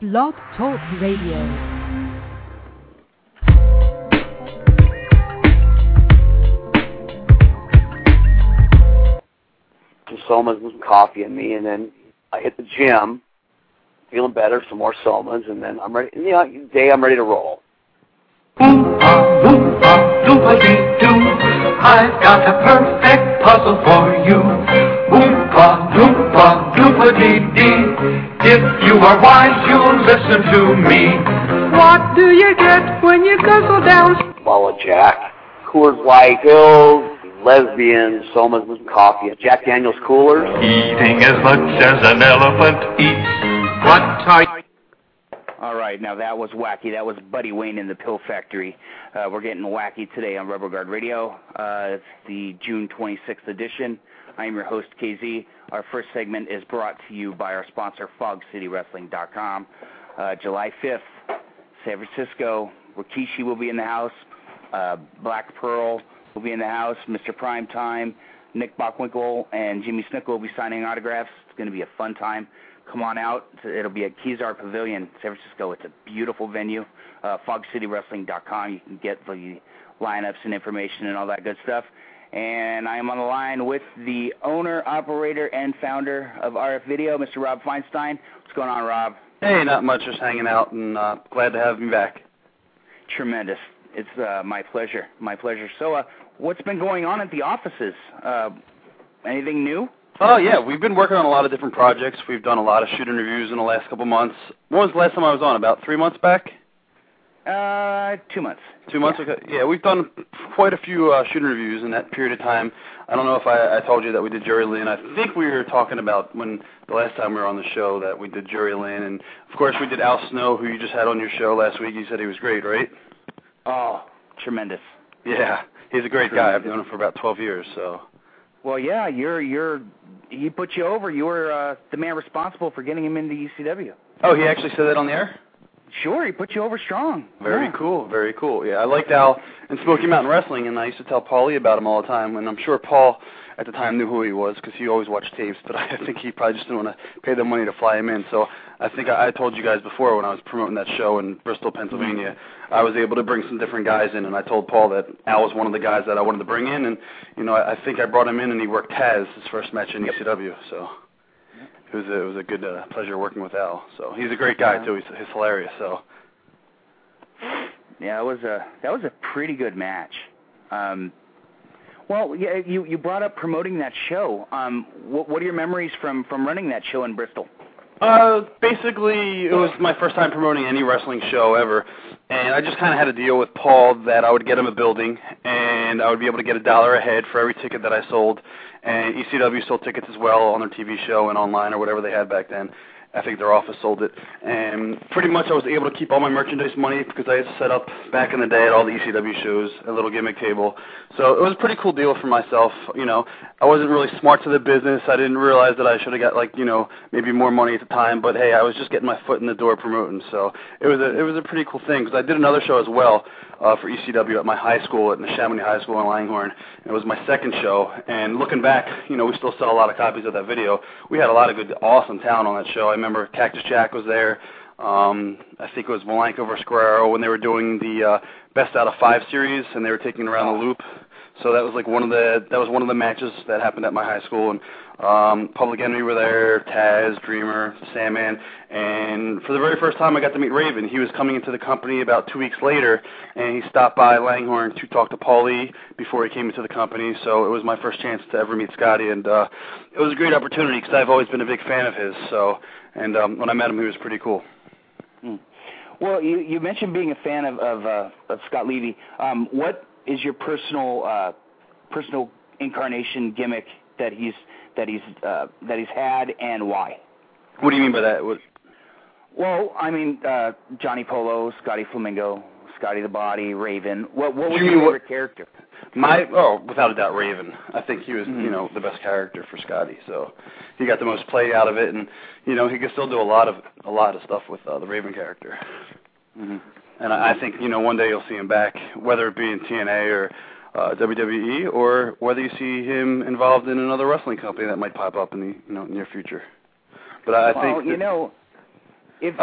Blog Talk Radio. Some somas and some coffee in me, and then I hit the gym, feeling better, some more somas, and then I'm ready. And, today I'm ready to roll. Loompa-dee-doo, I've got a perfect puzzle for you. Oompa, loompa, loompa-dee-dee. If you are wise, you'll listen to me. What do you get when you guzzle down? Bottle of Jack, Coors Light, Hills, lesbians, somas with coffee, Jack Daniel's coolers. Eating as much as an elephant eats. What type? All right, now that was wacky. That was Buddy Wayne in the Pill Factory. We're getting wacky today on Rebel Guard Radio. It's the June 26th edition. I am your host, KZ. Our first segment is brought to you by our sponsor, FogCityWrestling.com. July 5th, San Francisco, Rikishi will be in the house. Black Pearl will be in the house. Mr. Primetime, Nick Bockwinkel, and Jimmy Snuka will be signing autographs. It's going to be a fun time. Come on out. It'll be at Kezar Pavilion, San Francisco. It's a beautiful venue. FogCityWrestling.com. You can get the lineups and information and all that good stuff. And I am on the line with the owner, operator, and founder of RF Video, Mr. Rob Feinstein. What's going on, Rob? Hey, not much, just hanging out, and glad to have me back. Tremendous. It's my pleasure. My pleasure. So what's been going on at the offices? Anything new? Oh, yeah, we've been working on a lot of different projects. We've done a lot of shoot interviews in the last couple months. When was the last time I was on? About 3 months back? 2 months. 2 months? Yeah. Okay. Yeah, we've done quite a few shoot interviews in that period of time. I don't know if I told you that we did Jerry Lynn. I think we were talking about when the last time we were on the show that we did Jerry Lynn. And, of course, we did Al Snow, who you just had on your show last week. You said he was great, right? Oh, tremendous. Yeah, he's a great guy. I've known him for about 12 years, so. Well, yeah, he put you over. You were the man responsible for getting him into ECW. Oh, he actually said that on the air? Sure, he put you over strong. Very cool, very cool. Yeah, I liked Al in Smoky Mountain Wrestling, and I used to tell Paulie about him all the time, and I'm sure Paul at the time knew who he was because he always watched tapes, but I think he probably just didn't want to pay the money to fly him in. So I think I told you guys before when I was promoting that show in Bristol, Pennsylvania, I was able to bring some different guys in, and I told Paul that Al was one of the guys that I wanted to bring in, and, I think I brought him in, and he worked Taz, his first match in ECW, so it was a good pleasure working with Al. So he's a great guy, too. He's hilarious, so. Yeah, that was a pretty good match. Well, yeah, you brought up promoting that show. What are your memories from running that show in Bristol? Basically, it was my first time promoting any wrestling show ever, and I just kind of had a deal with Paul that I would get him a building, and I would be able to get $1 a head for every ticket that I sold, and ECW sold tickets as well on their TV show and online or whatever they had back then. I think their office sold it, and pretty much I was able to keep all my merchandise money because I had set up back in the day at all the ECW shows a little gimmick table. So it was a pretty cool deal for myself. I wasn't really smart to the business. I didn't realize that I should have got maybe more money at the time. But hey, I was just getting my foot in the door promoting. So it was a pretty cool thing because I did another show as well for ECW at my high school at Neshaminy High School in Langhorne. It was my second show, and looking back, we still sell a lot of copies of that video. We had a lot of good, awesome talent on that show. I remember Cactus Jack was there. I think it was Malenko versus Guerrero when they were doing the Best Out of 5 series, and they were taking around the loop. So that was one of the matches that happened at my high school. And Public Enemy were there, Taz, Dreamer, Sandman, and for the very first time I got to meet Raven. He was coming into the company about 2 weeks later, and he stopped by Langhorne to talk to Paulie before he came into the company. So it was my first chance to ever meet Scotty, and it was a great opportunity because I've always been a big fan of his. So, and when I met him, he was pretty cool. Well, you mentioned being a fan of Scott Levy. What is your personal incarnation gimmick that he's had, and why? What do you mean by that? Well, I mean Johnny Polo, Scotty Flamingo, Scotty the Body, Raven. What was your favorite character? Without a doubt, Raven. I think he was, the best character for Scotty. So he got the most play out of it, and he can still do a lot of stuff with the Raven character. Mm-hmm. And I think one day you'll see him back, whether it be in TNA or WWE, or whether you see him involved in another wrestling company that might pop up in the near future. But I think If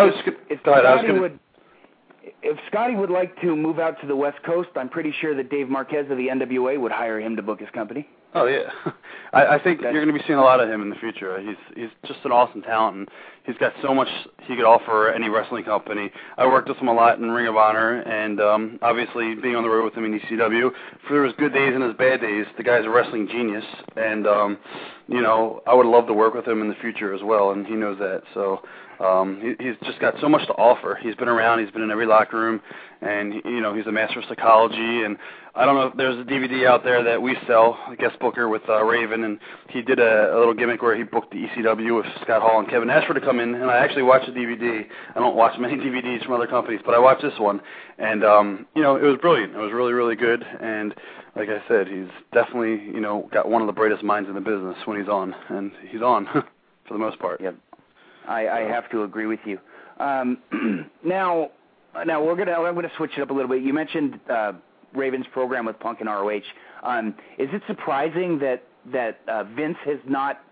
Scotty would like to move out to the West Coast, I'm pretty sure that Dave Marquez of the NWA would hire him to book his company. Oh, yeah. I think you're going to be seeing a lot of him in the future. He's just an awesome talent, and he's got so much he could offer any wrestling company. I worked with him a lot in Ring of Honor, and obviously being on the road with him in ECW, for his good days and his bad days, the guy's a wrestling genius, and, I would love to work with him in the future as well, and he knows that. So he's just got so much to offer. He's been around. He's been in every locker room, and, he's a master of psychology, and I don't know if there's a DVD out there that we sell, a guest booker with Raven, and he did a little gimmick where he booked the ECW with Scott Hall and Kevin Ashford to come in, and I actually watched the DVD. I don't watch many DVDs from other companies, but I watched this one, and, it was brilliant. It was really, really good, and like I said, he's definitely, got one of the brightest minds in the business when he's on, and he's on for the most part. Yep. I have to agree with you. Now I'm gonna switch it up a little bit. You mentioned Raven's program with Punk and ROH. Is it surprising that Vince has not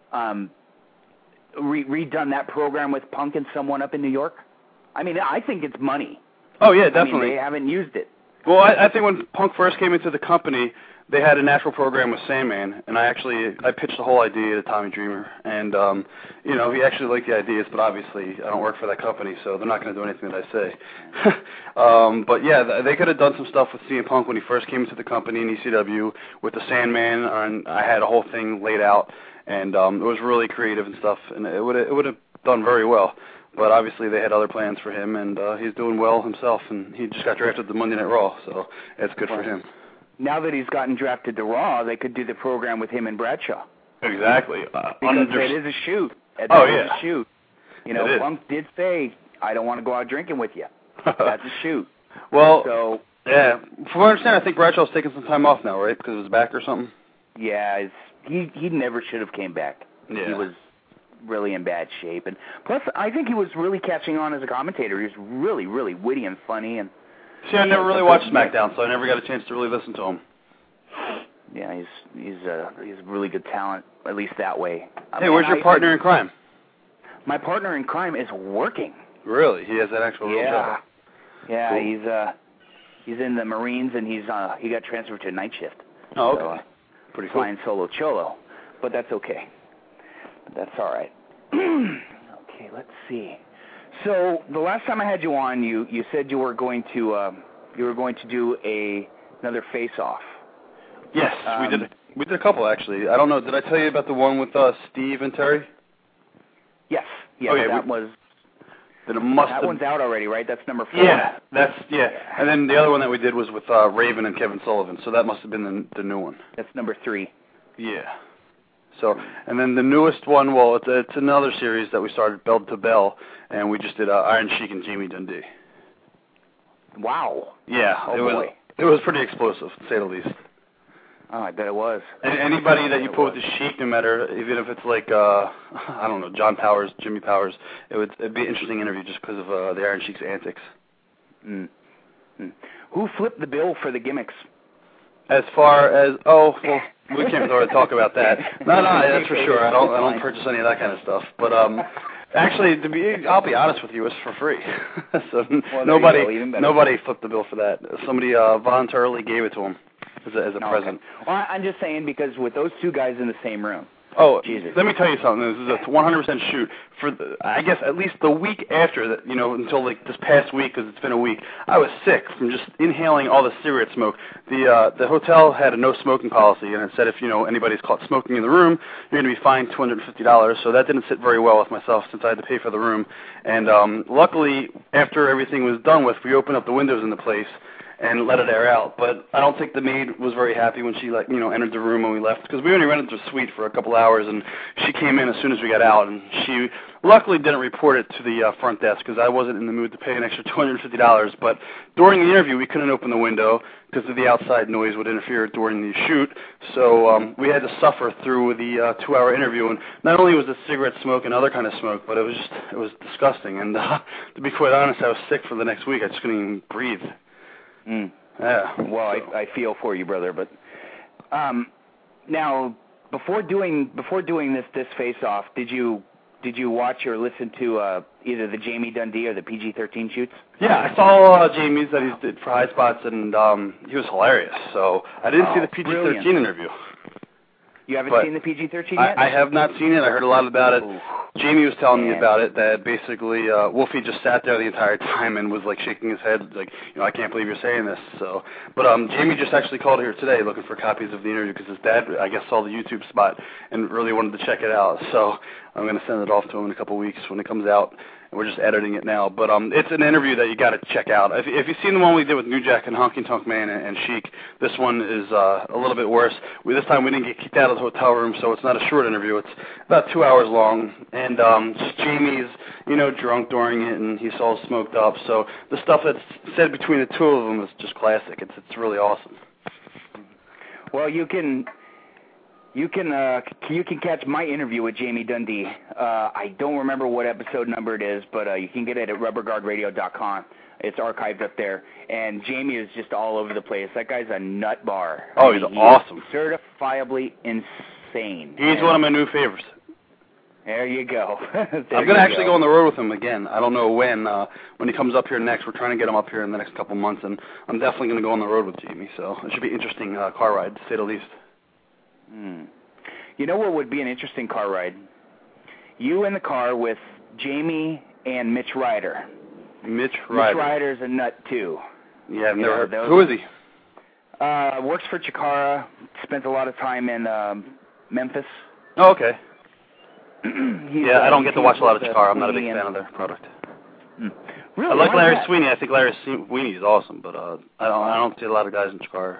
redone that program with Punk and someone up in New York? I mean, I think it's money. Oh yeah, definitely. They haven't used it. Well, I think when Punk first came into the company, they had a natural program with Sandman, and I pitched the whole idea to Tommy Dreamer, and he actually liked the ideas, but obviously I don't work for that company, so they're not going to do anything that I say. But yeah, they could have done some stuff with CM Punk when he first came into the company in ECW with the Sandman, and I had a whole thing laid out, and it was really creative and stuff, and it would have done very well. But obviously they had other plans for him, and he's doing well himself, and he just got drafted to Monday Night Raw, so it's good for him. Now that he's gotten drafted to Raw, they could do the program with him and Bradshaw. Exactly. Because it is a shoot. It's a shoot. Punk did say, I don't want to go out drinking with you. That's a shoot. Well, so, yeah. From what I understand, I think Bradshaw's taking some time off now, right? Because of his back or something? Yeah, he never should have came back. Yeah. He was really in bad shape. And plus, I think he was really catching on as a commentator. He was really, really witty and funny. And see, I never really watched SmackDown, so I never got a chance to really listen to him. Yeah, he's a really good talent, at least that way. Hey, where's your partner in crime? My partner in crime is working. Really? He has that actual real job? Yeah, cool. He's in the Marines, and he got transferred to night shift. Oh, okay. So, pretty cool. Flying solo cholo, but that's okay. That's all right. Okay, let's see. So the last time I had you on, you said you were going to do another face-off. Yes, we did a couple actually. I don't know. Did I tell you about the one with Steve and Terry? Yes. Yeah. Okay, that was. Then it must. That one's out already, right? That's number 4. Yeah, And then the other one that we did was with Raven and Kevin Sullivan. So that must have been the new one. That's number 3. Yeah. So, and then the newest one, well, it's another series that we started, Bell to Bell, and we just did Iron Sheik and Jamie Dundee. Wow. Yeah, boy. It was pretty explosive, to say the least. Oh, I bet it was. And anybody that you put with the Sheik, no matter, even if it's like, I don't know, John Powers, Jimmy Powers, it'd be an interesting interview just because of the Iron Sheik's antics. Who flipped the bill for the gimmicks? As far as, we can't really talk about that. No, that's for sure. I don't purchase any of that kind of stuff. But actually, I'll be honest with you, it's for free. So nobody flipped the bill for that. Somebody voluntarily gave it to him as a present. Well, I'm just saying because with those two guys in the same room. Oh, Jesus. Let me tell you something. This is a 100% shoot. For I guess at least the week after that, until like this past week, because it's been a week, I was sick from just inhaling all the cigarette smoke. The hotel had a no smoking policy, and it said if anybody's caught smoking in the room, you're going to be fined $250. So that didn't sit very well with myself since I had to pay for the room. And luckily, after everything was done with, we opened up the windows in the place and let it air out. But I don't think the maid was very happy when she entered the room when we left, because we only rented the suite for a couple hours, and she came in as soon as we got out, and she luckily didn't report it to the front desk because I wasn't in the mood to pay an extra $250. But during the interview, we couldn't open the window because of the outside noise would interfere during the shoot, so we had to suffer through the 2-hour interview. And not only was the cigarette smoke and other kind of smoke, but it was disgusting. And to be quite honest, I was sick for the next week. I just couldn't even breathe. Yeah. Well, I feel for you, brother. But now, before doing this face-off, did you did you watch or listen to either the Jamie Dundee or the PG-13 shoots? Yeah, I saw Jamie's that he did for High Spots, and he was hilarious. So I didn't see the PG-13 interview. You haven't seen the PG-13 yet? I have not seen it. I heard a lot about it. Ooh. Jamie was telling me about it, that basically Wolfie just sat there the entire time and was like shaking his head, like, I can't believe you're saying this. So, but Jamie just actually called here today looking for copies of the interview because his dad, I guess, saw the YouTube spot and really wanted to check it out. So I'm going to send it off to him in a couple of weeks when it comes out. We're just editing it now, but it's an interview that you got to check out. If you've seen the one we did with New Jack and Honky Tonk Man and Sheik, this one is a little bit worse. This time we didn't get kicked out of the hotel room, so it's not a short interview. It's about 2 hours long, and just Jamie's, drunk during it, and he's all smoked up. So the stuff that's said between the two of them is just classic. It's really awesome. Well, you can catch my interview with Jamie Dundee. I don't remember what episode number it is, but you can get it at rubberguardradio.com. It's archived up there. And Jamie is just all over the place. That guy's a nut bar. Oh, he's awesome. Certifiably insane. He's one of my new favorites. There you go. I'm going to actually go on the road with him again. I don't know when he comes up here next. We're trying to get him up here in the next couple months, and I'm definitely going to go on the road with Jamie. So it should be an interesting car ride, to say the least. You know what would be an interesting car ride? You in the car with Jamie and Mitch Ryder. Mitch Ryder. Mitch Ryder's a nut, too. Yeah, I've never heard. Who is he? Works for Chikara. Spent a lot of time in Memphis. Oh, okay. I don't get to watch a lot of Chikara. I'm not a big fan of their product. Really? I like Larry Sweeney. I think Larry Sweeney is awesome, but I don't see a lot of guys in Chikara.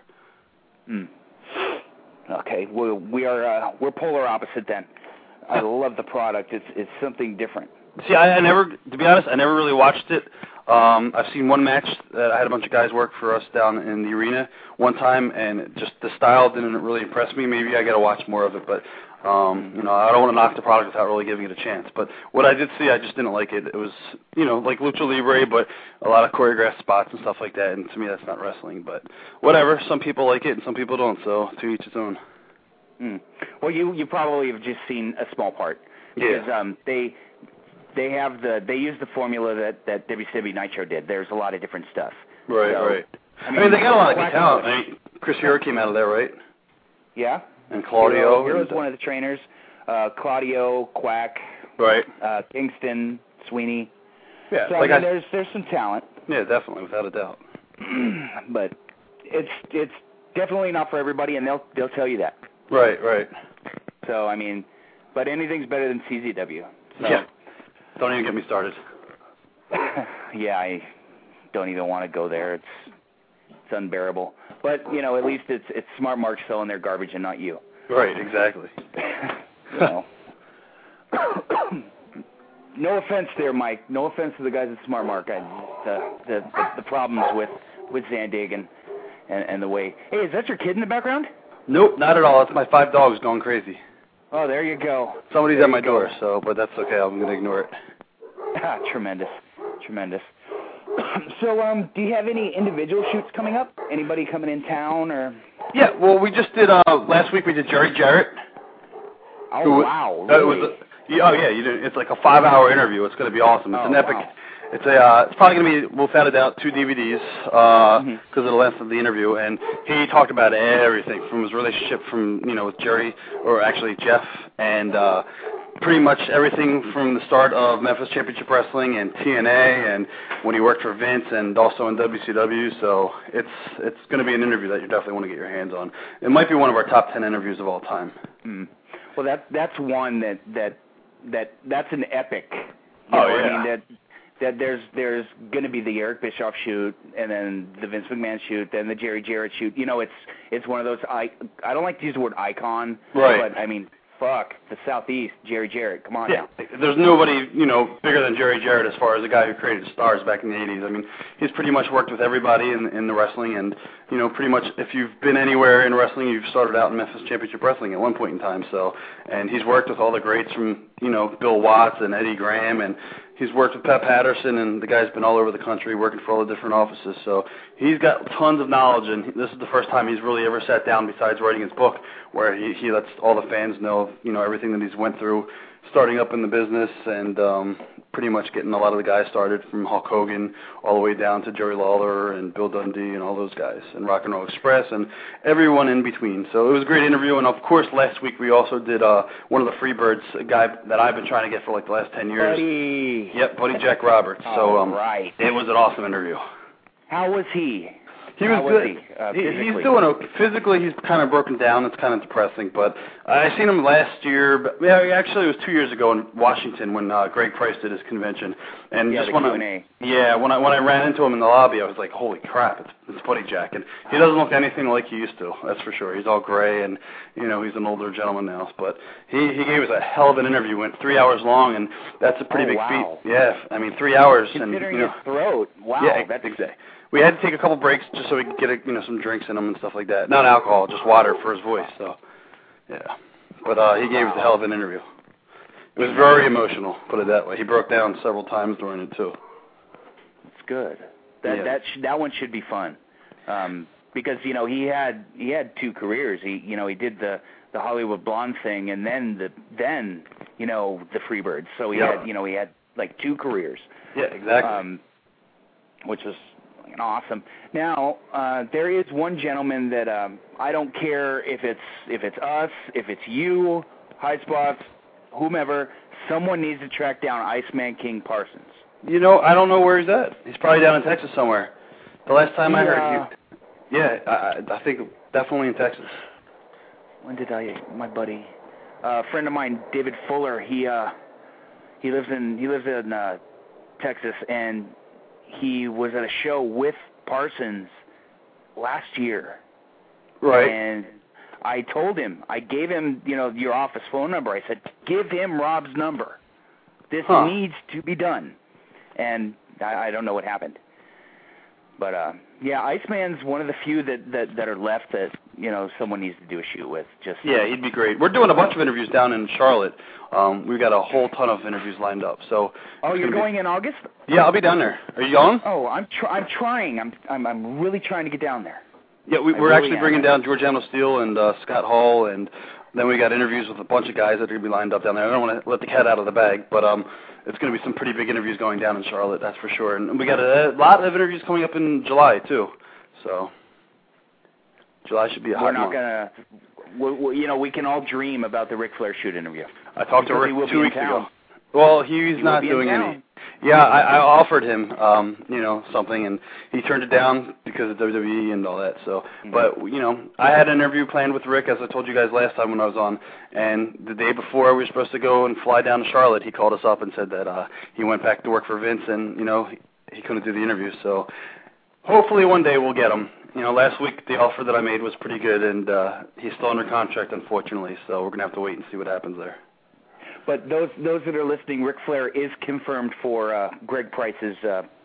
Okay, we're polar opposite then. I love the product. It's something different. See, to be honest, I never really watched it. I've seen one match that I had a bunch of guys work for us down in the arena one time, and just the style didn't really impress me. Maybe I got to watch more of it, but I don't want to knock the product without really giving it a chance. But what I did see, I just didn't like it. It was, like Lucha Libre, but a lot of choreographed spots and stuff like that, and to me that's not wrestling. But whatever, some people like it and some people don't, so to each its own. Well, you probably have just seen a small part. Because, they use the formula that WCW Nitro did. There's a lot of different stuff. Right, right. I mean, they got a lot of good talent. I mean, Chris Hero came out of there, right? Yeah. And Claudio. Hero's one of the trainers. Claudio, Quack. Right. Kingston, Sweeney. Yeah. So, there's some talent. Yeah, definitely, without a doubt. But it's definitely not for everybody, and they'll tell you that. Right, right. So, I mean, but anything's better than CZW. So. Yeah. Don't even get me started. Yeah, I don't even want to go there. It's unbearable. But, at least it's Smart Mark selling their garbage and not you. Right, exactly. No offense there, Mike. No offense to the guys at Smart Mark. The problems with Zandig and the way. Hey, is that your kid in the background? Nope, not at all. It's my 5 dogs going crazy. Oh, there you go. Somebody's at my door, but that's okay. I'm going to ignore it. Tremendous. So, do you have any individual shoots coming up? Anybody coming in town, or? Yeah, well, we just did, last week we did Jerry Jarrett. Oh, wow. Really? You did. It's like a 5-hour interview. It's going to be awesome. It's an epic. Wow. It's probably going to be, without a doubt, 2 DVDs because of the length of the interview. And he talked about everything from his relationship with Jerry, or actually Jeff, and pretty much everything from the start of Memphis Championship Wrestling and TNA, and when he worked for Vince and also in WCW. So it's going to be an interview that you definitely want to get your hands on. It might be one of our top 10 interviews of all time. Well, that's one that's an epic. I mean, that there's going to be the Eric Bischoff shoot, and then the Vince McMahon shoot, then the Jerry Jarrett shoot. It's one of those. I don't like to use the word icon, right? But I mean, fuck the Southeast, Jerry Jarrett. Come on now. There's nobody bigger than Jerry Jarrett as far as the guy who created stars back in the 80s. I mean, he's pretty much worked with everybody in the wrestling, and pretty much if you've been anywhere in wrestling, you've started out in Memphis Championship Wrestling at one point in time. So, and he's worked with all the greats from Bill Watts and Eddie Graham, and he's worked with Pep Patterson, and the guy's been all over the country working for all the different offices. So he's got tons of knowledge, and this is the first time he's really ever sat down besides writing his book, where he lets all the fans know, everything that he's went through starting up in the business and pretty much getting a lot of the guys started from Hulk Hogan all the way down to Jerry Lawler and Bill Dundee and all those guys and Rock and Roll Express and everyone in between. So it was a great interview. And, of course, last week we also did one of the Freebirds, a guy that I've been trying to get for like the last 10 years. Buddy. Yep, Buddy Jack Roberts. So right. It was an awesome interview. How was he? He was good. He's doing okay. Physically, he's kind of broken down. It's kind of depressing. But I seen him last year. But, yeah, actually, it was 2 years ago in Washington when Greg Price did his convention. And just when I ran into him in the lobby, I was like, holy crap, it's Buddy Jack. And he doesn't look anything like he used to. That's for sure. He's all gray, and he's an older gentleman now. But he gave us a hell of an interview. Went 3 hours long, and that's a pretty big feat. Yeah, 3 hours. Considering his throat. Wow. Yeah, that's exactly. We had to take a couple breaks just so we could get some drinks in him and stuff like that. Not alcohol, just water for his voice. So, yeah. But he gave us a hell of an interview. It was very emotional, put it that way. He broke down several times during it too. It's good. That one should be fun, because he had two careers. He did the Hollywood Blonde thing and then the Freebirds. So he had like two careers. Yeah, exactly. Which was awesome. Now, there is one gentleman that I don't care if it's us, if it's you, Highspots, whomever, someone needs to track down Iceman King Parsons. I don't know where he's at. He's probably down in Texas somewhere. The last time I heard I think definitely in Texas. When did my buddy, a friend of mine, David Fuller, he lives in Texas, and he was at a show with Parsons last year. Right. And I told him, I gave him, your office phone number. I said, give him Rob's number. This needs to be done. And I don't know what happened. But, Iceman's one of the few that are left that, someone needs to do a shoot with. Yeah, he'd be great. We're doing a bunch of interviews down in Charlotte. We've got a whole ton of interviews lined up. So. Oh, you're going in August? Yeah, I'll be down there. Are you going? Oh, I'm trying. I'm really trying to get down there. Yeah, we're actually bringing down Georgiano Steele and Scott Hall, and then we got interviews with a bunch of guys that are going to be lined up down there. I don't want to let the cat out of the bag, but it's going to be some pretty big interviews going down in Charlotte, that's for sure. And we got a lot of interviews coming up in July, too. So July should be a hot month. We can all dream about the Ric Flair shoot interview. I talked to Rick 2 weeks ago. Well, he's not doing any. Yeah, I offered him, something, and he turned it down because of WWE and all that. So, but I had an interview planned with Rick, as I told you guys last time when I was on, and the day before we were supposed to go and fly down to Charlotte, he called us up and said that he went back to work for Vince, and he couldn't do the interview. So, hopefully one day we'll get him. Last week the offer that I made was pretty good, and he's still under contract, unfortunately. So we're gonna have to wait and see what happens there. But those that are listening, Ric Flair is confirmed for Greg Price's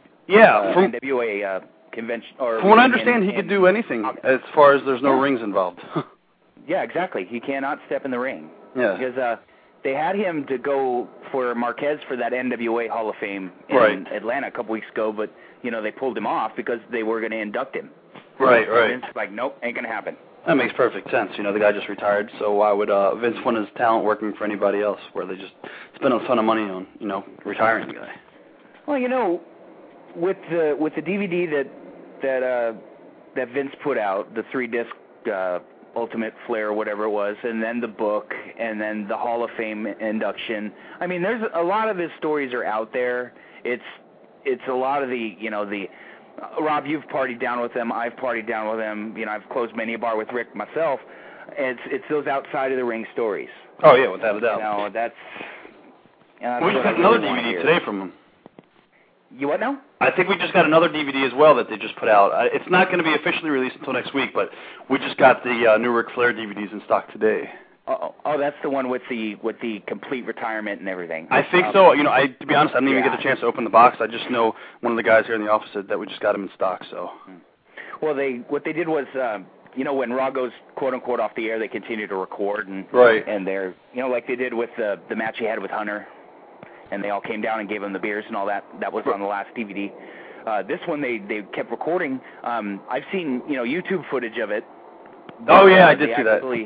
NWA convention. From what I understand, he could do anything as far as there's no rings involved. Yeah, exactly. He cannot step in the ring. Yeah. Because they had him to go for Marquez for that NWA Hall of Fame in Atlanta a couple weeks ago, but they pulled him off because they were going to induct him. Right. Vince was like, nope, ain't going to happen. That makes perfect sense. The guy just retired, so why would Vince want his talent working for anybody else where they just spend a ton of money on, retiring the guy? Well, with the DVD that Vince put out, the 3-disc Ultimate Flair, whatever it was, and then the book, and then the Hall of Fame induction. I mean, there's a lot of his stories are out there. It's a lot of the Rob, you've partied down with them. I've partied down with them. I've closed many a bar with Rick myself. It's those outside of the ring stories. Oh yeah, without a doubt. That's. We just got another DVD today from them. You what now? I think we just got another DVD as well that they just put out. It's not going to be officially released until next week, but we just got the new Ric Flair DVDs in stock today. Oh, that's the one with the complete retirement and everything. I think so. To be honest, I didn't even get the chance to open the box. I just know one of the guys here in the office said that we just got them in stock. So. Well, what they did was, when Raw goes quote unquote off the air, they continue to record and they're like they did with the match he had with Hunter, and they all came down and gave him the beers and all that. That was on the last DVD. This one they kept recording. I've seen YouTube footage of it. Oh yeah, I did see that.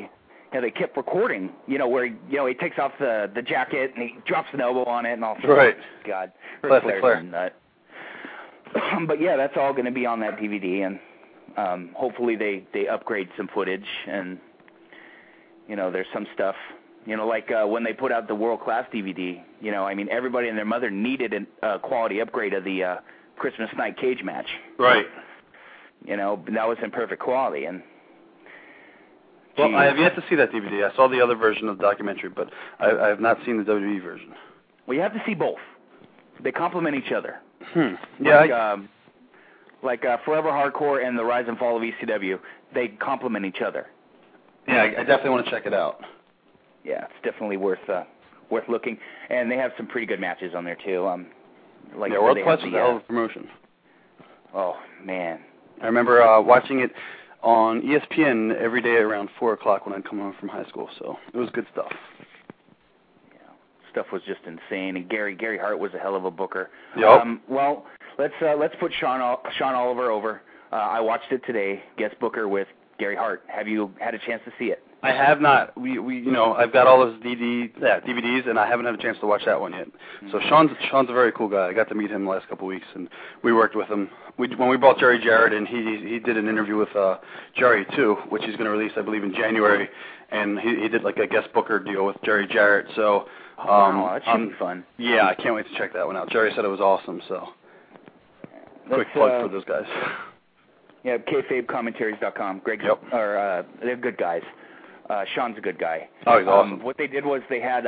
they kept recording, where, he takes off the jacket and he drops an elbow on it and all. Right. God. Classic Flair. Nut. But, yeah, that's all going to be on that DVD, and hopefully they upgrade some footage, and, there's some stuff, like when they put out the World Class DVD, everybody and their mother needed a quality upgrade of the Christmas night cage match. Right. That was in perfect quality, and well, I have yet to see that DVD. I saw the other version of the documentary, but I have not seen the WWE version. Well, you have to see both. They complement each other. Yeah. Like Forever Hardcore and the Rise and Fall of ECW, they complement each other. Yeah, I definitely want to check it out. Yeah, it's definitely worth looking, and they have some pretty good matches on there too. World Class is a hell of a promotion. Oh man, I remember watching it on ESPN every day around 4 o'clock when I'd come home from high school, so it was good stuff. Yeah, stuff was just insane, and Gary Hart was a hell of a booker. Yep. Well, let's put Sean Oliver over. I watched it today, guest booker with Gary Hart. Have you had a chance to see it? I have not. I've got all his DVDs, and I haven't had a chance to watch that one yet. So Sean's a very cool guy. I got to meet him the last couple of weeks, and we worked with him. When we brought Jerry Jarrett in, he did an interview with Jerry too, which he's going to release, I believe, in January, and he did like a guest booker deal with Jerry Jarrett. So wow, that should be fun. Yeah, I can't wait to check that one out. Jerry said it was awesome. So quick plug for those guys. Yeah, kayfabecommentaries.com. They're good guys. Sean's a good guy. Oh, he's awesome. What they did was they had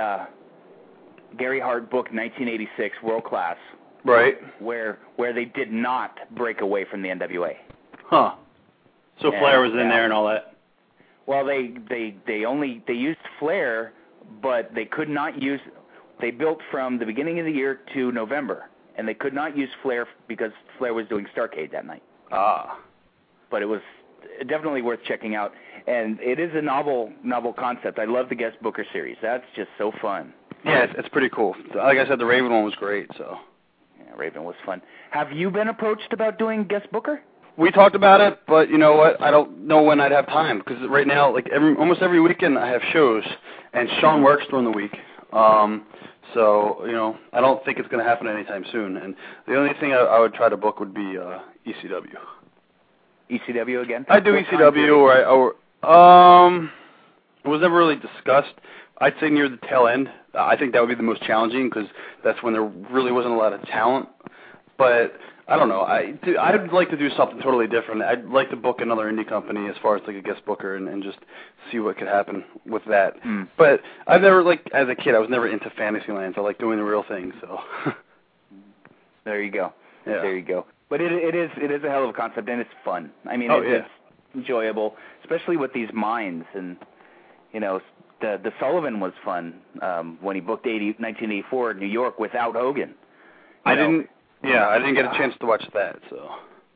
Gary Hart book 1986 World Class. Right. Where they did not break away from the NWA. Huh. So Flair was in there and all that. Well, they used Flair, but they could not use. They built from the beginning of the year to November, and they could not use Flair because Flair was doing Starrcade that night. Ah. But it was definitely worth checking out, and it is a novel concept. I love the guest booker series. That's just so fun. Yeah, it's pretty cool. Like I said, the Raven one was great. So. Yeah, Raven was fun. Have you been approached about doing guest booker? We talked about it, but you know what? I don't know when I'd have time because right now, like almost every weekend, I have shows, and Sean works during the week. So I don't think it's going to happen anytime soon. And the only thing I would try to book would be ECW. ECW again? I do ECW, or it was never really discussed. I'd say near the tail end. I think that would be the most challenging because that's when there really wasn't a lot of talent. But I don't know. I'd like to do something totally different. I'd like to book another indie company as far as like a guest booker and just see what could happen with that. But I've never, like, as a kid, I was never into Fantasyland. I like doing the real thing. So there you go. Yeah. There you go. But it is a hell of a concept, and it's fun. I mean, it's enjoyable, especially with these minds. And the Sullivan was fun when he booked 1984 in New York without Hogan. I didn't get a chance to watch that. So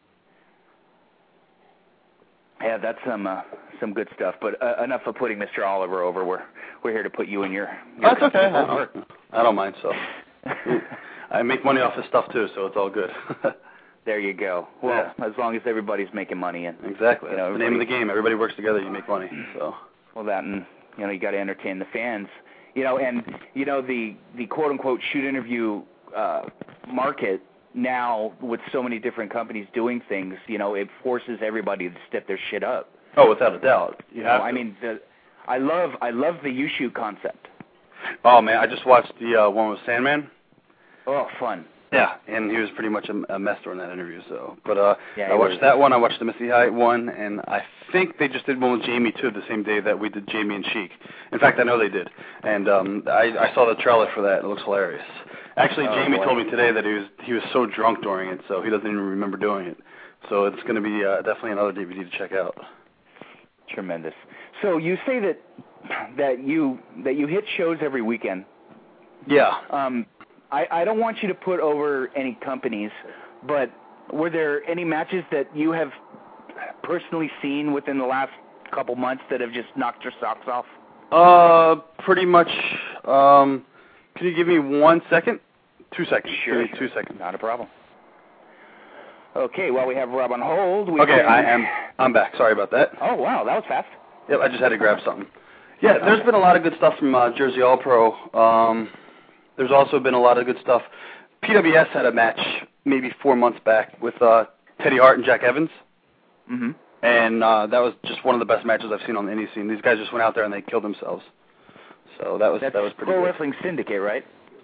yeah, that's some good stuff. But enough of putting Mr. Oliver over. We're here to put you in your that's okay. I don't mind. So I make money off this stuff too, so it's all good. There you go. Well, as long as everybody's making money, and exactly, that's the name of the game. Everybody works together, you make money. So that, and you got to entertain the fans. And the quote unquote shoot interview market now, with so many different companies doing things, it forces everybody to step their shit up. Oh, without a doubt. I love the you shoot concept. Oh man, I just watched the one with Sandman. Oh, fun. Yeah, and he was pretty much a mess during that interview. So, but yeah, I watched that one. I watched the Missy Hyatt one, and I think they just did one with Jamie too, the same day that we did Jamie and Sheik. In fact, I know they did, and I saw the trailer for that. It looks hilarious. Actually, Jamie told me today that he was so drunk during it, so he doesn't even remember doing it. So it's going to be definitely another DVD to check out. Tremendous. So you say that you hit shows every weekend. Yeah. I don't want you to put over any companies, but were there any matches that you have personally seen within the last couple months that have just knocked your socks off? Pretty much. Can you give me 1 second? 2 seconds. Sure. 2 seconds. Not a problem. Okay, while we have Rob on hold. I'm back. Sorry about that. Oh, wow, that was fast. Yep, I just had to grab something. Yeah, there's been a lot of good stuff from Jersey All Pro. There's also been a lot of good stuff. PWS had a match maybe 4 months back with Teddy Hart and Jack Evans. Mm-hmm. And that was just one of the best matches I've seen on the indie scene. These guys just went out there and they killed themselves. So that was pretty Pro good. Wrestling Syndicate, right?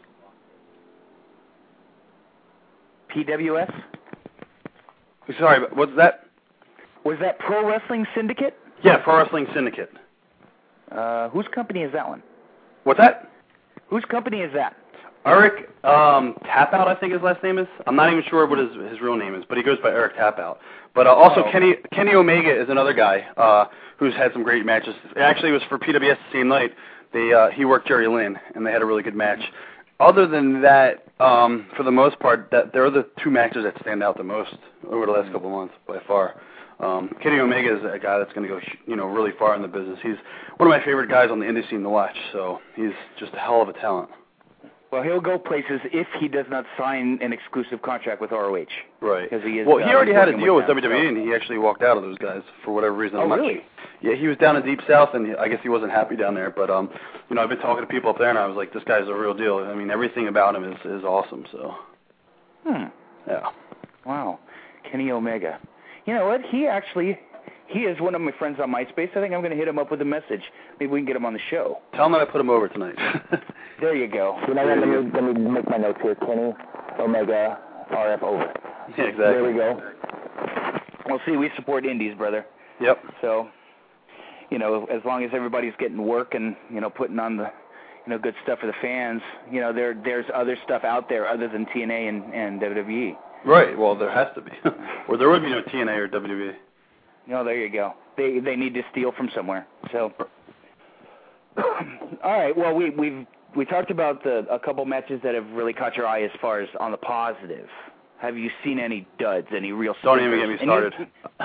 PWS? Sorry, what's that? Was that Pro Wrestling Syndicate? Yeah, Pro Wrestling Syndicate. Whose company is that one? What's that? Whose company is that? Eric Tapout, I think his last name is. I'm not even sure what his real name is, but he goes by Eric Tapout. But also Kenny Omega is another guy who's had some great matches. Actually, it was for PWS the same night. He worked Jerry Lynn, and they had a really good match. Other than that, for the most part, there are the two matches that stand out the most over the last couple of months by far. Kenny Omega is a guy that's going to go, really far in the business. He's one of my favorite guys on the indie scene to watch. So he's just a hell of a talent. Well, he'll go places if he does not sign an exclusive contract with ROH. Right. Because he is. Well, he already had a deal with them, WWE, and he actually walked out of those guys for whatever reason. Oh, really? Yeah, he was down in Deep South, and I guess he wasn't happy down there. But I've been talking to people up there, and I was like, this guy's a real deal. I mean, everything about him is awesome. So. Yeah. Wow, Kenny Omega. You know what? He is one of my friends on MySpace. I think I'm going to hit him up with a message. Maybe we can get him on the show. Tell him that I put him over tonight. There you go. Let me make my notes here. Kenny Omega, RF over. Yeah, exactly. There we go. Well, see, we support indies, brother. Yep. So, as long as everybody's getting work and, putting on the, good stuff for the fans, there's other stuff out there other than TNA and WWE. Right. Well, there has to be. Or there would be no TNA or WWE. There you go. They need to steal from somewhere. So, all right. Well, we talked about a couple matches that have really caught your eye as far as on the positive. Have you seen any duds? Any real? Don't even get me started.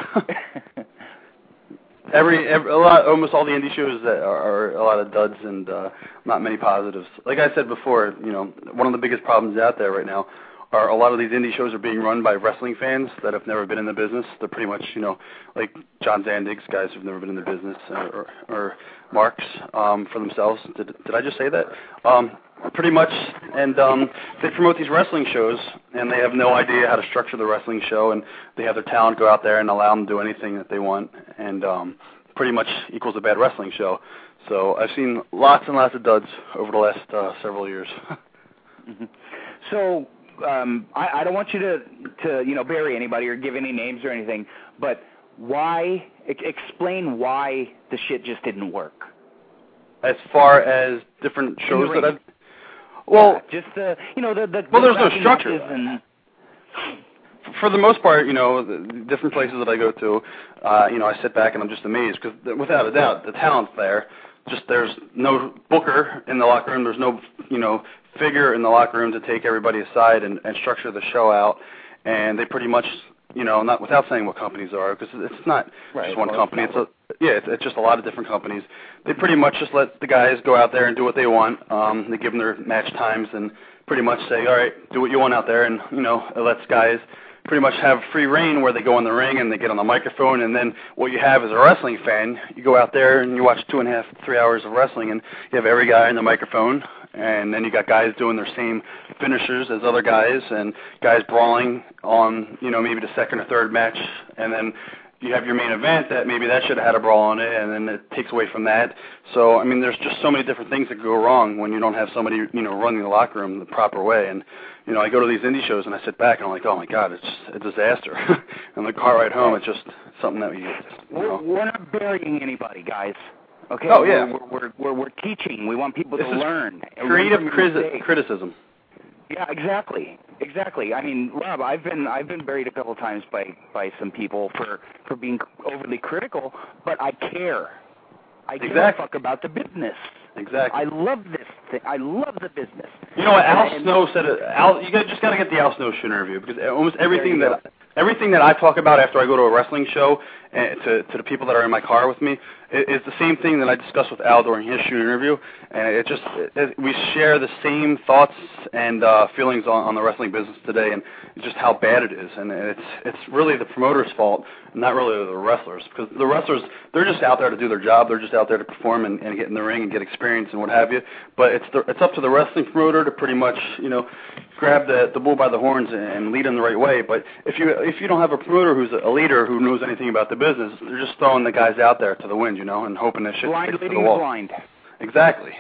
Almost all the indie shows that are a lot of duds and not many positives. Like I said before, one of the biggest problems out there right now are a lot of these indie shows are being run by wrestling fans that have never been in the business. They're pretty much, like John Zandig's guys who've never been in the business, or Marks for themselves. Did I just say that? Pretty much, and they promote these wrestling shows, and they have no idea how to structure the wrestling show, and they have their talent go out there and allow them to do anything that they want, and pretty much equals a bad wrestling show. So I've seen lots and lots of duds over the last several years. Mm-hmm. So I don't want you to bury anybody or give any names or anything, but explain why the shit just didn't work. As far as different shows that I've... Well, just the well, there's no structure. For the most part, the different places that I go to, I sit back and I'm just amazed because, without a doubt, the talent's there. Just there's no booker in the locker room. There's no, figure in the locker room to take everybody aside and structure the show out. And they pretty much, not without saying what companies are, because it's not just one company. It's just a lot of different companies. They pretty much just let the guys go out there and do what they want. They give them their match times and pretty much say, all right, do what you want out there. And, it lets guys pretty much have free reign where they go in the ring and they get on the microphone, and then what you have as a wrestling fan, you go out there and you watch 2.5, 3 hours of wrestling, and you have every guy in the microphone, and then you got guys doing their same finishers as other guys, and guys brawling on, maybe the second or third match, and then you have your main event that maybe that should have had a brawl on it, and then it takes away from that. So, there's just so many different things that go wrong when you don't have somebody, running the locker room the proper way. And, I go to these indie shows and I sit back and I'm like, oh my God, it's a disaster. And the car ride home, it's just something that We're not burying anybody, guys. Okay. Oh yeah. We're teaching. We want people to learn. Creative criticism. Yeah, exactly. Rob, I've been buried a couple of times by some people for being overly critical, but I care. I give a fuck about the business. Exactly. I love this thing. I love the business. You know what? Al Snow said it. You just got to get the Al Snow show interview, because almost everything that I talk about after I go to a wrestling show to the people that are in my car with me, it's the same thing that I discussed with Al during his shoot interview, and we share the same thoughts and feelings on the wrestling business today, and just how bad it is, and it's really the promoter's fault, not really the wrestlers, because the wrestlers, they're just out there to do their job, they're just out there to perform and get in the ring and get experience and what have you, but it's up to the wrestling promoter to pretty much, grab the bull by the horns and lead in the right way. But if you don't have a promoter who's a leader who knows anything about the business, they're just throwing the guys out there to the wind, and hoping that shit blind gets to leading the wall. blind. Exactly.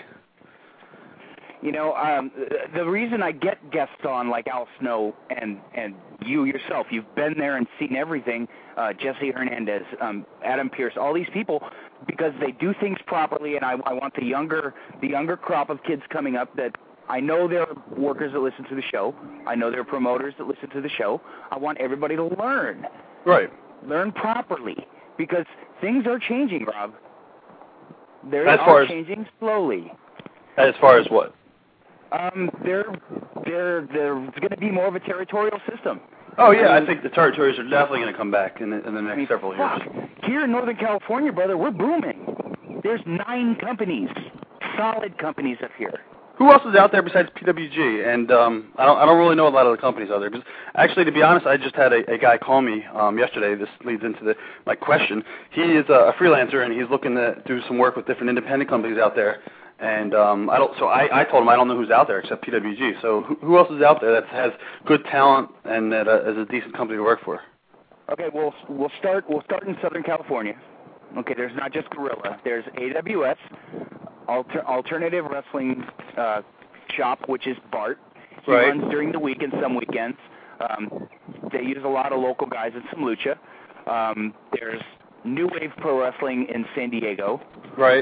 The reason I get guests on like Al Snow and you yourself, you've been there and seen everything, Jesse Hernandez, Adam Pearce, all these people, because they do things properly, and I want the younger crop of kids coming up that I know there are workers that listen to the show. I know there are promoters that listen to the show. I want everybody to learn. Right. Learn properly, because things are changing, Rob. They are changing slowly. As far as what? There's going to be more of a territorial system. Oh, yeah, I think the territories are definitely going to come back in the next several years. Here in Northern California, brother, we're booming. There's 9 companies, solid companies up here. Who else is out there besides PWG? And I don't really know a lot of the companies out there. Because actually, to be honest, I just had a guy call me yesterday. This leads into my question. He is a freelancer, and he's looking to do some work with different independent companies out there. And I told him I don't know who's out there except PWG. So who else is out there that has good talent and that is a decent company to work for? Okay, we'll start in Southern California. Okay, there's not just Gorilla. There's AWS, Alternative Wrestling Shop, which is Bart. He runs during the week and some weekends. They use a lot of local guys and some lucha. There's New Wave Pro Wrestling in San Diego. Right.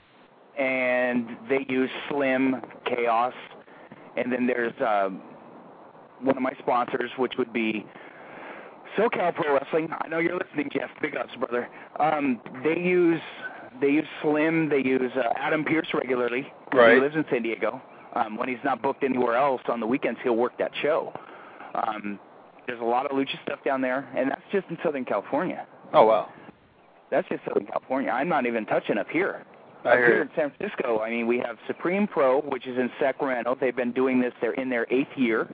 And they use Slim, Chaos, and then there's one of my sponsors, which would be SoCal Pro Wrestling. I know you're listening, Jeff. Big ups, brother. They use Slim. They use Adam Pearce regularly. Right. He lives in San Diego. When he's not booked anywhere else on the weekends, he'll work that show. There's a lot of lucha stuff down there, and that's just in Southern California. Oh, wow. That's just Southern California. I'm not even touching up here. I hear here in San Francisco, I mean, we have Supreme Pro, which is in Sacramento. They've been doing this. They're in their 8th year.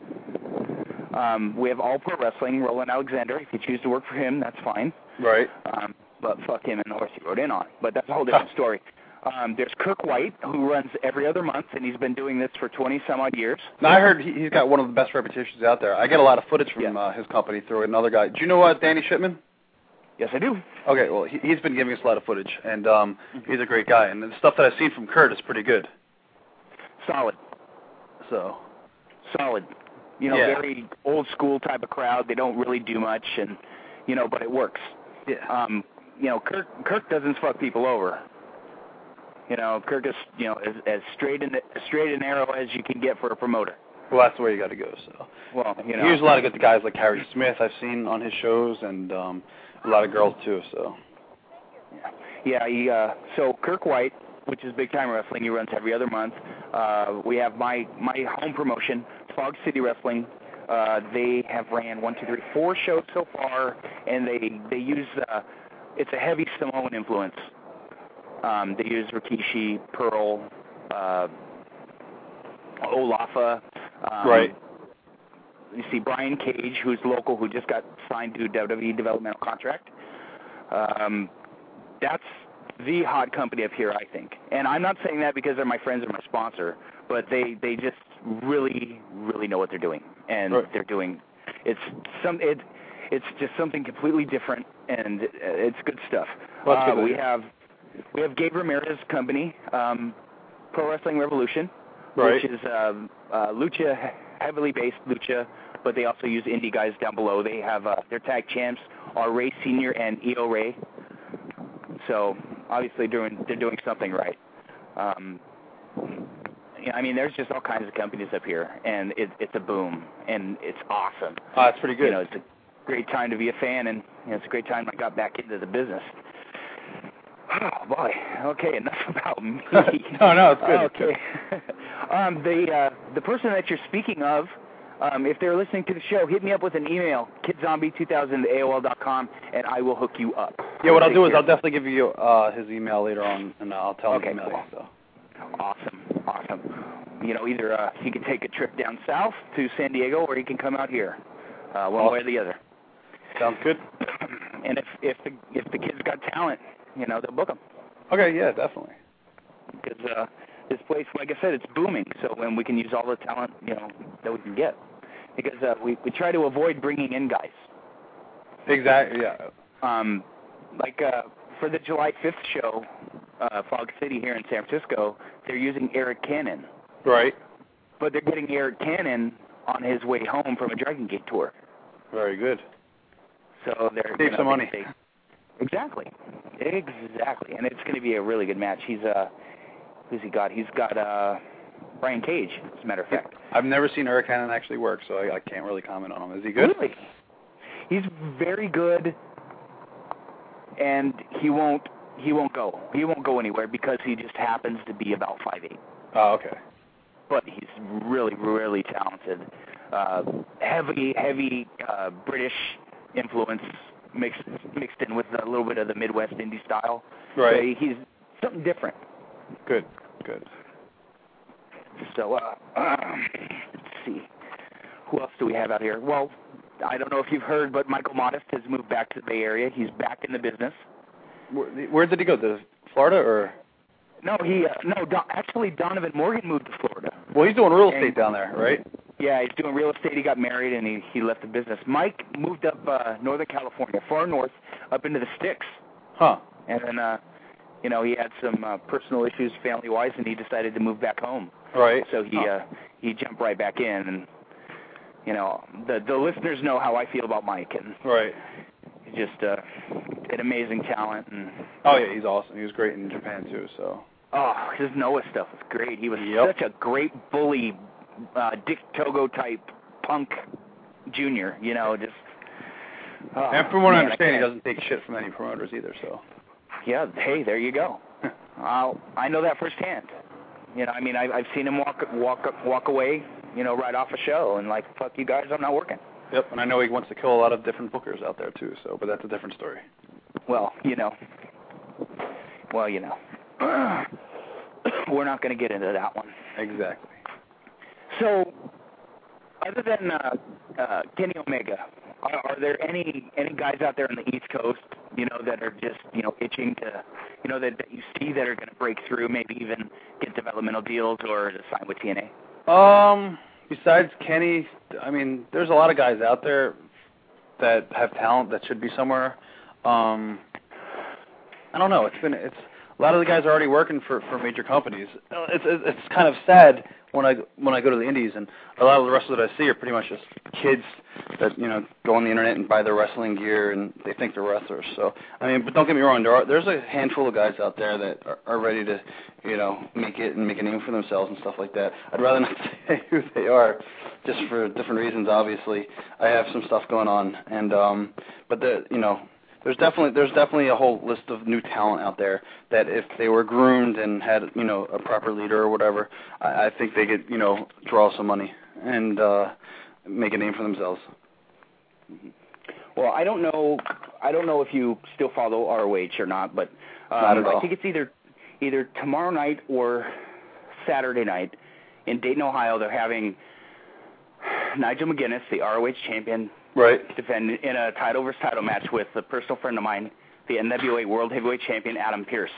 We have All Pro Wrestling, Roland Alexander. If you choose to work for him, that's fine. Right. But fuck him and the horse he rode in on. But that's a whole different story. There's Kirk White, who runs every other month, and he's been doing this for 20-some-odd years. Now, I heard he's got one of the best reputations out there. I get a lot of footage from his company through another guy. Do you know Danny Shipman? Yes, I do. Okay, well, he's been giving us a lot of footage, and he's a great guy. And the stuff that I've seen from Kurt is pretty good. Solid. Solid. Very old-school type of crowd. They don't really do much, and but it works. Yeah. Kirk doesn't fuck people over. Kirk is, as straight and narrow as you can get for a promoter. Well, that's the way you got to go. So. Well, he uses a lot of good guys like Harry Smith I've seen on his shows, and a lot of girls too. So. Yeah. So Kirk White, which is Big Time Wrestling, he runs every other month. We have my home promotion, Fog City Wrestling. They have ran 4 shows so far, and they use it's a heavy Samoan influence. They use Rikishi, Pearl, Olafa. Right. You see Brian Cage, who's local, who just got signed to WWE developmental contract. That's the hot company up here, I think. And I'm not saying that because they're my friends or my sponsor, but they just really, really know what they're doing. And they're doing it's just something completely different, and it's good stuff. We have Gabe Ramirez's company, Pro Wrestling Revolution, which is lucha, heavily based lucha, but they also use indie guys down below. They have their tag champs are Ray Sr. and Io Ray. So obviously they're doing something right. I mean, there's just all kinds of companies up here, and it's a boom, and it's awesome. Oh, that's pretty good. It's a great time to be a fan, and it's a great time I got back into the business. Oh, boy. Okay, enough about me. No, it's good. Okay. The person that you're speaking of, if they're listening to the show, hit me up with an email, kidzombie2000@AOL.com, and I will hook you up. Yeah, what I'll do is I'll definitely give you his email later on, and I'll tell him to email you. So. Awesome. You know, either he can take a trip down south to San Diego, or he can come out here, one way or the other. Sounds good. And if the kid's got talent, you know, they'll book him. Okay, yeah, definitely. Because this place, like I said, it's booming. So when we can use all the talent, you know, that we can get, because we try to avoid bringing in guys. Exactly. Yeah. Like for the July 5th show, Fog City here in San Francisco, they're using Eric Cannon. Right. But they're getting Eric Cannon on his way home from a Dragon Gate tour. Very good. So they're save some money. Exactly, and it's going to be a really good match. Who's he got? He's got Brian Cage, as a matter of fact. I've never seen Eric Cannon actually work, so I can't really comment on him. Is he good? Really? He's very good, and he won't go anywhere because he just happens to be about 5'8". Oh, okay. But he's really, really talented. Heavy British influence mixed in with a little bit of the Midwest indie style. Right. So he's something different. Good. So let's see. Who else do we have out here? Well, I don't know if you've heard, but Michael Modest has moved back to the Bay Area. He's back in the business. Where did he go? To Florida or? No, actually Donovan Morgan moved to Florida. Well, he's doing real estate down there, right? Yeah, he's doing real estate. He got married, and he left the business. Mike moved up Northern California, far north, up into the sticks. Huh. And then, you know, he had some personal issues family-wise, and he decided to move back home. Right. So he jumped right back in, and, you know, the listeners know how I feel about Mike. And right. He's just an amazing talent. And oh, yeah, he's awesome. He was great in Japan, too, so. Oh, his Noah stuff was great. He was such a great bully, Dick Togo-type punk junior, you know, just... and from what I understand, he doesn't take shit from any promoters either, so... Yeah, hey, there you go. I know that firsthand. You know, I mean, I've seen him walk away, you know, right off a show, and like, fuck you guys, I'm not working. Yep, and I know he wants to kill a lot of different bookers out there, too, so, but that's a different story. Well, you know. We're not going to get into that one. Exactly. So, other than Kenny Omega, are there any guys out there on the East Coast, you know, that are just, you know, itching to, you know, that you see that are going to break through, maybe even get developmental deals or to sign with TNA? Besides Kenny, I mean, there's a lot of guys out there that have talent that should be somewhere. I don't know. It's a lot of the guys are already working for major companies. It's kind of sad when I go to the indies, and a lot of the wrestlers that I see are pretty much just kids that, you know, go on the internet and buy their wrestling gear and they think they're wrestlers. So I mean, but don't get me wrong, there's a handful of guys out there that are ready to, you know, make it and make a name for themselves and stuff like that. I'd rather not say who they are, just for different reasons. Obviously, I have some stuff going on, and but there's definitely a whole list of new talent out there that if they were groomed and had, you know, a proper leader or whatever, I think they could, you know, draw some money and make a name for themselves. Well, I don't know if you still follow ROH or not, but not at all. I think it's either tomorrow night or Saturday night in Dayton, Ohio. They're having Nigel McGuinness, the ROH champion, right, defend in a title versus title match with a personal friend of mine, the NWA World Heavyweight Champion, Adam Pearce.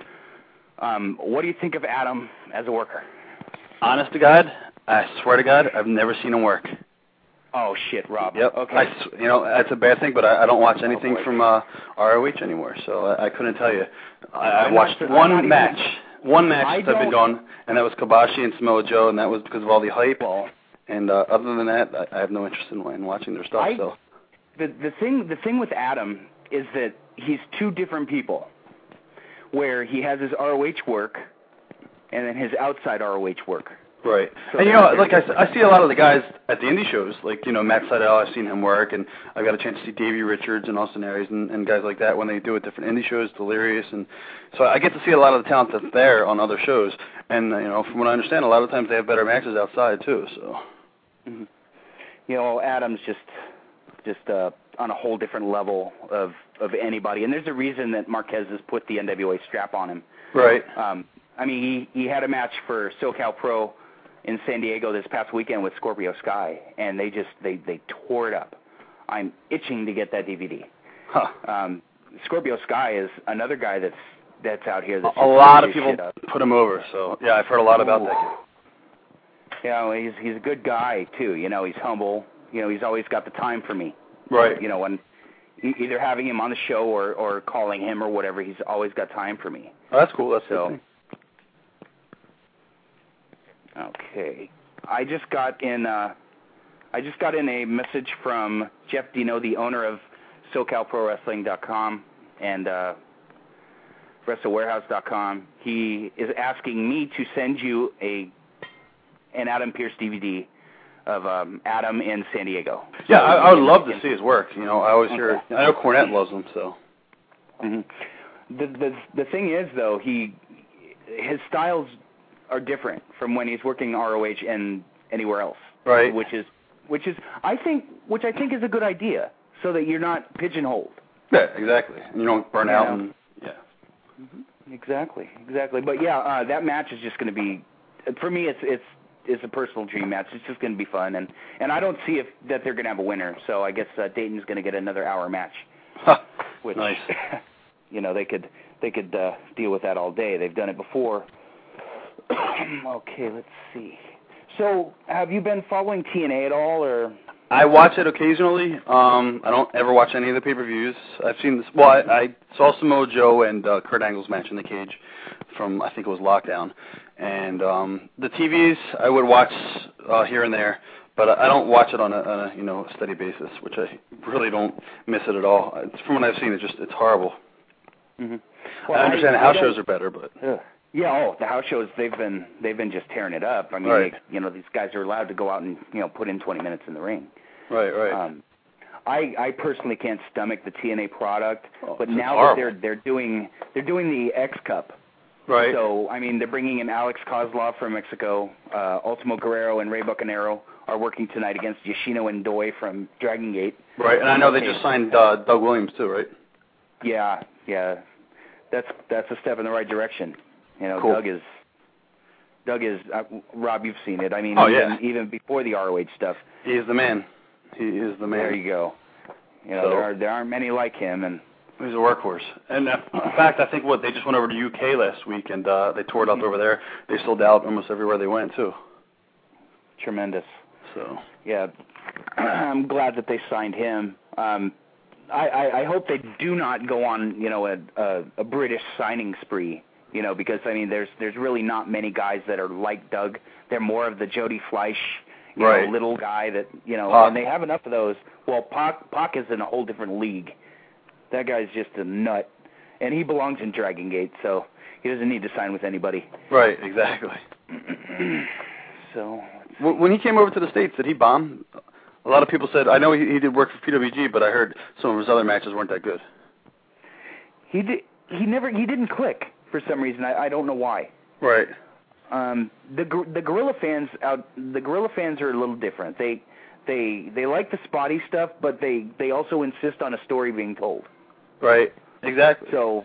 What do you think of Adam as a worker? Honest to God, I swear to God, I've never seen him work. Oh, shit, Rob. Yep. Okay. You know, that's a bad thing, but I don't watch anything from ROH anymore, so I couldn't tell you. I watched one match that I've been going, and that was Kobashi and Samoa Joe, and that was because of all the hype. And other than that, I have no interest in watching their stuff. So the thing with Adam is that he's two different people, where he has his ROH work and then his outside ROH work. Right. So and, you know, like I see a lot of the guys at the indie shows, like, you know, Matt Seidel, I've seen him work, and I've got a chance to see Davey Richards and Austin Aries and guys like that when they do it different indie shows, Delirious, and so I get to see a lot of the talent that's there on other shows, and, you know, from what I understand, a lot of times they have better matches outside, too, so. Mm-hmm. You know, Adam's just, just on a whole different level of anybody. And there's a reason that Marquez has put the NWA strap on him. Right. I mean, he had a match for SoCal Pro in San Diego this past weekend with Scorpio Sky, and they tore it up. I'm itching to get that DVD. Huh. Scorpio Sky is another guy that's out here. That's a lot of people put him over, so yeah, I've heard a lot about that kid. You know, he's a good guy too. You know, he's humble. You know, he's always got the time for me. Right. You know, when either having him on the show or calling him or whatever, he's always got time for me. Oh, that's cool. That's so. good. Okay. I just got in a message from Jeff Dino, the owner of SoCalProWrestling.com and WrestleWarehouse.com. He is asking me to send you an Adam Pearce DVD of Adam in San Diego. Yeah, I would love to see his work. You know, I always hear. I know Cornette loves him, so. Mm-hmm. The thing is, though, his styles are different from when he's working ROH and anywhere else. Right. Which I think is a good idea, so that you're not pigeonholed. Yeah, exactly. And you don't burn out. And, yeah. Mm-hmm. Exactly. But yeah, that match is just going to be, for me, it's a personal dream match. It's just going to be fun, and I don't see that they're going to have a winner. So I guess Dayton's going to get another hour match. Which, nice. You know, they could deal with that all day. They've done it before. Okay, let's see. So, have you been following TNA at all, or? I watch it occasionally. I don't ever watch any of the pay-per-views. I've seen this. Well, I saw Samoa Joe and Kurt Angle's match in the cage from, I think it was Lockdown. And the TVs I would watch here and there, but I don't watch it on a steady basis, which I really don't miss it at all. From what I've seen, it's horrible. Mm-hmm. Well, I understand the house shows are better, but. Yeah, the house shows, they've been just tearing it up. I mean, right. These guys are allowed to go out and, put in 20 minutes in the ring. Right. I personally can't stomach the TNA product, but now horrible. that they're doing the X Cup. Right. So, I mean, they're bringing in Alex Kozlov from Mexico. Ultimo Guerrero and Rey Bucanero are working tonight against Yoshino and Doi from Dragon Gate. Right, and I know they just signed Doug Williams too, right? Yeah. That's a step in the right direction. Cool. Doug is Rob, you've seen it. I mean, even before the ROH stuff. He is the man. He is the man. There you go. There aren't many like him, and he's a workhorse. And in fact, I think they just went over to UK last week, and they tore it up over there. They sold out almost everywhere they went too. Tremendous. So yeah, I'm glad that they signed him. I hope they do not go on, a British signing spree. Because I mean, there's really not many guys that are like Doug. They're more of the Jody Fleisch, little guy that and they have enough of those. Well, Pac is in a whole different league. That guy's just a nut, and he belongs in Dragon Gate, so he doesn't need to sign with anybody. Right, exactly. So when he came over to the States, did he bomb? A lot of people said, I know he did work for PWG, but I heard some of his other matches weren't that good. He didn't click. For some reason, I don't know why. Right. The Gorilla fans are a little different. They like the spotty stuff, but they also insist on a story being told. Right. Exactly. So,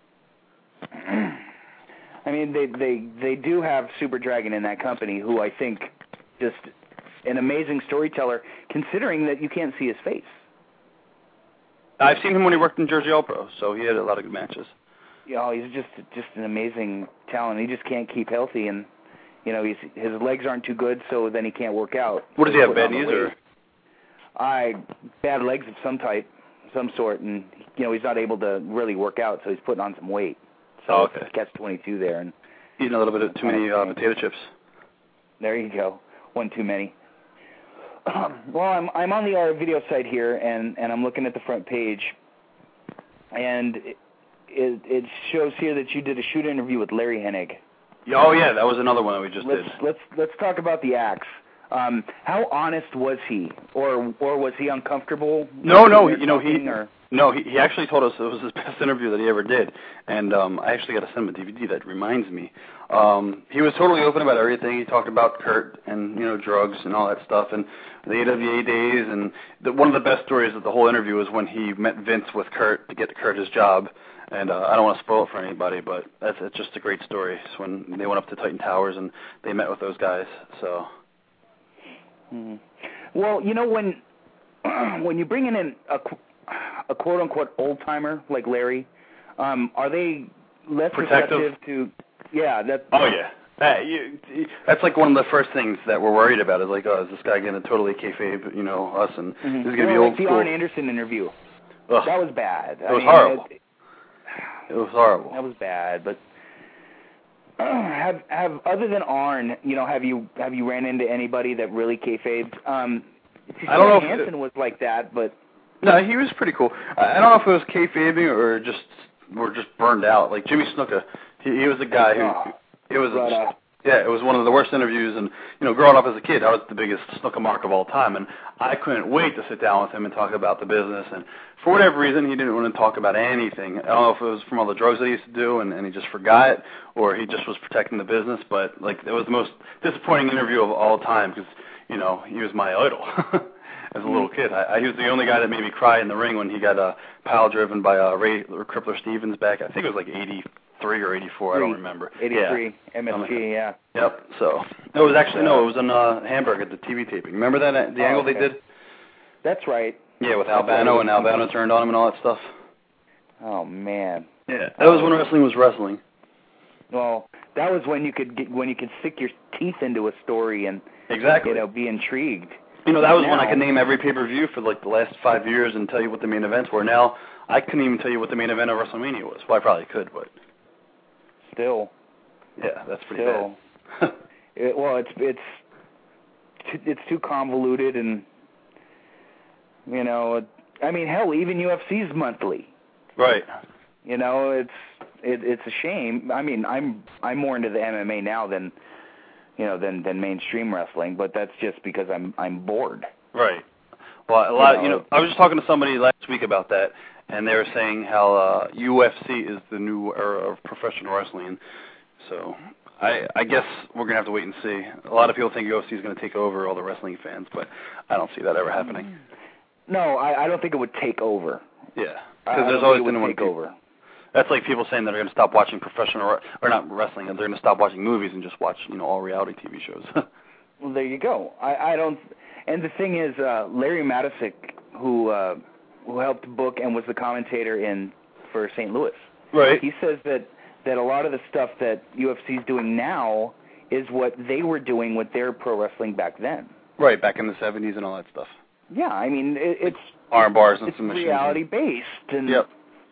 I mean, they do have Super Dragon in that company, who I think just an amazing storyteller, considering that you can't see his face. I've seen him when he worked in Jersey All Pro, so he had a lot of good matches. He's just an amazing talent. He just can't keep healthy, and his legs aren't too good, so then he can't work out. What does he have? Bad knees or? Bad legs of some sort, and he's not able to really work out, so he's putting on some weight. So okay. Catch-22 there, and eating a little bit of too many potato chips. There you go, one too many. Well, I'm on the R video site here, and I'm looking at the front page, and it shows here that you did a shoot interview with Larry Hennig. Oh yeah, that was another one that we just did. Let's talk about the axe. How honest was he, or was he uncomfortable? No, No, he actually told us it was his best interview that he ever did, and I actually got to send him a DVD that reminds me. He was totally open about everything. He talked about Kurt and, drugs and all that stuff, and the AWA days, and one of the best stories of the whole interview was when he met Vince with Kurt to get Kurt his job, and I don't want to spoil it for anybody, but it's just a great story. It's when they went up to Titan Towers and they met with those guys, so. Well, when you bring in a quote-unquote old-timer like Larry, are they less receptive to... Yeah. Oh, yeah. That's like one of the first things that we're worried about is like, is this guy going to totally kayfabe, us, and this is going to be old school. The Arn Anderson interview. Ugh. That was bad. It was horrible. It was horrible. That was bad, but... have other than Arn, have you ran into anybody that really kayfabed? I don't know if Hansen was like that, but no, he was pretty cool. I don't know if it was kayfabing or we're just burned out. Like Jimmy Snuka, he was a guy who it was one of the worst interviews. And growing up as a kid, I was the biggest Snuka mark of all time, and I couldn't wait to sit down with him and talk about the business. And for whatever reason, he didn't want to talk about anything. I don't know if it was from all the drugs that he used to do, and he just forgot, or he just was protecting the business. But like, it was the most disappointing interview of all time because he was my idol. As a little kid, he was the only guy that made me cry in the ring when he got pile driven by Ray Crippler Stevens back. I think it was like 83 or 84. I don't remember. 83, yeah. MSG, yeah. Yep. So it was actually it was in Hamburg at the TV taping. Remember that the angle they did? That's right. Yeah, with Albano, and Albano turned on him and all that stuff. Oh man. Yeah, that was when wrestling was wrestling. Well, that was when you could stick your teeth into a story and exactly be intrigued. That was when I could name every pay-per-view for like the last 5 years and tell you what the main events were. Now, I couldn't even tell you what the main event of WrestleMania was. Well, I probably could, but... Still. Yeah, that's pretty bad. It's too convoluted and, hell, even UFC's monthly. Right. It's a shame. I mean, I'm more into the MMA now than mainstream wrestling, but that's just because I'm bored. Right. Well, a lot. I was just talking to somebody last week about that, and they were saying how UFC is the new era of professional wrestling. So I guess we're gonna have to wait and see. A lot of people think UFC is gonna take over all the wrestling fans, but I don't see that ever happening. No, I don't think it would take over. Yeah, because there's always been one take over. That's like people saying that they're going to stop watching professional, or not wrestling, they're going to stop watching movies and just watch, all reality TV shows. Well, there you go. I don't, and the thing is, Larry Matisic, who helped book and was the commentator for St. Louis. Right. He says that a lot of the stuff that UFC is doing now is what they were doing with their pro wrestling back then. Right, back in the 70s and all that stuff. Yeah, I mean, it's arm bars and some machines. It's reality based. And yep.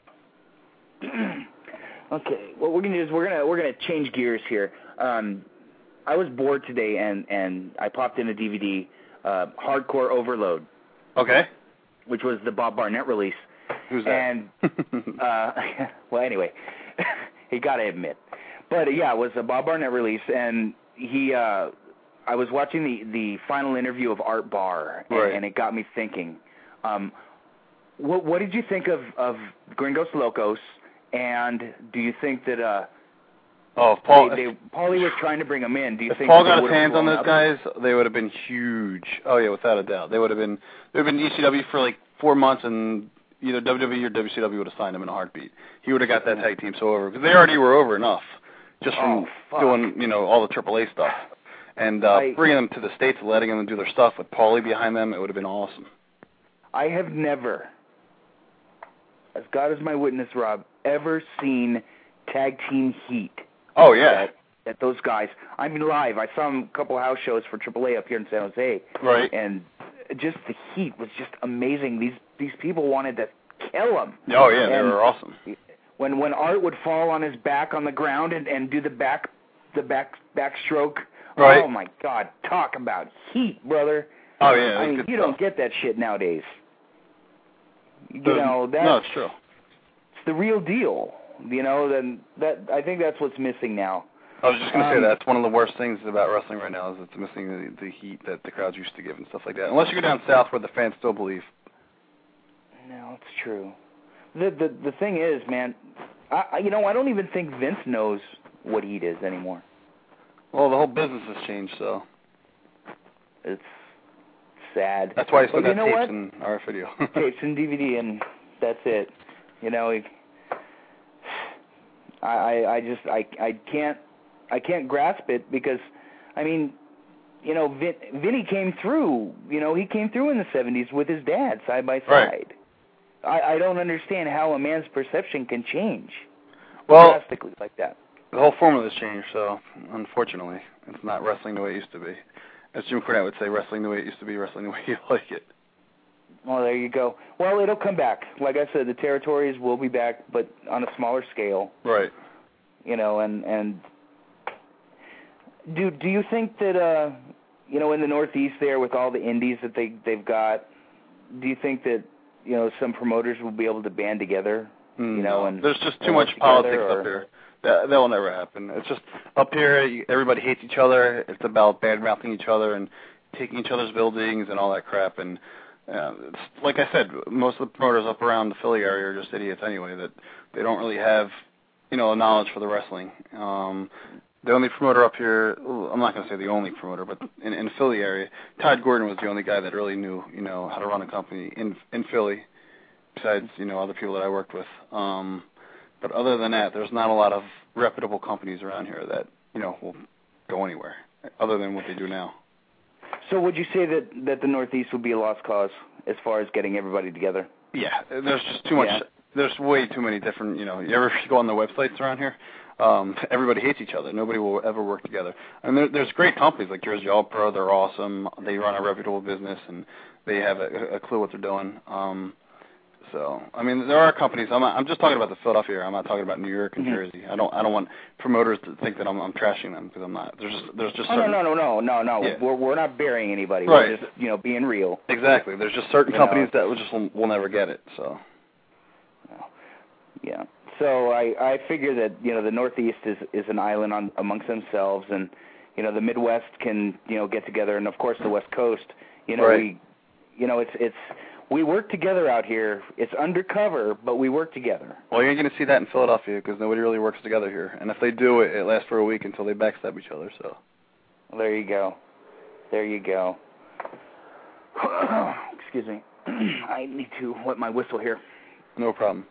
Okay, what we're gonna do is we're gonna change gears here. I was bored today, and I popped in a DVD, Hardcore Overload. Okay. Which was the Bob Barnett release. Who's that? And well, anyway, you gotta admit, but yeah, it was a Bob Barnett release, and he. I was watching the final interview of Art Barr, and it got me thinking. What did you think of Gringos Locos? And do you think that Paulie was trying to bring him in? Do you think Paul got his hands on those guys? They would have been huge. Oh yeah, without a doubt. They would have been ECW for like 4 months, and either WWE or WCW would have signed him in a heartbeat. He would have got that tag team so over because they already were over enough just from doing all the AAA stuff. And bringing them to the States, letting them do their stuff with Paulie behind them, it would have been awesome. I have never, as God is my witness, Rob, ever seen tag team heat. Oh, yeah. At those guys. I mean, live. I saw them a couple of house shows for AAA up here in San Jose. Right. And just the heat was just amazing. These people wanted to kill them. Oh, yeah, they were awesome. When Art would fall on his back on the ground and do the backstroke. Right. Oh, my God. Talk about heat, brother. Oh, yeah. I mean, you don't get that shit nowadays. No, it's true. It's the real deal. Then I think that's what's missing now. I was just going to say that's one of the worst things about wrestling right now is it's missing the heat that the crowds used to give and stuff like that. Unless you go down south where the fans still believe. No, it's true. The thing is, man, I don't even think Vince knows what heat is anymore. Well, the whole business has changed, so it's sad. That's why I still got know tapes what? and RF video. Tapes and DVD, and that's it. I can't grasp it because, I mean, Vinny came through. He came through in the 70s with his dad side by side. Right. I don't understand how a man's perception can change drastically like that. The whole formula has changed, so unfortunately, it's not wrestling the way it used to be. As Jim Cornette would say, wrestling the way it used to be, wrestling the way you like it. Well, there you go. Well, it'll come back. Like I said, the territories will be back, but on a smaller scale. Right. And do you think that in the Northeast there with all the indies that they've got, do you think that some promoters will be able to band together? No. And there's just too much politics up here. That will never happen. It's just up here, everybody hates each other. It's about bad-mouthing each other and taking each other's buildings and all that crap. And it's, like I said, most of the promoters up around the Philly area are just idiots anyway, that they don't really have, a knowledge for the wrestling. The only promoter up here, I'm not going to say the only promoter, but in the Philly area, Todd Gordon was the only guy that really knew, how to run a company in Philly, besides, other people that I worked with. But other than that, there's not a lot of reputable companies around here that, will go anywhere, other than what they do now. So would you say that the Northeast would be a lost cause as far as getting everybody together? Yeah, there's just too much. Yeah. There's way too many different, you ever go on the websites around here? Everybody hates each other. Nobody will ever work together. And there's great companies like Jersey All Pro. They're awesome. They run a reputable business, and they have a clue what they're doing. So, I mean, there are companies. I'm just talking about the Philadelphia area. I'm not talking about New York and Jersey. I don't want promoters to think that I'm trashing them, because I'm not. There's just certain, no. Yeah. We're not burying anybody. Right. We're just being real. Exactly. There's just certain companies that will never get it. So. Yeah. So I figure that the Northeast is an island amongst themselves, and the Midwest can get together, and of course the West Coast. Right. We work together out here. It's undercover, but we work together. Well, you're going to see that in Philadelphia, because nobody really works together here. And if they do, it lasts for a week until they backstab each other. So. Well, there you go. Excuse me. I need to wet my whistle here. No problem.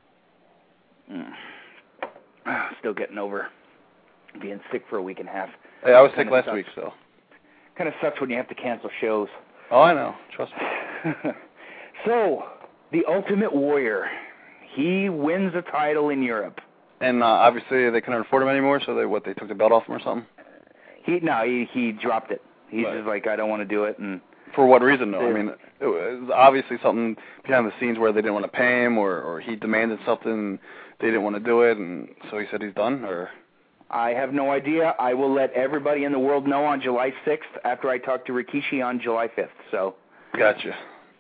Still getting over being sick for a week and a half. Hey, I was sick last week, so. Kind of sucks when you have to cancel shows. Oh, I know. Trust me. So, the Ultimate Warrior, he wins a title in Europe. And obviously they couldn't afford him anymore, so they took the belt off him or something? He dropped it. He's just like, I don't want to do it. And for what reason, though? I mean, it was obviously something behind the scenes where they didn't want to pay him, or he demanded something and they didn't want to do it, and so he said he's done, or? I have no idea. I will let everybody in the world know on July 6th after I talk to Rikishi on July 5th. So. Gotcha.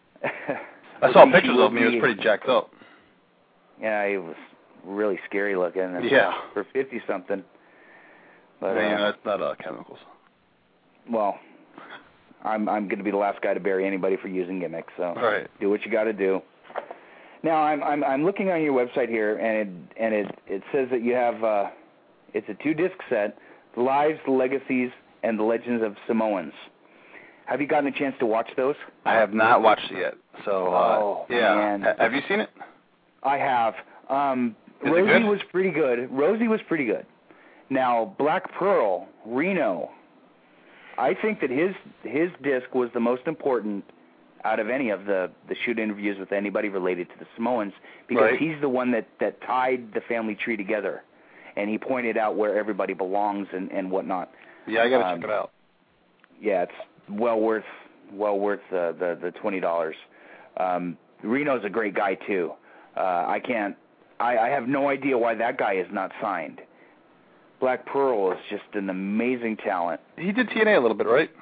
I saw pictures of him. He was pretty jacked up. Yeah, he was really scary looking. Yeah. For 50-something. But that's not chemicals. Well, I'm going to be the last guy to bury anybody for using gimmicks. So right. Do what you got to do. Now I'm looking on your website here, and it says that you have it's a 2-disc set, Lives, Legacies, and the Legends of Samoans. Have you gotten a chance to watch those? I have not watched it yet. So, yeah. Man. Have you seen it? I have. Rosie was pretty good. Now, Black Pearl, Reno, I think that his disc was the most important out of any of the shoot interviews with anybody related to the Samoans, because he's the one that tied the family tree together, and he pointed out where everybody belongs and whatnot. Yeah, I got to check it out. Yeah, it's well worth the $20. Reno's a great guy too. I have no idea why that guy is not signed. Black Pearl is just an amazing talent. He did TNA a little bit, right?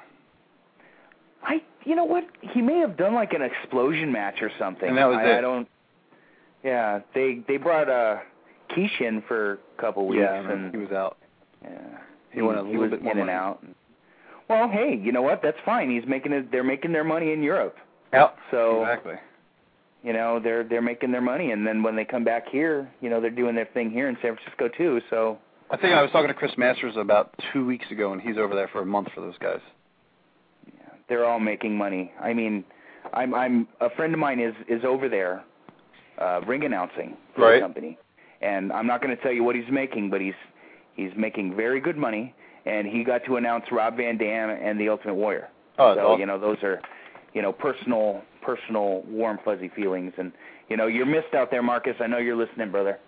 You know what? He may have done like an explosion match or something. And that was it. I don't. Yeah, they brought Keish in for a couple weeks, and he was out. Yeah, he went a little bit more in and out. Well, hey, you know what? That's fine. They're making their money in Europe. Yep. So exactly. you know, they're making their money, and then when they come back here, you know, they're doing their thing here in San Francisco too. So I think I was talking to Chris Masters about 2 weeks ago, and he's over there for a month for those guys. yeah, they're all making money. I mean, I'm a friend of mine is over there ring announcing for the company, and I'm not going to tell you what he's making, but he's making very good money, and he got to announce Rob Van Dam and the Ultimate Warrior. Oh, so awesome. You know, those are, you know, personal warm fuzzy feelings, and you know, you're missed out there, Marcus. I know you're listening, brother.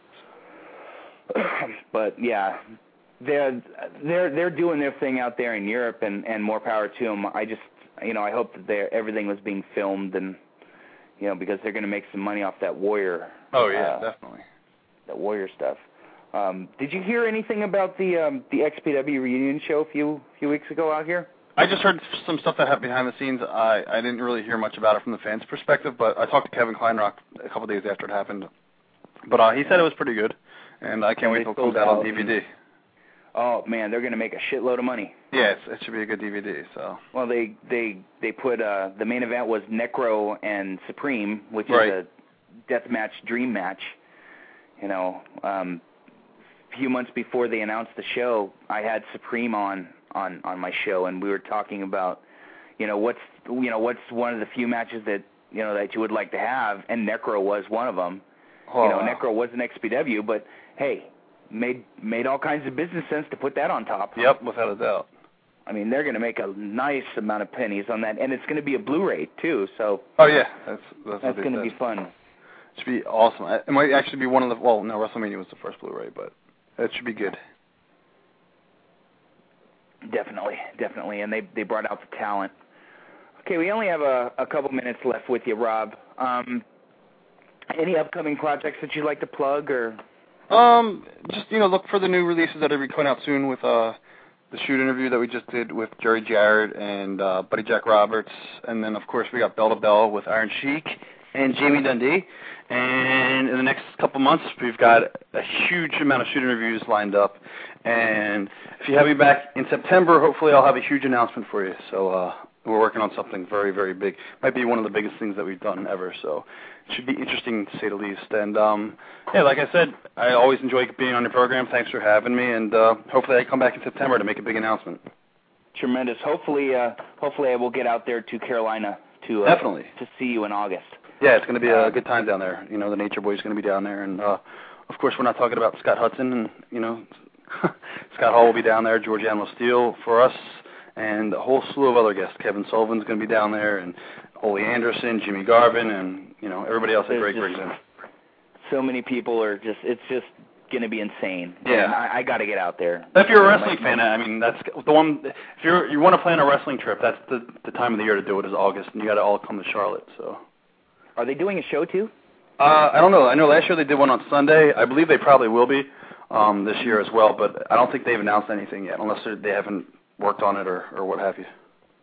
But yeah, they're doing their thing out there in Europe, and more power to them. I just, you know, I hope that everything was being filmed, and you know, because they're going to make some money off that Warrior. Oh yeah, definitely. That Warrior stuff. Did you hear anything about the XPW reunion show a few weeks ago out here? I just heard some stuff that happened behind the scenes. I didn't really hear much about it from the fans' perspective, but I talked to Kevin Kleinrock a couple days after it happened. But he said it was pretty good, and I can't wait till it comes out on DVD. Oh man, they're going to make a shitload of money. Yeah, it should be a good DVD. So. Well, they put the main event was Necro and Supreme, which is a deathmatch dream match. You know, a few months before they announced the show, I had Supreme on my show, and we were talking about, what's one of the few matches that that you would like to have, and Necro was one of them. Oh, Necro was an XPW, but hey, made all kinds of business sense to put that on top. Yep, without a doubt. I mean, they're going to make a nice amount of pennies on that, and it's going to be a Blu-ray too. So. Oh yeah, that's going to be fun. It should be awesome. It might actually be one of the. Well, no, WrestleMania was the first Blu-ray, but it should be good. Definitely, and they brought out the talent. Okay, we only have a couple minutes left with you, Rob. Any upcoming projects that you'd like to plug, or? Just look for the new releases that are coming out soon with the shoot interview that we just did with Jerry Jarrett and Buddy Jack Roberts, and then of course we got Bell to Bell with Iron Sheik and Jamie Dundee. And in the next couple months, we've got a huge amount of shoot interviews lined up. And if you have me back in September, hopefully I'll have a huge announcement for you. So we're working on something very, very big. Might be one of the biggest things that we've done ever. So it should be interesting, to say the least. And, yeah, like I said, I always enjoy being on your program. Thanks for having me. And hopefully I come back in September to make a big announcement. Tremendous. Hopefully I will get out there to Carolina to definitely to see you in August. Yeah, it's going to be a good time down there. The Nature Boy's going to be down there. And, of course, we're not talking about Scott Hudson. And, Scott Hall will be down there, George Animal Steel for us, and a whole slew of other guests. Kevin Sullivan's going to be down there, and Ole Anderson, Jimmy Garvin, and, everybody else that Greg brings in. So many people are it's just going to be insane. Yeah. And I got to get out there. If you're a wrestling fan, I mean, that's the one. If you want to plan a wrestling trip, that's the time of the year to do it is August, and you got to all come to Charlotte, so. Are they doing a show too? I don't know. I know last year they did one on Sunday. I believe they probably will be this year as well, but I don't think they've announced anything yet, unless they haven't worked on it or what have you.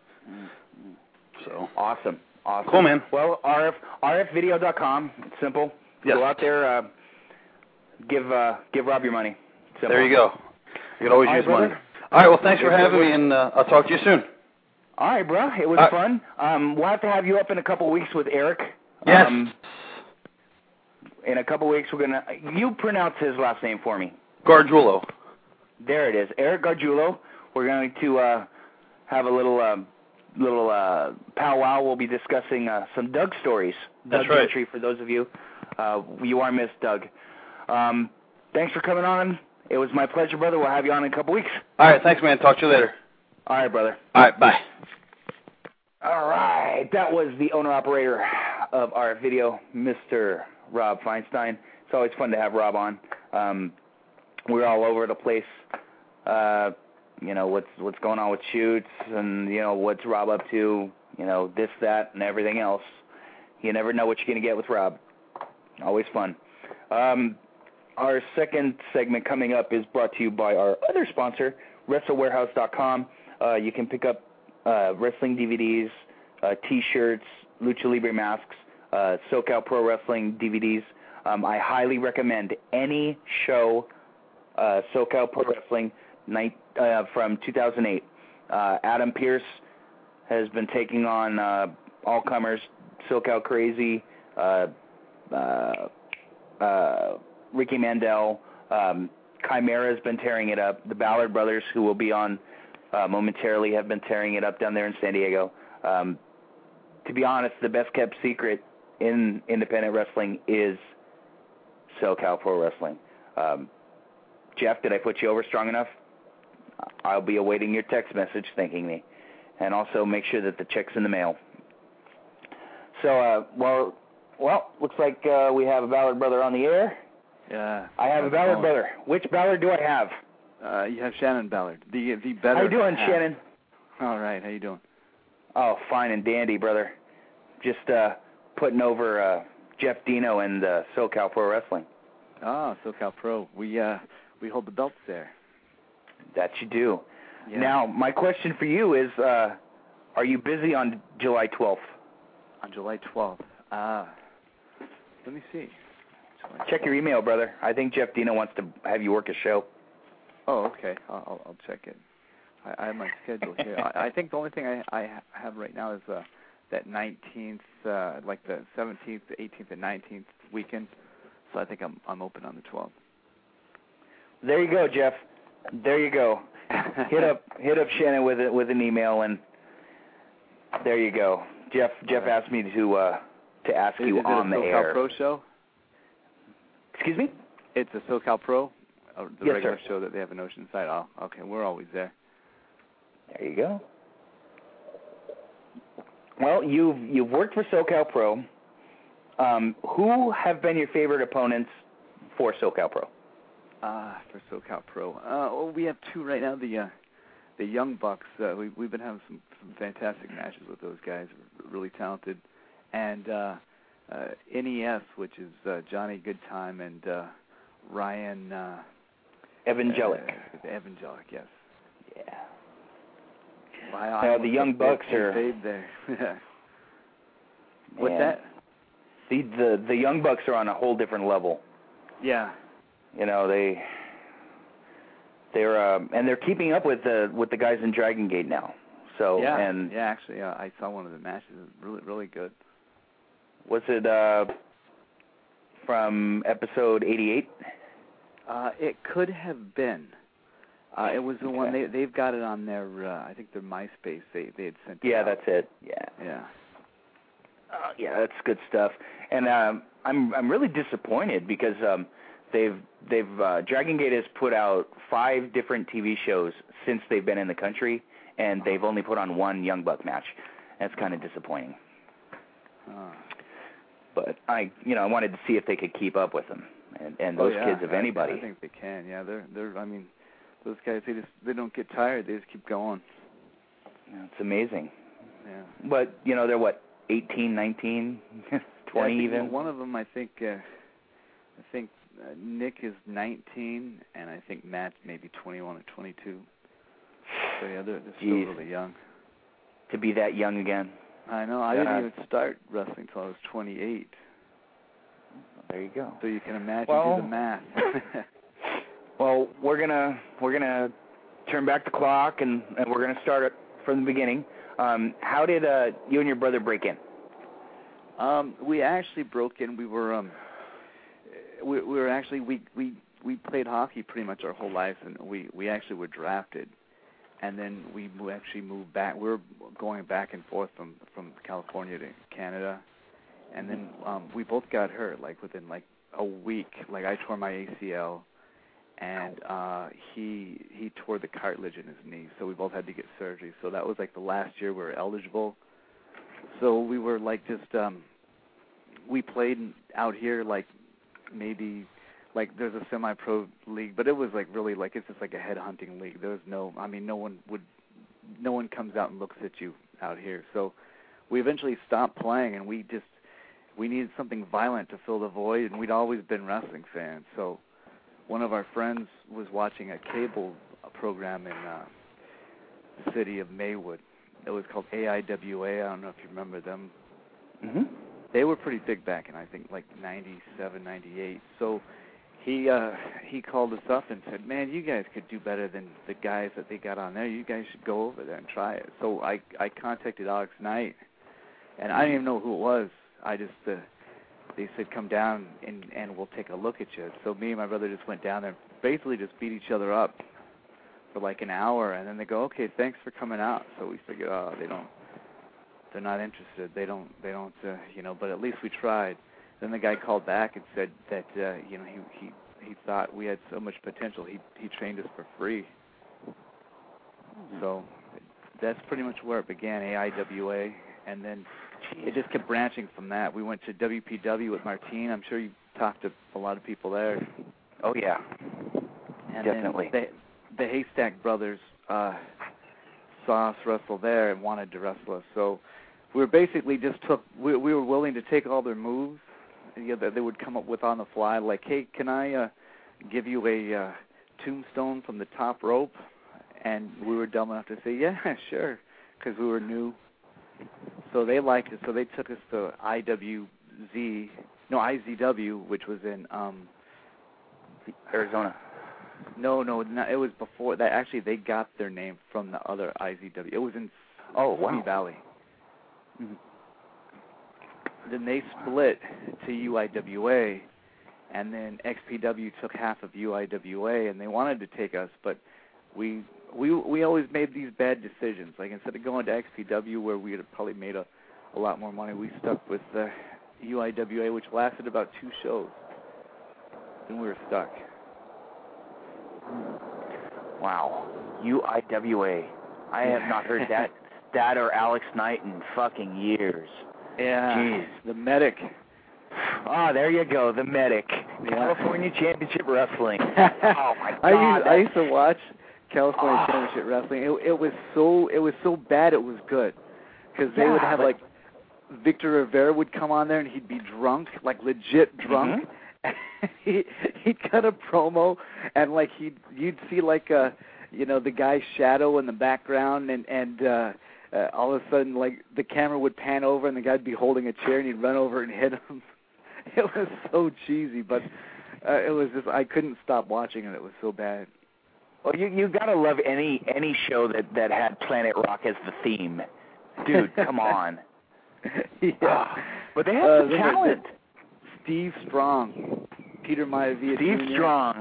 So awesome. Cool, man. Well, rfvideo.com. It's simple. Yes. Go out there, give Rob your money. Simple. There you go. You can always use money. All right. Well, thanks for having me, and I'll talk to you soon. All right, bro. It was fun. We'll have to have you up in a couple of weeks with Eric. Yes. In a couple of weeks, we're gonna. You pronounce his last name for me. Gargiulo. There it is, Eric Gargiulo. We're going to have a little powwow. We'll be discussing some Doug stories. That's Doug right. Gentry, for those of you. You are missed, Doug. Thanks for coming on. It was my pleasure, brother. We'll have you on in a couple weeks. All right. Thanks, man. Talk to you later. All right, brother. All right. Bye. All right. That was the owner-operator of our video, Mr. Rob Feinstein. It's always fun to have Rob on. We're all over the place. What's going on with shoots, and what's Rob up to. This, that, and everything else. You never know what you're going to get with Rob. Always fun. Our second segment coming up is brought to you by our other sponsor, WrestleWarehouse.com. You can pick up wrestling DVDs, T-shirts, Lucha Libre masks, SoCal Pro Wrestling DVDs. I highly recommend any show, SoCal Pro Wrestling from 2008. Adam Pearce has been taking on all-comers, SoCal Crazy, Ricky Mandel, Chimera's been tearing it up. The Ballard brothers, who will be on momentarily, have been tearing it up down there in San Diego. To be honest, the best kept secret in independent wrestling is SoCal Pro Wrestling. Jeff, did I put you over strong enough? I'll be awaiting your text message thanking me. And also make sure that the check's in the mail. So, well, looks like we have a Ballard brother on the air. Yeah. I have a Ballard brother. Which Ballard do I have? You have Shannon Ballard, the better. How you doing, half. Shannon? All right. How you doing? Oh, fine and dandy, brother. Just putting over Jeff Dino and SoCal Pro Wrestling. Ah, SoCal Pro. We hold the belts there. That you do. Yeah. Now, my question for you is, are you busy on July 12th? On July 12th. Let me see. Check your email, brother. I think Jeff Dino wants to have you work a show. Oh, okay. I'll check it. I have my schedule here. I think the only thing I have right now is that 19th, like the 17th, the 18th, and 19th weekend. So I think I'm open on the 12th. There you go, Jeff. There you go. Hit up Shannon with an email, and there you go. Jeff asked me to ask you on the air. Is it a SoCal Pro show? Excuse me? It's a SoCal Pro, the yes, regular sir. show that they have in Oceanside. Oh, okay. We're always there. There you go. Well, you've worked for SoCal Pro. Who have been your favorite opponents for SoCal Pro? For SoCal Pro. Well, we have two right now. The Young Bucks. We've been having some fantastic matches with those guys. Really talented. And NES, which is Johnny Goodtime and Ryan Evangelic. Evangelic, yes. Yeah. The Young Bucks are. There. What's that? The Young Bucks are on a whole different level. Yeah. You know, they're and they're keeping up with the guys in Dragon Gate now. So actually, I saw one of the matches. It was really good. Was it from episode 88? It could have been. It was the one they've got it on their I think their MySpace. They had sent. Yeah, it out. that's it. Yeah. Yeah, that's good stuff. And I'm really disappointed because they've Dragon Gate has put out 5 different TV shows since they've been in the country, and they've only put on one Young Buck match. That's kind of disappointing. But I wanted to see if they could keep up with them and those kids, if anybody. I think they can. Yeah, they're. I mean, those guys they don't get tired. They just keep going. Yeah, it's amazing. Yeah. But they're what, 18, 19, 20 even. One of them, I think Nick is 19, and I think Matt's maybe 21 or 22. So yeah, they're still really young. To be that young again. I know. I didn't even start wrestling until I was 28. There you go. So you can imagine do the math. Well, we're gonna turn back the clock and we're gonna start it from the beginning. How did you and your brother break in? We actually broke in. We were we played hockey pretty much our whole lives, and we actually were drafted. And then we actually moved back. We were going back and forth from California to Canada. And then we both got hurt, like, within, like, a week. Like, I tore my ACL, and he tore the cartilage in his knee. So we both had to get surgery. So that was, like, the last year we were eligible. So we were, like, just we played out here, like, maybe... Like, there's a semi-pro league, but it was, like, really, like, it's just like a head-hunting league. There's no one comes out and looks at you out here. So we eventually stopped playing, and we needed something violent to fill the void, and we'd always been wrestling fans. So one of our friends was watching a cable program in the city of Maywood. It was called AIWA. I don't know if you remember them. Mm-hmm. They were pretty big back in, I think, like 97, 98. So he called us up and said, "Man, you guys could do better than the guys that they got on there. You guys should go over there and try it." So I contacted Alex Knight, and I didn't even know who it was. I just they said come down and we'll take a look at you. So me and my brother just went down there, basically just beat each other up for like an hour, and then they go, okay, thanks for coming out. So we figured, oh, they're not interested. They don't, but at least we tried. Then the guy called back and said that, he thought we had so much potential. He trained us for free. So that's pretty much where it began, AIWA, and then it just kept branching from that. We went to WPW with Martine. I'm sure you talked to a lot of people there. Oh, yeah. And definitely. Then the Haystack Brothers saw us wrestle there and wanted to wrestle us. So we were basically we were willing to take all their moves that they would come up with on the fly, like, hey, can I give you a tombstone from the top rope? And we were dumb enough to say, yeah, sure, because we were new. So they liked it. So they took us to IZW, which was in Arizona. No, it was before that. Actually, they got their name from the other IZW. It was in Simi Valley. Mm-hmm. Then they split to UIWA, and then XPW took half of UIWA, and they wanted to take us, but we always made these bad decisions. Like, instead of going to XPW, where we would have probably made a lot more money, we stuck with the UIWA, which lasted about 2 shows. Then we were stuck. Wow. UIWA. I have not heard that or Alex Knight in fucking years. Yeah. Jeez. The Medic. Oh, there you go, the Medic. Yeah. California Championship Wrestling. Oh my God. I used to watch California Championship Wrestling. It was so bad it was good, because they would have like Victor Rivera would come on there and he'd be drunk, like legit drunk. Mm-hmm. he'd cut a promo, and like you'd see like the guy's shadow in the background, and all of a sudden like the camera would pan over and the guy'd be holding a chair and he'd run over and hit him. It was so cheesy, but it was just, I couldn't stop watching it. It was so bad. Well, you gotta love any show that had Planet Rock as the theme, dude. Come on. Yeah, but they had some talent. Steve Strong, Peter Maivia Steve Jr. Strong.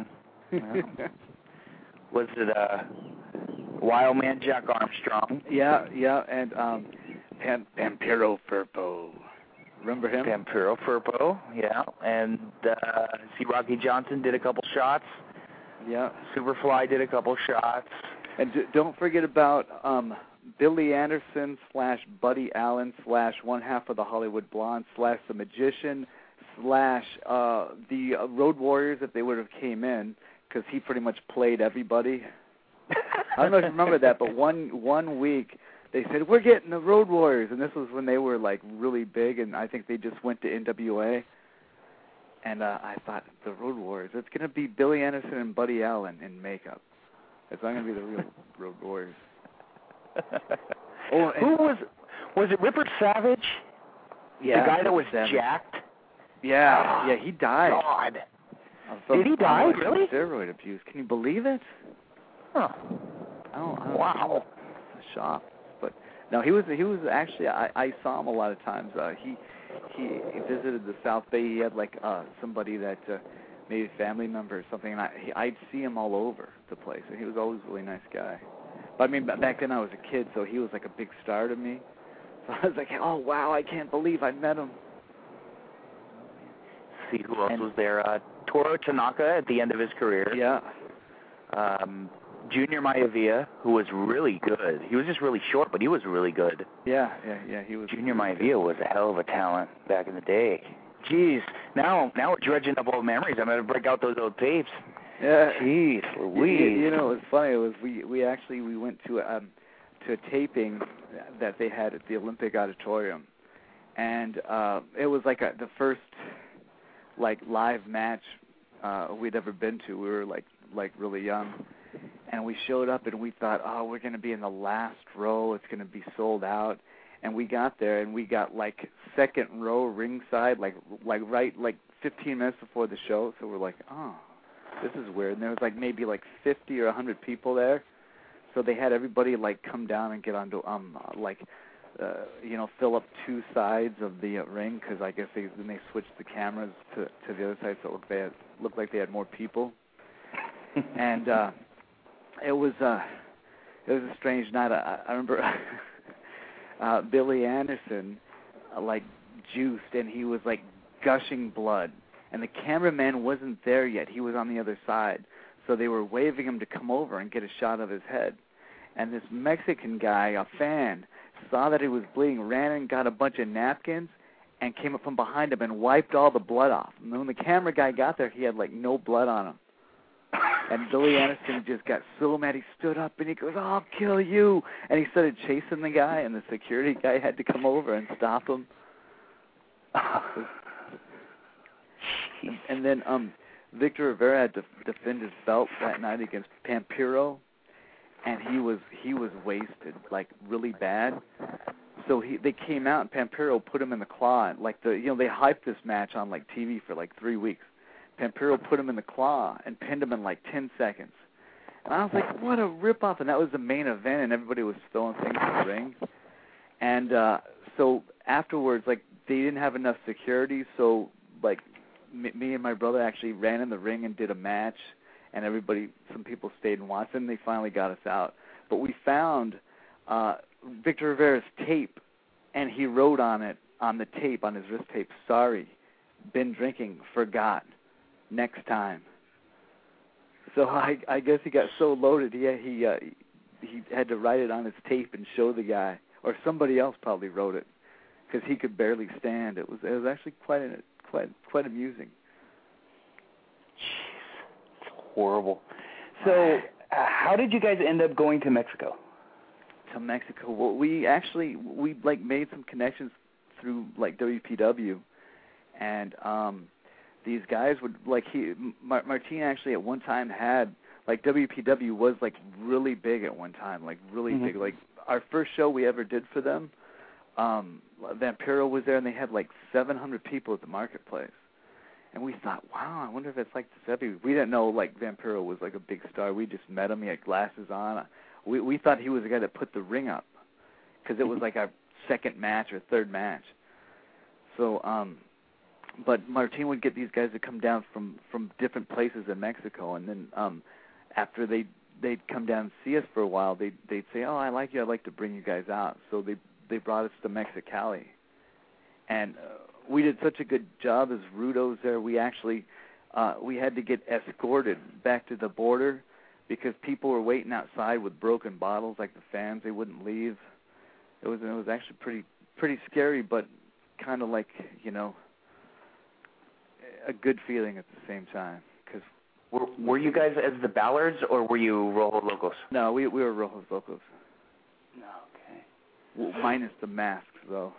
Was it Wild Man Jack Armstrong? Yeah, and Pampero Firpo. Remember him? Pampero Firpo, yeah. And see, Rocky Johnson did a couple shots. Yeah. Superfly did a couple shots. And don't forget about Billy Anderson / Buddy Allen / one half of the Hollywood Blondes / the Magician / the Road Warriors, if they would have came in, because he pretty much played everybody. I don't know if you remember that, but one week they said, we're getting the Road Warriors, and this was when they were like really big, and I think they just went to NWA. And I thought, the Road Warriors, it's going to be Billy Anderson and Buddy Allen in makeup. It's not going to be the real Road Warriors. Who was it Ripper Savage? Yeah. The guy that was Savage. jacked? Yeah, he died. God. Did he die, really? Steroid abuse. Can you believe it? Huh. I don't wow. I'm shocked. But no, he was actually, I saw him a lot of times. He visited the South Bay. He had like somebody that maybe a family member or something, and I'd see him all over the place. And he was always a really nice guy. But I mean, back then I was a kid, so he was like a big star to me. So I was like, oh wow, I can't believe I met him. See who else was there? Toru Tanaka at the end of his career. Yeah. Junior Maivia, who was really good. He was just really short, but he was really good. Yeah, he was. Junior Maivia was a hell of a talent back in the day. Jeez, now we're dredging up old memories. I'm going to break out those old tapes. Yeah. Jeez, Louise. You know, it was funny. It was we went to a taping that they had at the Olympic Auditorium, and it was like the first like live match we'd ever been to. We were like really young. And we showed up, and we thought, oh, we're going to be in the last row. It's going to be sold out. And we got there, and we got, like, second row ringside, like right, like 15 minutes before the show. So we're like, oh, this is weird. And there was, like, maybe, like, 50 or 100 people there. So they had everybody, like, come down and get onto, like, fill up two sides of the ring, because I guess they switched the cameras to the other side, so it looked like they had more people. And it was a strange night. I remember Billy Anderson juiced, and he was gushing blood, and the cameraman wasn't there yet. He was on the other side, so they were waving him to come over and get a shot of his head. And this Mexican guy, a fan, saw that he was bleeding, ran and got a bunch of napkins, and came up from behind him and wiped all the blood off. And when the camera guy got there, he had no blood on him. And Billy Anderson just got so mad, he stood up and he goes, "I'll kill you!" And he started chasing the guy, and the security guy had to come over and stop him. And then Victor Rivera had to defend his belt that night against Pampiro, and he was wasted, really bad. So they came out, and Pampiro put him in the claw. They hyped this match on TV for 3 weeks. Pampiro put him in the claw and pinned him in 10 seconds. And I was like, what a ripoff! And that was the main event, and everybody was throwing things in the ring. And so afterwards, they didn't have enough security, so me and my brother actually ran in the ring and did a match, and some people stayed and watched, and they finally got us out. But we found Victor Rivera's tape, and he wrote on it, on the tape, on his wrist tape, "Sorry, been drinking, forgot, next time." So I guess he got so loaded, he had to write it on his tape and show the guy, or somebody else probably wrote it, because he could barely stand. It was actually quite amusing. Jeez, it's horrible. So, how did you guys end up going to Mexico? To Mexico, well, we made some connections through WPW, and these guys would Martin actually at one time had WPW was really big at one time, really big. Our first show we ever did for them, Vampiro was there, and they had 700 people at the marketplace. And we thought, wow, I wonder if it's like this. We didn't know Vampiro was a big star. We just met him. He had glasses on. We thought he was the guy that put the ring up, because it was our second match or third match. So, but Martin would get these guys to come down from different places in Mexico, and then after they'd come down and see us for a while, they'd say, "Oh, I like you. I'd like to bring you guys out." So they brought us to Mexicali, and we did such a good job as Rudos there. We actually we had to get escorted back to the border because people were waiting outside with broken bottles, the fans. They wouldn't leave. It was actually pretty scary, but kind of a good feeling at the same time. Cause were you guys as the Ballards, or were you Rojo Locos? No, we were Rojo Locos. No, okay. Well, minus the masks, though.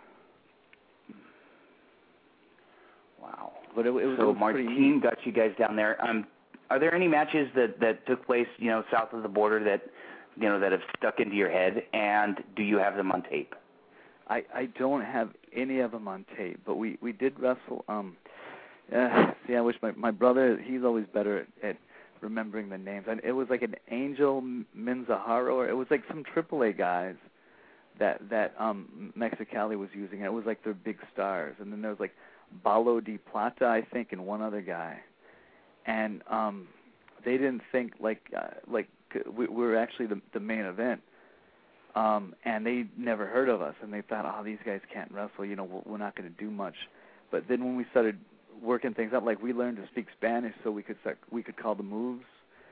Wow. But it was so Martin got you guys down there. Are there any matches that took place, south of the border that have stuck into your head, and do you have them on tape? I don't have any of them on tape, but we did wrestle. See, I wish my brother, he's always better at remembering the names. And it was an Angel Menzaharo, or it was some AAA guys that Mexicali was using. It was their big stars. And then there was Balo de Plata, I think, and one other guy. And they didn't think we were actually the main event. And they never heard of us, and they thought, oh, these guys can't wrestle, we're not going to do much. But then when we started working things out, we learned to speak Spanish, so we could call the moves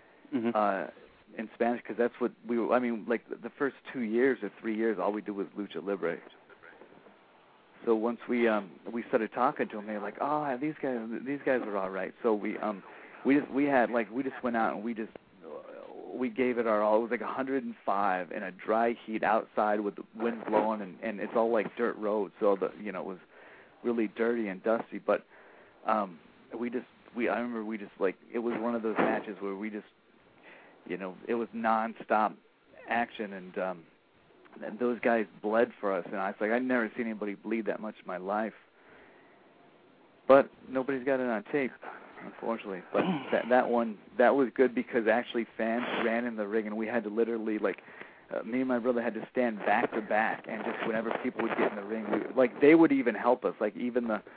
in Spanish, because that's what we were. I mean, the first 2 years or 3 years, all we did was lucha libre. So once we started talking to them, they were like, oh, these guys are all right. So we just went out and we gave it our all. It was 105 in a dry heat outside with the wind blowing, and it's all dirt roads, so it was really dirty and dusty. But I remember it was one of those matches where we just, it was nonstop action, and those guys bled for us, and I was I'd never seen anybody bleed that much in my life. But nobody's got it on tape, unfortunately. But that was good, because actually fans ran in the ring, and we had to literally me and my brother had to stand back to back, and just whenever people would get in the ring, they would even help us. Like even the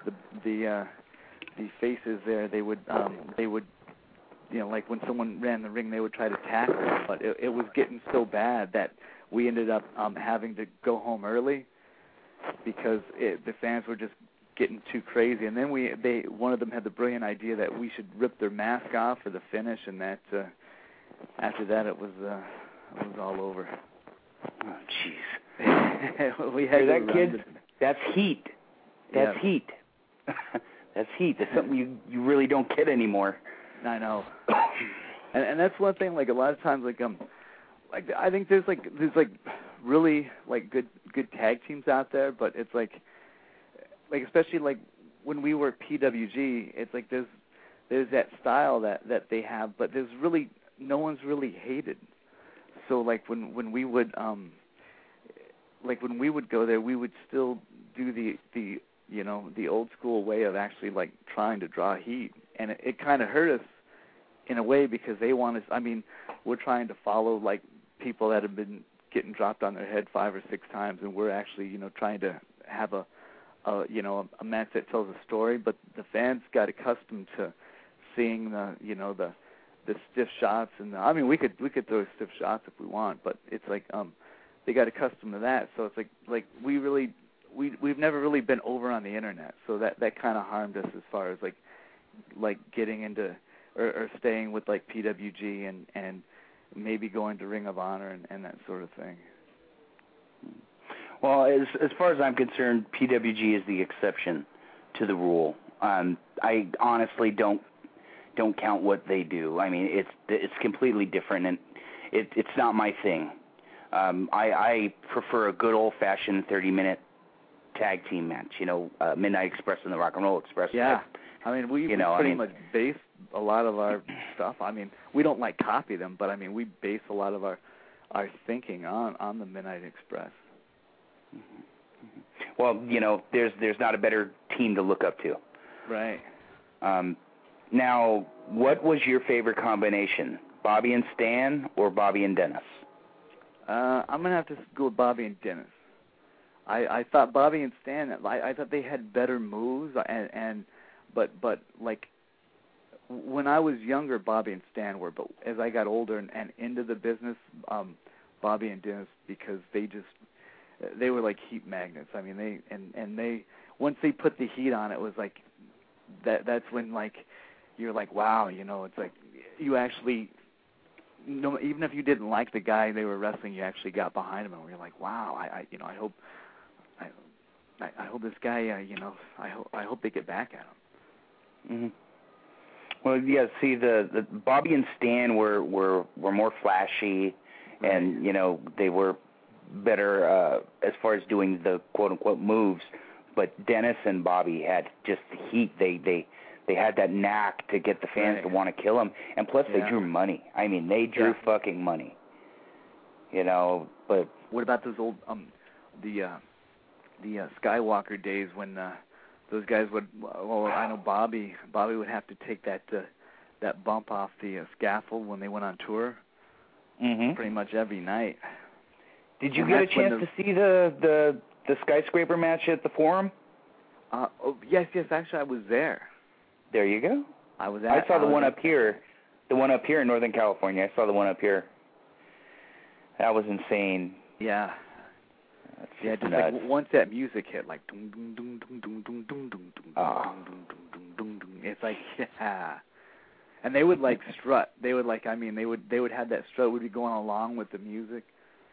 faces there, they would like when someone ran the ring, they would try to tackle us, but it was getting so bad that we ended up having to go home early because the fans were just getting too crazy. And then one of them had the brilliant idea that we should rip their mask off for the finish, and that after that it was all over. Oh, jeez. We had that kid. That's heat. That's heat. That's heat. That's something you really don't get anymore. I know. and that's one thing. Like a lot of times, like I think there's really like good tag teams out there, but it's like especially like when we were PWG, it's like there's that style that they have, but there's really no one's really hated. So like when we would go there, we would still do the old school way of actually like trying to draw heat, and it kind of hurt us in a way because they want us. I mean, we're trying to follow like people that have been getting dropped on their head 5 or 6 times, and we're actually trying to have a match that tells a story. But the fans got accustomed to seeing the stiff shots, and I mean we could throw stiff shots if we want, but it's like they got accustomed to that. So it's like we've never really been over on the internet, so that kind of harmed us as far as like getting into or staying with like PWG and maybe going to Ring of Honor and that sort of thing. Well, as far as I'm concerned, PWG is the exception to the rule. I honestly don't count what they do. I mean, it's completely different, and it's not my thing. I prefer a good old-fashioned 30-minute tag team match. Midnight Express and the Rock and Roll Express. Yeah, I mean we pretty much base a lot of our stuff. I mean, we don't like copy them, but I mean we base a lot of our thinking on the Midnight Express. Well, there's not a better team to look up to. Right. Now, what was your favorite combination, Bobby and Stan or Bobby and Dennis? I'm gonna have to go with Bobby and Dennis. I thought Bobby and Stan. I thought they had better moves, but like when I was younger, Bobby and Stan were. But as I got older and into the business, Bobby and Dennis, because they were like heat magnets. I mean, they once they put the heat on, it was like that's when like you're like, wow, it's like you actually, even if you didn't like the guy they were wrestling, you actually got behind him, and you're like, wow, I hope this guy, I hope they get back at him. Mm-hmm. Well, yeah. See, the Bobby and Stan were more flashy, right. And they were better as far as doing the quote unquote moves. But Dennis and Bobby had just the heat. They had that knack to get the fans right. to want to kill them, and plus they drew money. I mean, they drew fucking money. But what about those old the Skywalker days when those guys would? Well, I know Bobby would have to take that bump off the scaffold when they went on tour. Mm-hmm. Pretty much every night. Did you get a chance to see the skyscraper match at the Forum? Yes. Actually, I was there. There you go. I saw the one up here. The one up here in Northern California. I saw the one up here. That was insane. Yeah. Just nuts. Like once that music hit, like dum dum dum dum dum dum dum dum dum dum dum dum. It's like yeah. And they would like strut. They would like. I mean, they would have that strut. Would be going along with the music.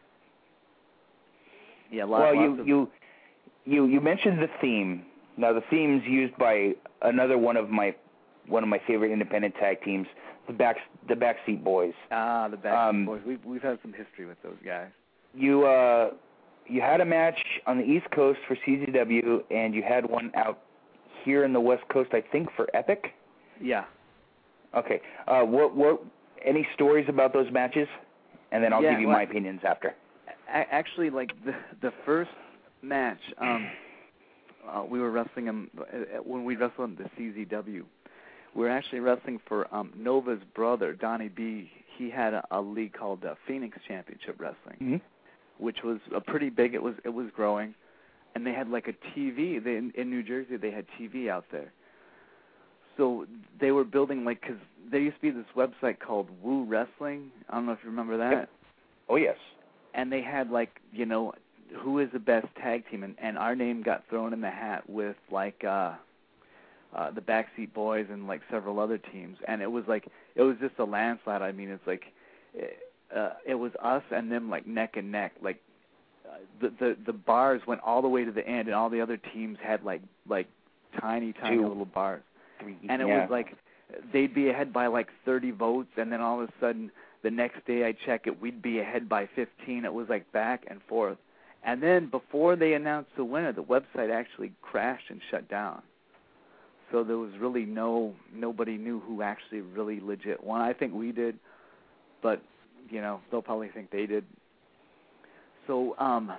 Yeah. You mentioned the theme. Now the theme's used by another one of my favorite independent tag teams, the Backseat Boys. The Backseat Boys. We've had some history with those guys. You had a match on the East Coast for CZW, and you had one out here in the West Coast, I think, for Epic. Yeah. Okay. What? Any stories about those matches? And then I'll give you my opinions after. Actually, like the first match, we were wrestling him when we wrestled him the CZW. We were actually wrestling for Nova's brother, Donnie B. he had a league called Phoenix Championship Wrestling, which was a pretty big. It was growing, and they had like a TV. In New Jersey they had TV out there. So they were building because there used to be this website called Woo Wrestling. I don't know if you remember that. Yep. Oh yes. And they had who is the best tag team, and our name got thrown in the hat with the Backseat Boys and several other teams, and it was just a landslide. I mean, it's it was us and them neck and neck. The bars went all the way to the end, and all the other teams had tiny little bars. And it was they'd be ahead by 30 votes, and then all of a sudden the next day I check it, we'd be ahead by 15. It was back and forth. And then before they announced the winner, the website actually crashed and shut down. So there was really nobody knew who actually really legit won. I think we did, but they'll probably think they did. So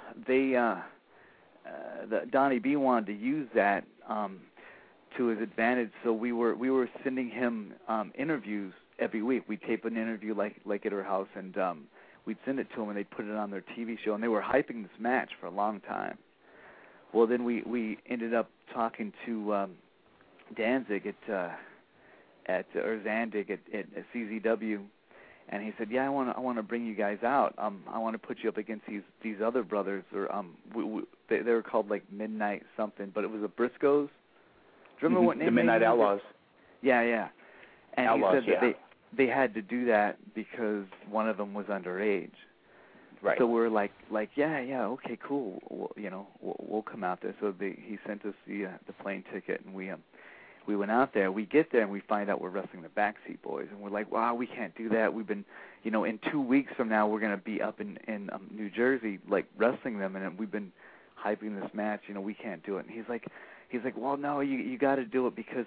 Donnie B wanted to use that to his advantage. So we were sending him interviews every week. We'd tape an interview like at her house, and we'd send it to them, and they'd put it on their TV show. And they were hyping this match for a long time. Well, then we ended up talking to Danzig or Zandig at CZW, and he said, "Yeah, I want to bring you guys out. I want to put you up against these other brothers, or they were called Midnight something, but it was the Briscoes. Do you remember what name? The Midnight Outlaws. Yeah. And Outlaws, he said that they had to do that because one of them was underage. Right. So we're yeah, okay, cool. We'll come out there. So he sent us the plane ticket, and we went out there. We get there, and we find out we're wrestling the Backseat Boys, and we're like, wow, we can't do that. We've been, in 2 weeks from now, we're going to be up in New Jersey, wrestling them, and we've been hyping this match. We can't do it. And he's like, well, no, you got to do it because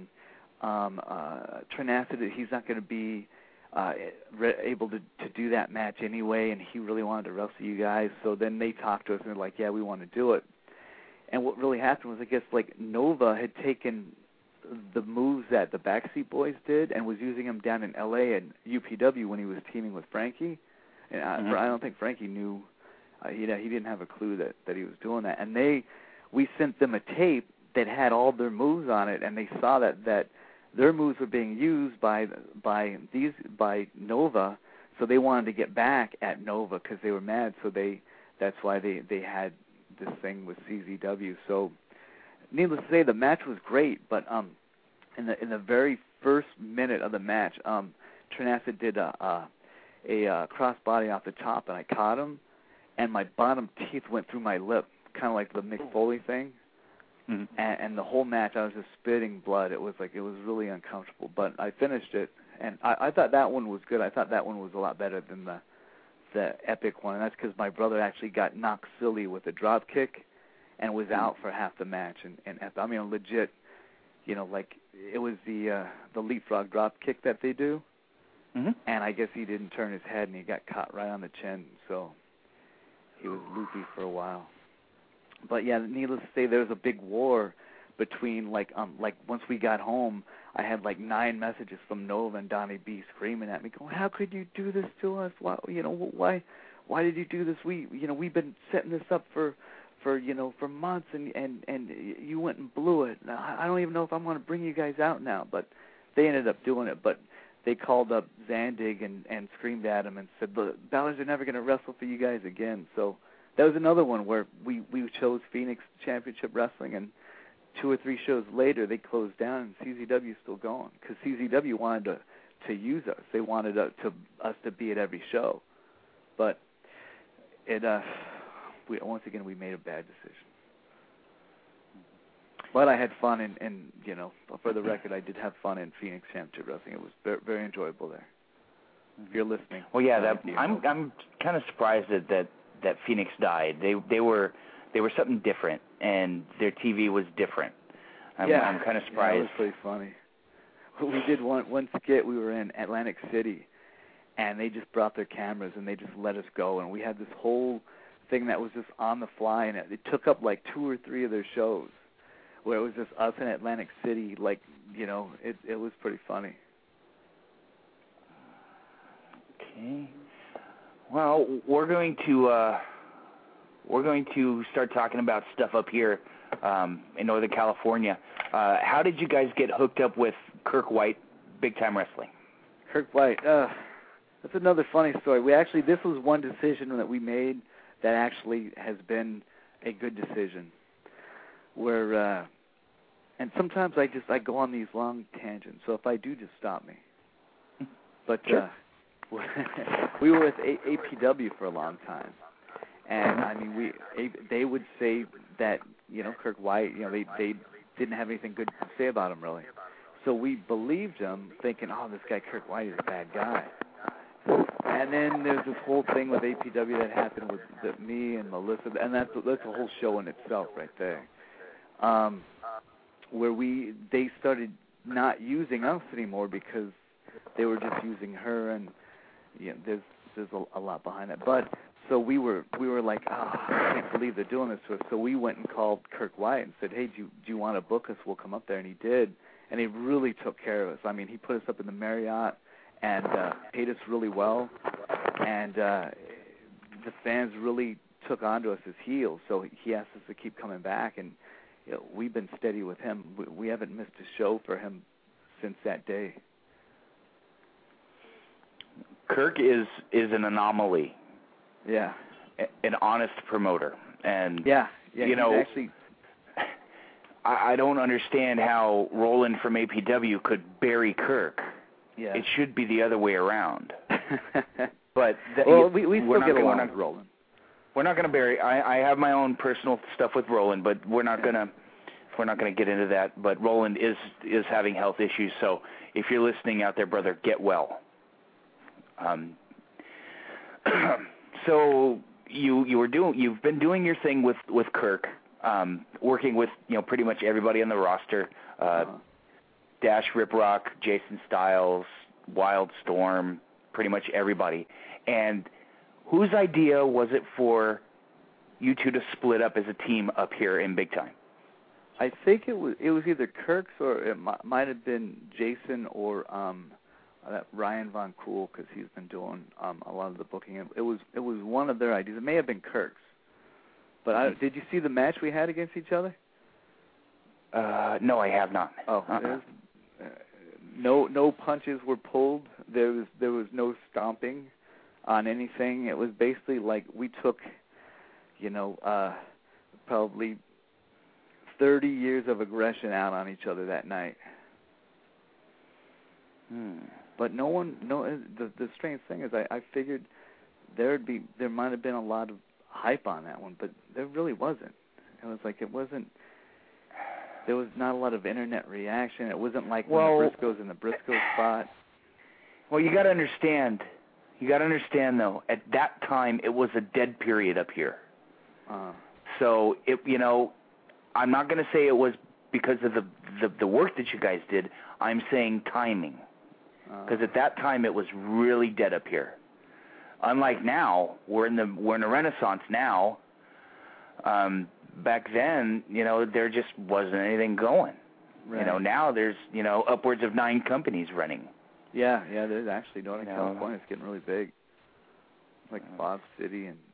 Trinacid, he's not going to be able to do that match anyway, and he really wanted to wrestle you guys. So then they talked to us, and they're like, yeah, we want to do it. And what really happened was, I guess, Nova had taken the moves that the Backseat Boys did and was using them down in L.A. and UPW when he was teaming with Frankie. And I don't think Frankie knew. He didn't have a clue that he was doing that. And we sent them a tape that had all their moves on it, and they saw that their moves were being used by Nova, so they wanted to get back at Nova because they were mad. So that's why they had this thing with CZW. So needless to say, the match was great, but in the very first minute of the match, Trinacid did a crossbody off the top, and I caught him, and my bottom teeth went through my lip, kind of like the Mick Foley thing. Mm-hmm. And the whole match, I was just spitting blood. It was really uncomfortable, but I finished it, and I thought that one was good. I thought that one was a lot better than the Epic one, and that's because my brother actually got knocked silly with a drop kick and was out for half the match. And I mean, legit, it was the leapfrog drop kick that they do, and I guess he didn't turn his head, and he got caught right on the chin, so he was loopy for a while. But yeah, needless to say, there was a big war between once we got home, I had 9 messages from Nova and Donnie B screaming at me, going, "How could you do this to us? Why did you do this? We've been setting this up for months, and you went and blew it. I don't even know if I'm going to bring you guys out now." But they ended up doing it. But they called up Zandig and screamed at him and said, "The Balor's are never going to wrestle for you guys again." So that was another one where we chose Phoenix Championship Wrestling, and 2 or 3 shows later they closed down, and CZW is still going because CZW wanted to use us. They wanted us to be at every show, but once again we made a bad decision. But I had fun, and for the record, I did have fun in Phoenix Championship Wrestling. It was very, very enjoyable there. If you're listening, well, yeah, I'm kind of surprised that Phoenix died. They were something different, and their TV was different. I'm kind of surprised. Yeah, it was pretty funny. We did one skit. We were in Atlantic City, and they just brought their cameras, and they just let us go, and we had this whole thing that was just on the fly, and it took up 2 or 3 of their shows, where it was just us in Atlantic City. It was pretty funny. Okay. Well, we're going to start talking about stuff up here in Northern California. How did you guys get hooked up with Kirk White, Big Time Wrestling? Kirk White, that's another funny story. This was one decision that we made that actually has been a good decision. Where, and sometimes I go on these long tangents, so if I do, just stop me. But sure. We were with APW for a long time, and I mean, they would say that Kirk White, they didn't have anything good to say about him really, so we believed him, thinking, oh, this guy Kirk White is a bad guy. And then there's this whole thing with APW that happened with me and Melissa, and that's a whole show in itself right there, where they started not using us anymore because they were just using her, and there's a lot behind that. But so we were like, I can't believe they're doing this to us. So we went and called Kirk White and said, hey, do you want to book us? We'll come up there, and he did, and he really took care of us. I mean, he put us up in the Marriott and paid us really well, and the fans really took onto us as heels. So he asked us to keep coming back, and we've been steady with him. We haven't missed a show for him since that day. Kirk is an anomaly. Yeah. An honest promoter. And, yeah, actually... I don't understand how Roland from APW could bury Kirk. Yeah. It should be the other way around. But we still get along with Roland. We're not going to bury. I have my own personal stuff with Roland, but we're not going to get into that. But Roland is having health issues, so if you're listening out there, brother, get well. So you've been doing your thing with Kirk, working with pretty much everybody on the roster. Dash Riprock, Jason Styles, Wildstorm, pretty much everybody. And whose idea was it for you two to split up as a team up here in Big Time? I think it was either Kirk's, or it might have been Jason, or that Ryan Von Cool, because he's been doing a lot of the booking. It was one of their ideas. It may have been Kirk's. But did you see the match we had against each other? No, I have not. Oh, no punches were pulled. There was no stomping on anything. It was basically like we took, probably 30 years of aggression out on each other that night. But the strange thing is I figured there might have been a lot of hype on that one, but there really wasn't. It was like there was not a lot of internet reaction. It wasn't like when the Briscoes in the Briscoe spot. Well, you got to understand though, at that time it was a dead period up here. So I'm not going to say it was because of the work that you guys did. I'm saying timing, because at that time it was really dead up here. Unlike now, we're in a renaissance now. Back then, there just wasn't anything going. Right. Now there's upwards of 9 companies running. Yeah. There's actually Northern California. It's getting really big, like Bob City and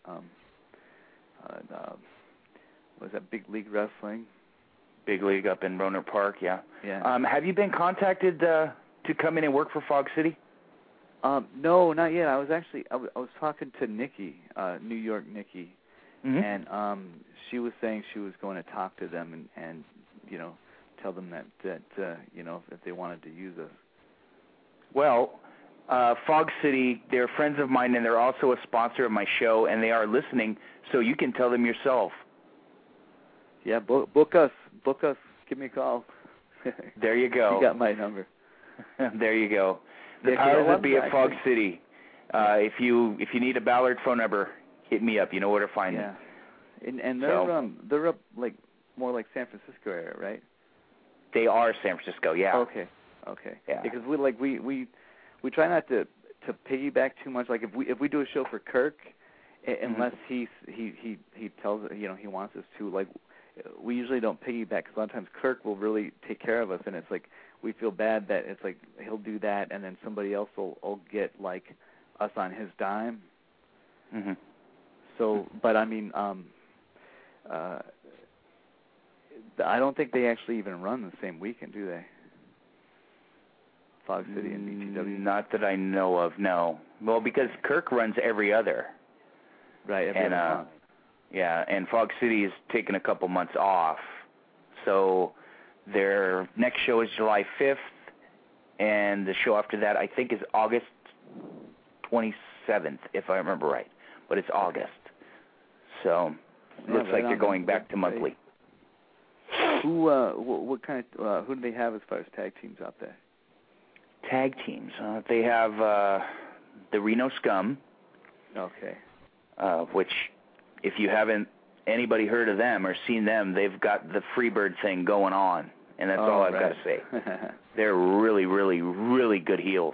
was that Big League Wrestling? Big League up in Rohnert Park. Yeah. Yeah. Have you been contacted to come in and work for Fog City? No, not yet. I was talking to Nikki, New York Nikki, and she was saying she was going to talk to them and tell them that if they wanted to use us. Well, Fog City, they're friends of mine, and they're also a sponsor of my show, and they are listening, so you can tell them yourself. Yeah, book us. Give me a call. There you go. You got my number. There you go. The powers that be at Fog City. If you need a Ballard phone number, hit me up. You know where to find me. And they're up like more like San Francisco area, right? They are San Francisco, yeah. Okay. Yeah. Because we try not to piggyback too much. Like if we do a show for Kirk, unless he tells he wants us to, like we usually don't piggyback, because a lot of times Kirk will really take care of us, and it's like we feel bad that it's like he'll do that, and then somebody else will get like us on his dime. Mhm. So, but I mean, I don't think they actually even run the same weekend, do they? Fog City and BTW. Not that I know of, no. Well, because Kirk runs every other. Right, every and other month. yeah, and Fog City is taking a couple months off. So their next show is July 5th, and the show after that I think is August 27th, if I remember right. But it's August. So looks like they're going back to monthly. Who what kind of who do they have as far as tag teams out there? Tag teams. They have the Reno Scum. Okay. Which, if you haven't anybody heard of them or seen them, they've got the Freebird thing going on, and that's all I've got to say. They're really, really, really good heels.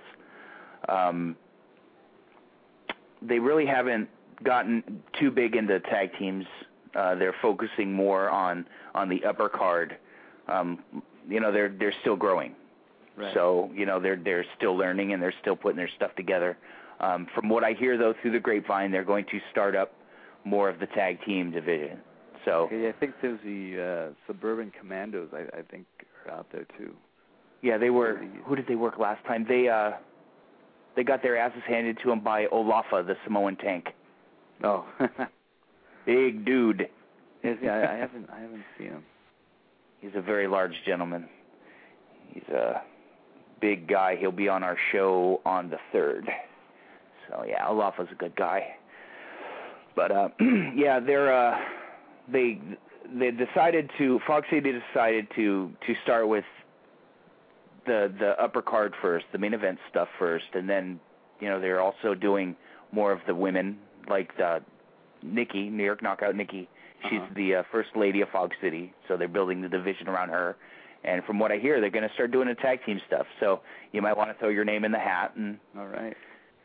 They really haven't gotten too big into tag teams. They're focusing more on the upper card. They're still growing. Right. So, they're still learning and they're still putting their stuff together. From what I hear, though, through the grapevine, they're going to start up more of the tag team division. So, okay, I think there's the Suburban Commandos, I think, are out there, too. Yeah, they were. Who did they work last time? They got their asses handed to them by Olafa, the Samoan Tank. Oh. Big dude. Yes, yeah, I haven't seen him. He's a very large gentleman. He's a big guy. He'll be on our show on the 3rd. So yeah, Olafa's a good guy. But yeah, they decided to Fog City decided to start with the upper card first, the main event stuff first, and then they're also doing more of the women, like Nikki, New York Knockout Nikki. She's the first lady of Fog City, so they're building the division around her. And from what I hear, they're going to start doing the tag team stuff. So you might want to throw your name in the hat. And all right.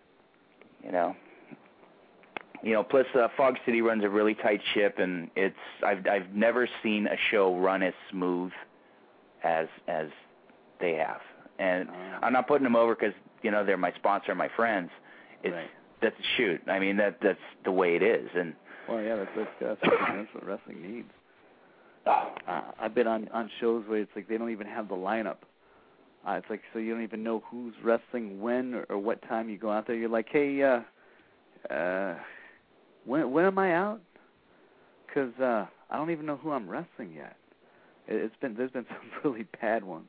Plus Fog City runs a really tight ship, and I've never seen a show run as smooth as they have. And I'm not putting them over because they're my sponsor, my friends. That's a shoot. I mean that's the way it is. And well, yeah, that's what wrestling needs. I've been on shows where it's like they don't even have the lineup. It's like, so you don't even know who's wrestling when or what time you go out there. You're like, hey, when am I out? Because I don't even know who I'm wrestling yet. There's been some really bad ones.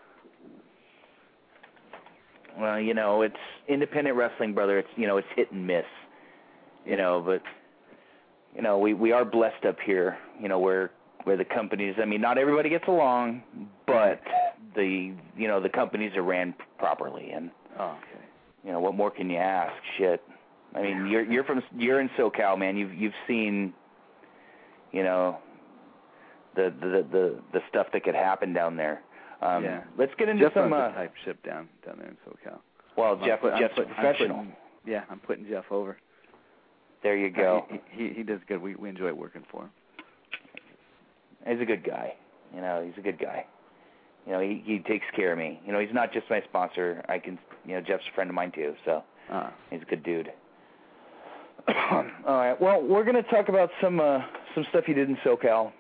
Well, it's independent wrestling, brother. It's it's hit and miss. But we are blessed up here. Where the companies, I mean, not everybody gets along, but the companies are ran properly, and what more can you ask? Shit, I mean, you're in SoCal, man. You've seen, the stuff that could happen down there. Let's get into some type ship down there in SoCal. Well, Jeff's a professional. I'm putting Jeff over. There you go. He does good. We enjoy working for him. He's a good guy. He's a good guy. He takes care of me. He's not just my sponsor. Jeff's a friend of mine too, so he's a good dude. All right. Well, we're going to talk about some stuff you did in SoCal.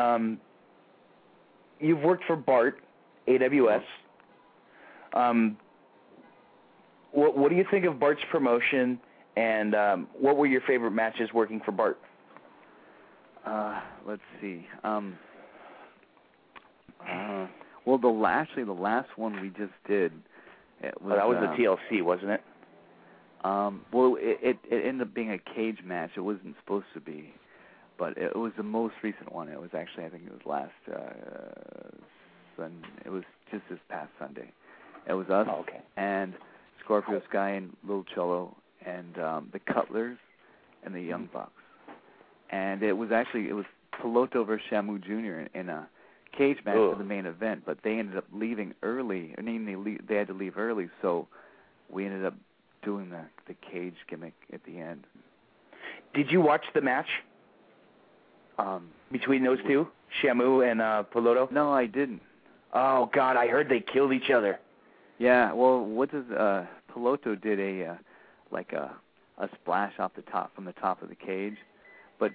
You've worked for Bart, AWS. What do you think of Bart's promotion, and what were your favorite matches working for Bart? Let's see. Well, the last one we just did. That was the TLC, wasn't it? Well, it ended up being a cage match. It wasn't supposed to be, but it was the most recent one. It was actually, I think it was last Sunday. It was just this past Sunday. It was us and Scorpio Sky and Lil Cholo and the Cutlers and the Young Bucks. And it was Piloto versus Shamu Jr. in a cage match for the main event, but they ended up leaving early. I mean, they had to leave early, so we ended up doing the cage gimmick at the end. Did you watch the match between those two, Shamu and Piloto? No, I didn't. Oh God, I heard they killed each other. Yeah, well, what does Piloto did a like a splash off the top from the top of the cage, but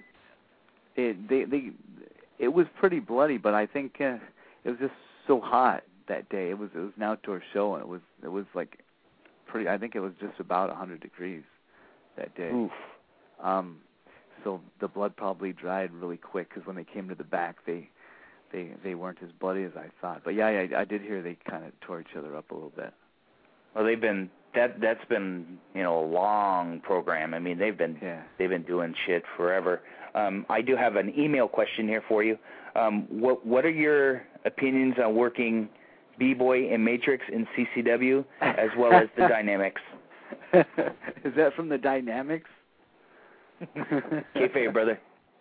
it was pretty bloody. But I think it was just so hot that day. It was an outdoor show, and it was like pretty. I think it was just about 100 degrees that day. Oof. So the blood probably dried really quick because when they came to the back, they weren't as bloody as I thought. But yeah, I did hear they kind of tore each other up a little bit. Well, that's been a long program. I mean, they've been doing shit forever. I do have an email question here for you. What are your opinions on working B-Boy and Matrix in CCW as well as the Dynamics? Is that from the Dynamics? Kayfabe, brother.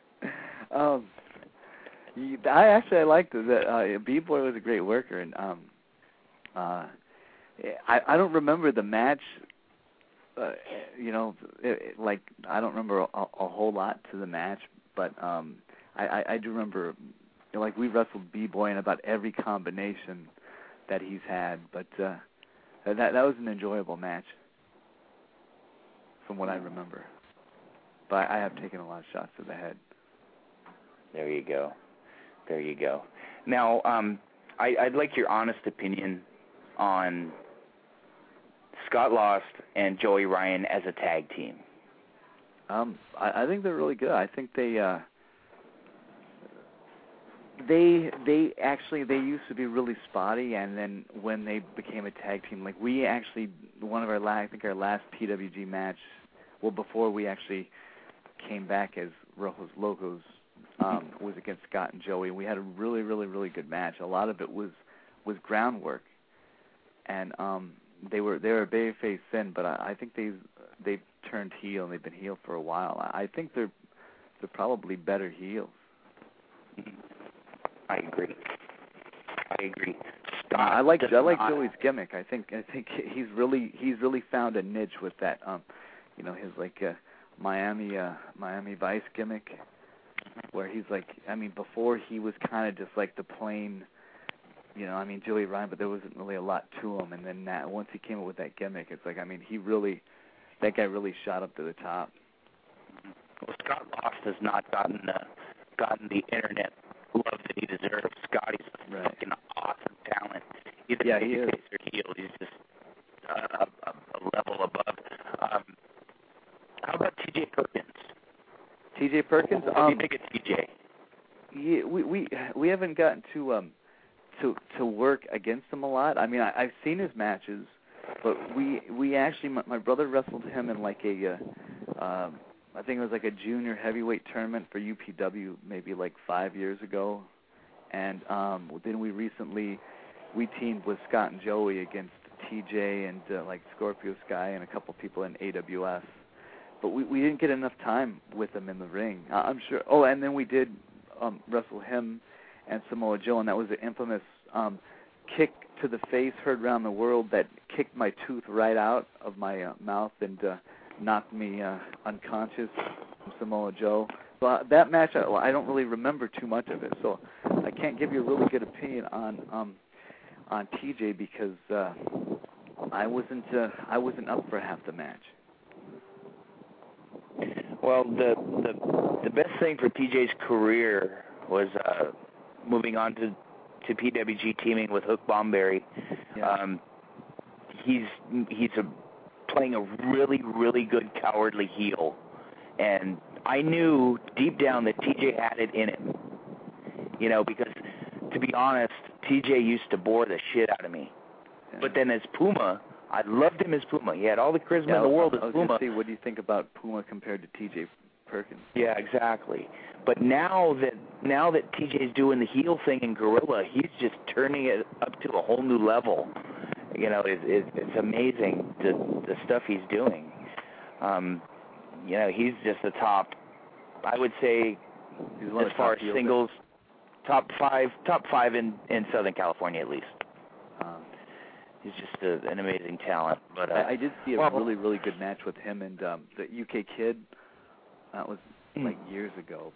I liked that. B-Boy was a great worker, and I don't remember the match. I don't remember a whole lot to the match, but I do remember, like, we wrestled B-Boy in about every combination that he's had, but that was an enjoyable match, from what I remember. But I have taken a lot of shots to the head. There you go. Now, I'd like your honest opinion on Scott Lost and Joey Ryan as a tag team. I think they're really good. I think they used to be really spotty, and then when they became a tag team, like we actually, our last PWG match, well, before we actually came back as Rojos Locos, was against Scott and Joey. We had a really, really, really good match. A lot of it was groundwork, and they were babyface then, but I think they've turned heel, and they've been heel for a while. I think they're probably better heels. I agree. Scott, I like Joey's gimmick. I think he's really found a niche with that. His like Miami Vice gimmick, where he's like, before he was kind of just like the plain, Joey Ryan, but there wasn't really a lot to him. And then once he came up with that gimmick, it's like, that guy really shot up to the top. Well, Scott Lost has not gotten the internet love that he deserves. Scotty's a fucking awesome talent. Either he is. face or heel, he's just a level above. How about T.J. Perkins? T.J. Perkins? What do you think of T.J.? Yeah, we haven't gotten to work against him a lot. I've seen his matches, but we actually, my brother wrestled him in like I think it was like a junior heavyweight tournament for UPW maybe like 5 years ago, and then we teamed with Scott and Joey against TJ and like Scorpio Sky and a couple people in AWS, but we didn't get enough time with him in the ring. I'm sure. Oh, and then we did wrestle him and Samoa Joe, and that was the infamous kick to the face heard around the world that kicked my tooth right out of my mouth and knocked me unconscious from Samoa Joe. So that match, I don't really remember too much of it, so I can't give you a really good opinion on TJ because I wasn't up for half the match. Well, the best thing for TJ's career was moving on to PWG, teaming with Hook Bomberry. Yeah. He's playing a really, really good cowardly heel, and I knew deep down that TJ had it in him. Because to be honest, TJ used to bore the shit out of me. Yeah. But then as Puma, I loved him as Puma. He had all the charisma in the world as Puma. Gonna see, what do you think about Puma compared to TJ Perkins? Yeah, exactly. But now that TJ's doing the heel thing in Gorilla, he's just turning it up to a whole new level. It's amazing the stuff he's doing. He's just the top. I would say, as far as singles, top five in Southern California at least. He's just an amazing talent. But I did see a really, really good match with him and the UK Kid. That was like years ago.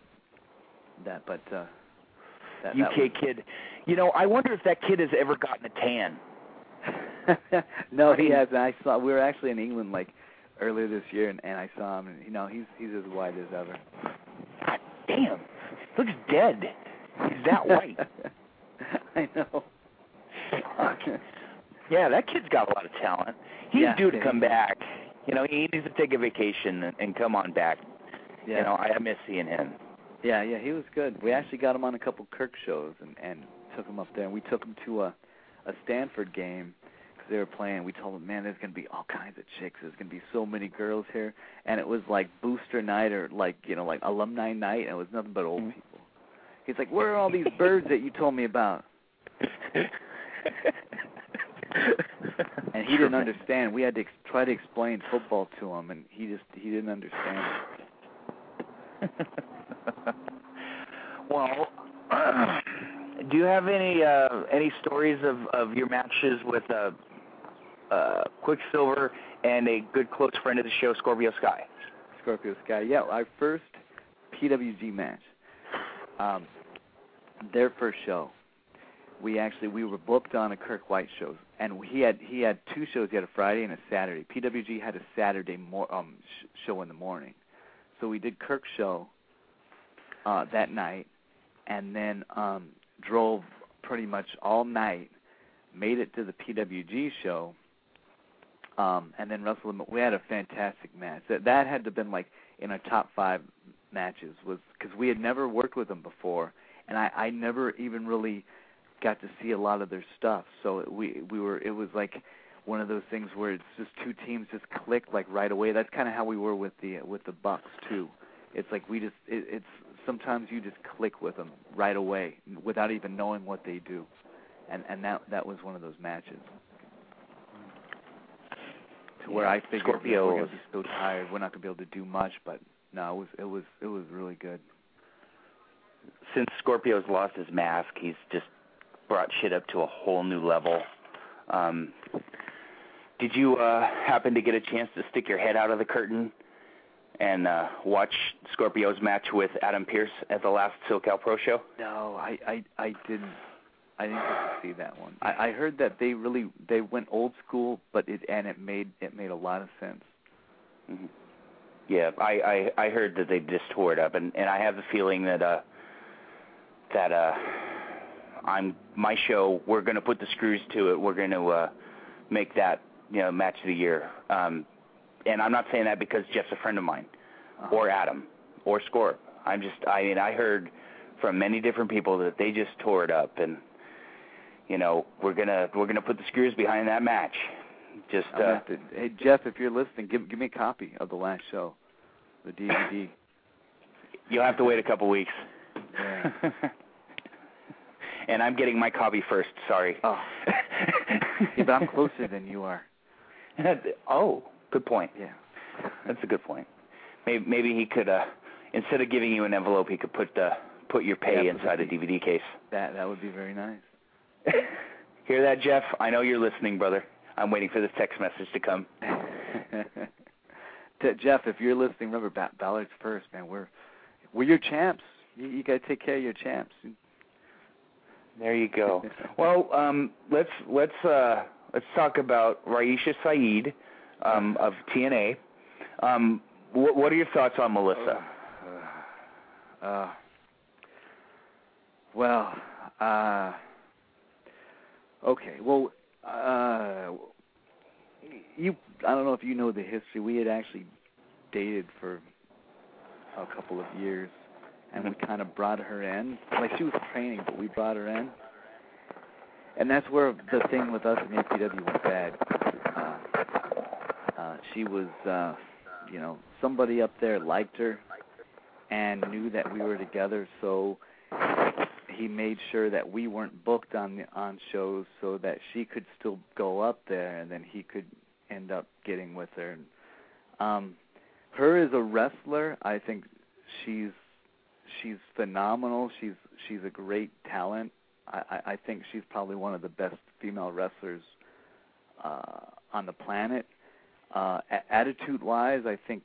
UK Kid. I wonder if that kid has ever gotten a tan. No, he hasn't. We were actually in England like earlier this year, and I saw him, and he's as white as ever. God damn, looks dead. He's that white. I know. Fuck. Yeah, that kid's got a lot of talent. He's due to come back. He needs to take a vacation and come on back. Yeah. I miss seeing him. Yeah, he was good. We actually got him on a couple Kirk shows and took him up there. And we took him to a Stanford game because they were playing. We told him, man, there's going to be all kinds of chicks. There's going to be so many girls here. And it was like booster night or like alumni night, and it was nothing but old people. He's like, where are all these birds that you told me about? And he didn't understand. We had to try to explain football to him, and he didn't understand. Well, do you have any stories of your matches with Quicksilver and a good close friend of the show, Scorpio Sky? Scorpio Sky, yeah. Our first PWG match, their first show. We were booked on a Kirk White show, and he had 2 shows. He had a Friday and a Saturday. PWG had a Saturday show in the morning, so we did Kirk's show that night, and then drove pretty much all night, made it to the PWG show, and then wrestled him. We had a fantastic match. That had to have been like in our top 5 matches, was because we had never worked with them before, and I never even really got to see a lot of their stuff. So it was like one of those things where it's just 2 teams just clicked like right away. That's kind of how we were with the Bucks too. It's like it's sometimes you just click with them right away without even knowing what they do, and that was one of those matches. To where I figured Scorpio we're gonna be so tired, we're not gonna be able to do much, but no, it was really good. Since Scorpio's lost his mask, he's just brought shit up to a whole new level. Did you happen to get a chance to stick your head out of the curtain and watch Scorpio's match with Adam Pearce at the last SoCal Pro Show? No, I didn't. I didn't get to see that one. I heard that they went old school, but it made a lot of sense. Mm-hmm. Yeah, I heard that they just tore it up, and I have the feeling that my show, we're going to put the screws to it. We're going to make that match of the year. And I'm not saying that because Jeff's a friend of mine, or Adam, or Scorp. I heard from many different people that they just tore it up, and we're gonna put the screws behind that match. Just hey Jeff, if you're listening, give me a copy of the last show, the DVD. You'll have to wait a couple weeks. Yeah. And I'm getting my copy first. Sorry. Oh. Yeah, but I'm closer than you are. Oh, good point. Yeah, that's a good point. Maybe he could, instead of giving you an envelope, he could put your pay inside a DVD case. That would be very nice. Hear that, Jeff? I know you're listening, brother. I'm waiting for this text message to come. Jeff, if you're listening, remember Ballard's first, man. We're your champs. You got to take care of your champs. There you go. Well, let's talk about Raisha Saeed of TNA. What are your thoughts on Melissa? Okay. Well, I don't know if you know the history. We had actually dated for a couple of years, and we kind of brought her in. Like, she was training, but we brought her in. And that's where the thing with us in APW went bad. She was, somebody up there liked her and knew that we were together, so he made sure that we weren't booked on shows so that she could still go up there, and then he could end up getting with her. Her as a wrestler, I think she's phenomenal. She's a great talent. I think she's probably one of the best female wrestlers on the planet. Attitude-wise, I think,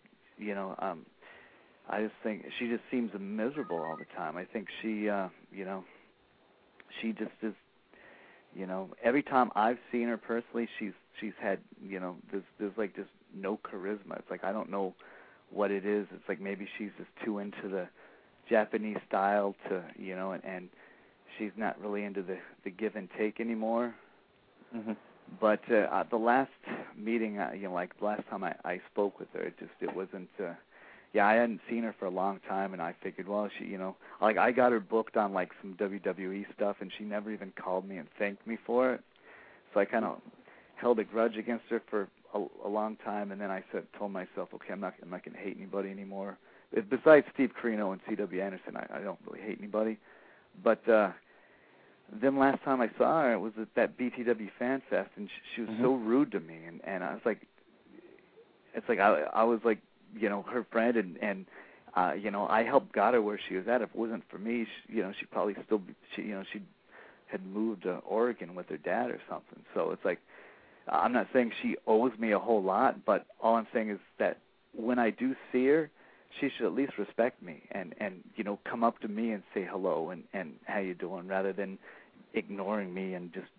I just think she just seems miserable all the time. I think she just is, every time I've seen her personally, she's had, there's like just no charisma. It's like I don't know what it is. It's like maybe she's just too into the Japanese style to, and she's not really into the give and take anymore. Mm-hmm. But the last meeting, like the last time I spoke with her, it wasn't. I hadn't seen her for a long time, and I figured, well, she, like I got her booked on like some WWE stuff, and she never even called me and thanked me for it. So I kind of held a grudge against her for a long time, and then I told myself, okay, I'm not going to hate anybody anymore. Besides Steve Corino and C.W. Anderson, I don't really hate anybody. But then last time I saw her, it was at that BTW Fan Fest, and she was so rude to me, and I was like, it's like I was like, her friend, and I helped got her where she was at. If it wasn't for me, she'd probably still be, she had moved to Oregon with her dad or something. So it's like, I'm not saying she owes me a whole lot, but all I'm saying is that when I do see her, she should at least respect me and come up to me and say hello and how you doing, rather than ignoring me and just,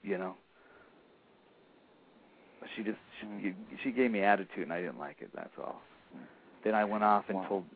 she gave me attitude, and I didn't like it, that's all. Then I went off and told,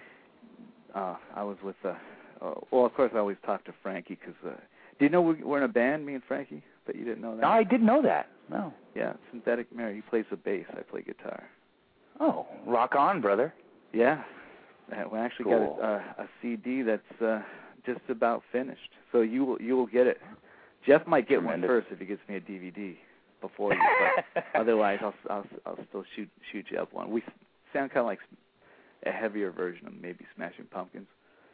I was with, well, of course I always talk to Frankie, because, do you know we're in a band, me and Frankie? But you didn't know that? No, I didn't know that. No. Yeah, Synthetic Mary. He plays the bass. I play guitar. Oh, rock on, brother. Yeah. We actually got a CD that's just about finished. So you will get it. Jeff might get one first if he gets me a DVD before you, but otherwise I'll still shoot you up one. We sound kind of like a heavier version of maybe Smashing Pumpkins.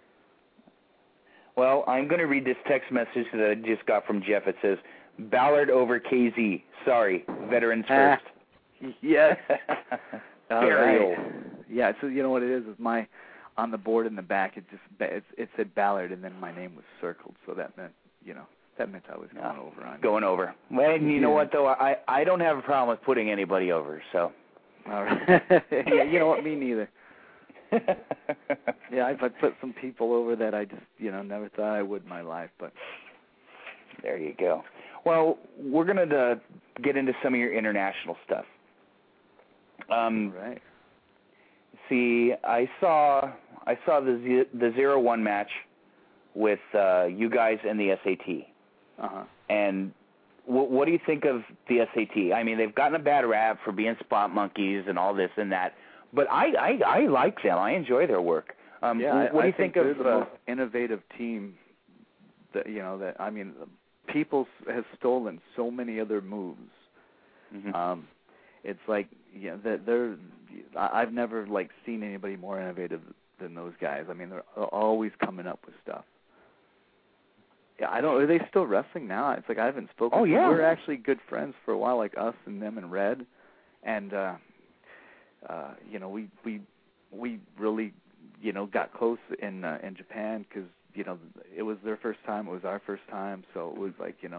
Well, I'm going to read this text message that I just got from Jeff. It says, Ballard over KZ. Sorry, veterans first. Yes. Very old. Yeah, so you know what it is my, on the board in the back, it said Ballard, and then my name was circled, so that meant, I was going over on you. Going over. Well, and you know what, though? I don't have a problem with putting anybody over, so. All right. Yeah, you know what? Me neither. Yeah, I've put some people over that I just, never thought I would in my life, but. There you go. Well, we're going to get into some of your international stuff. Right. See, I saw the 0-1 match with you guys and the SAT. Uh-huh. And what do you think of the SAT? I mean, they've gotten a bad rap for being spot monkeys and all this and that, but I like them. I enjoy their work. What do you think of they're the most innovative team that people have stolen so many other moves. Mm-hmm. It's like that I've never seen anybody more innovative than those guys. I mean, they're always coming up with stuff. Yeah, are they still wrestling now? It's like I haven't spoken. Oh, yeah. We're actually good friends for a while, like us and them and Red, and we really got close in Japan because it was their first time, it was our first time, so it was like it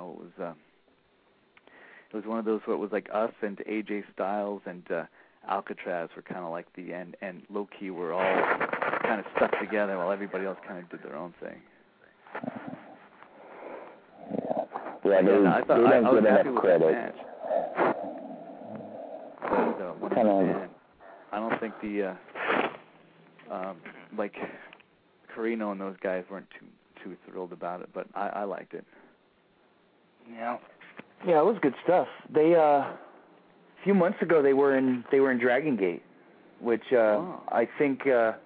was one of those where it was like us and AJ Styles and Alcatraz were kind of like the end, and low key we're all kind of stuck together while everybody else kind of did their own thing. Yeah, I don't get get enough credit. I don't think the Corino and those guys weren't too thrilled about it, but I liked it. Yeah, it was good stuff. They a few months ago they were in Dragon Gate, which I think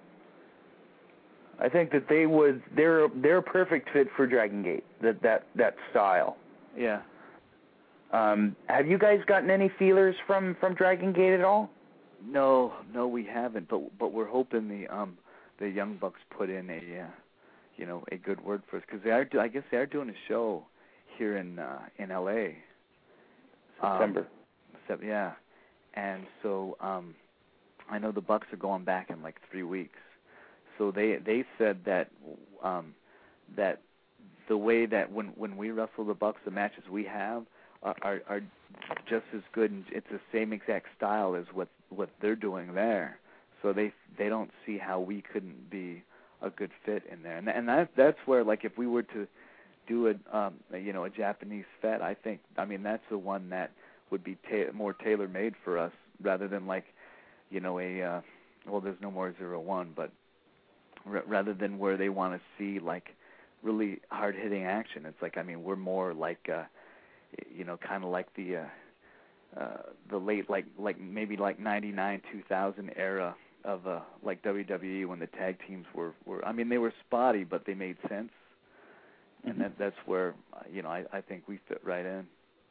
that they're a perfect fit for Dragon Gate. That style. Yeah. Have you guys gotten any feelers from Dragon Gate at all? No, we haven't. But we're hoping the Young Bucks put in a good word for us, because I guess they are doing a show here in L.A. September. Yeah, and so I know the Bucks are going back in 3 weeks. So they said that that the way that when we wrestle the Bucks, the matches we have are just as good, and it's the same exact style as what they're doing there. So they don't see how we couldn't be a good fit in there, and that's where if we were to do a Japanese Fed, that's the one that would be more tailor-made for us, rather than like, you know, well, there's no more 0-1, but rather than where they want to see like really hard-hitting action. It's like, I mean, we're more like, you know, kind of like the late, like maybe like 99, 2000 era of like WWE, when the tag teams were I mean, they were spotty, but they made sense. And that's where, you know, I think we fit right in.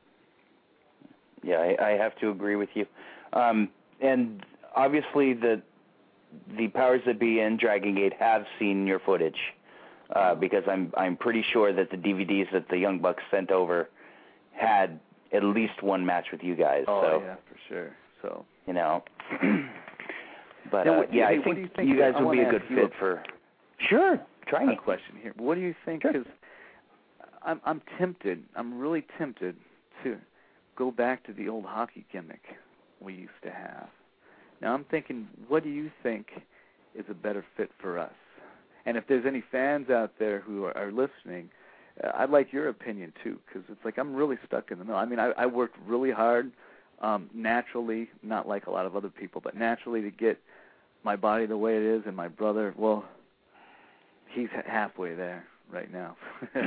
Yeah, I have to agree with you. And obviously the powers that be in Dragon Gate have seen your footage, because I'm pretty sure that the DVDs that the Young Bucks sent over had at least one match with you guys. Oh, so, yeah, for sure. So, you know. But, now, yeah, hey, I think you guys would be a good fit for... Sure, try a question here. What do you think? Because I'm tempted. I'm really tempted to go back to the old hockey gimmick we used to have. Now I'm thinking, what do you think is a better fit for us? And if there's any fans out there who are listening, I'd like your opinion too, because it's like I'm really stuck in the middle. I mean, I worked really hard, naturally, not like a lot of other people, but naturally to get my body the way it is, and my brother, well, he's halfway there right now.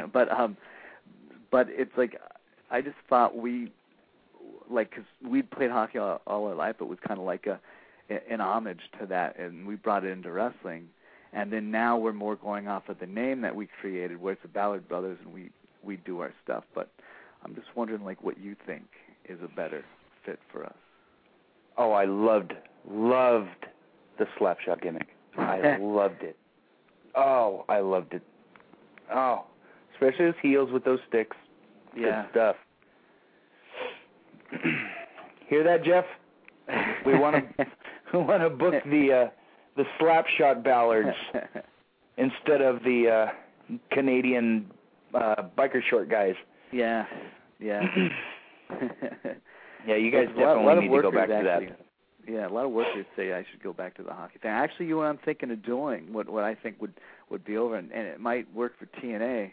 But it's like, I just thought because we'd played hockey all our life, it was kind of like an homage to that, and we brought it into wrestling. And then now we're more going off of the name that we created, where it's the Ballard Brothers, and we do our stuff. But I'm just wondering, like, what you think is a better fit for us. Oh, I loved the Slapshot gimmick. I loved it. Oh, I loved it. Oh, especially his heels with those sticks. Yeah. Good stuff. Hear that, Jeff? We want to book the Slapshot Ballards instead of the Canadian biker short guys. Yeah. Yeah, you guys definitely need to go back to that. Yeah, a lot of workers say I should go back to the hockey thing. Actually, what I'm thinking of doing, what I think would be over, and it might work for TNA.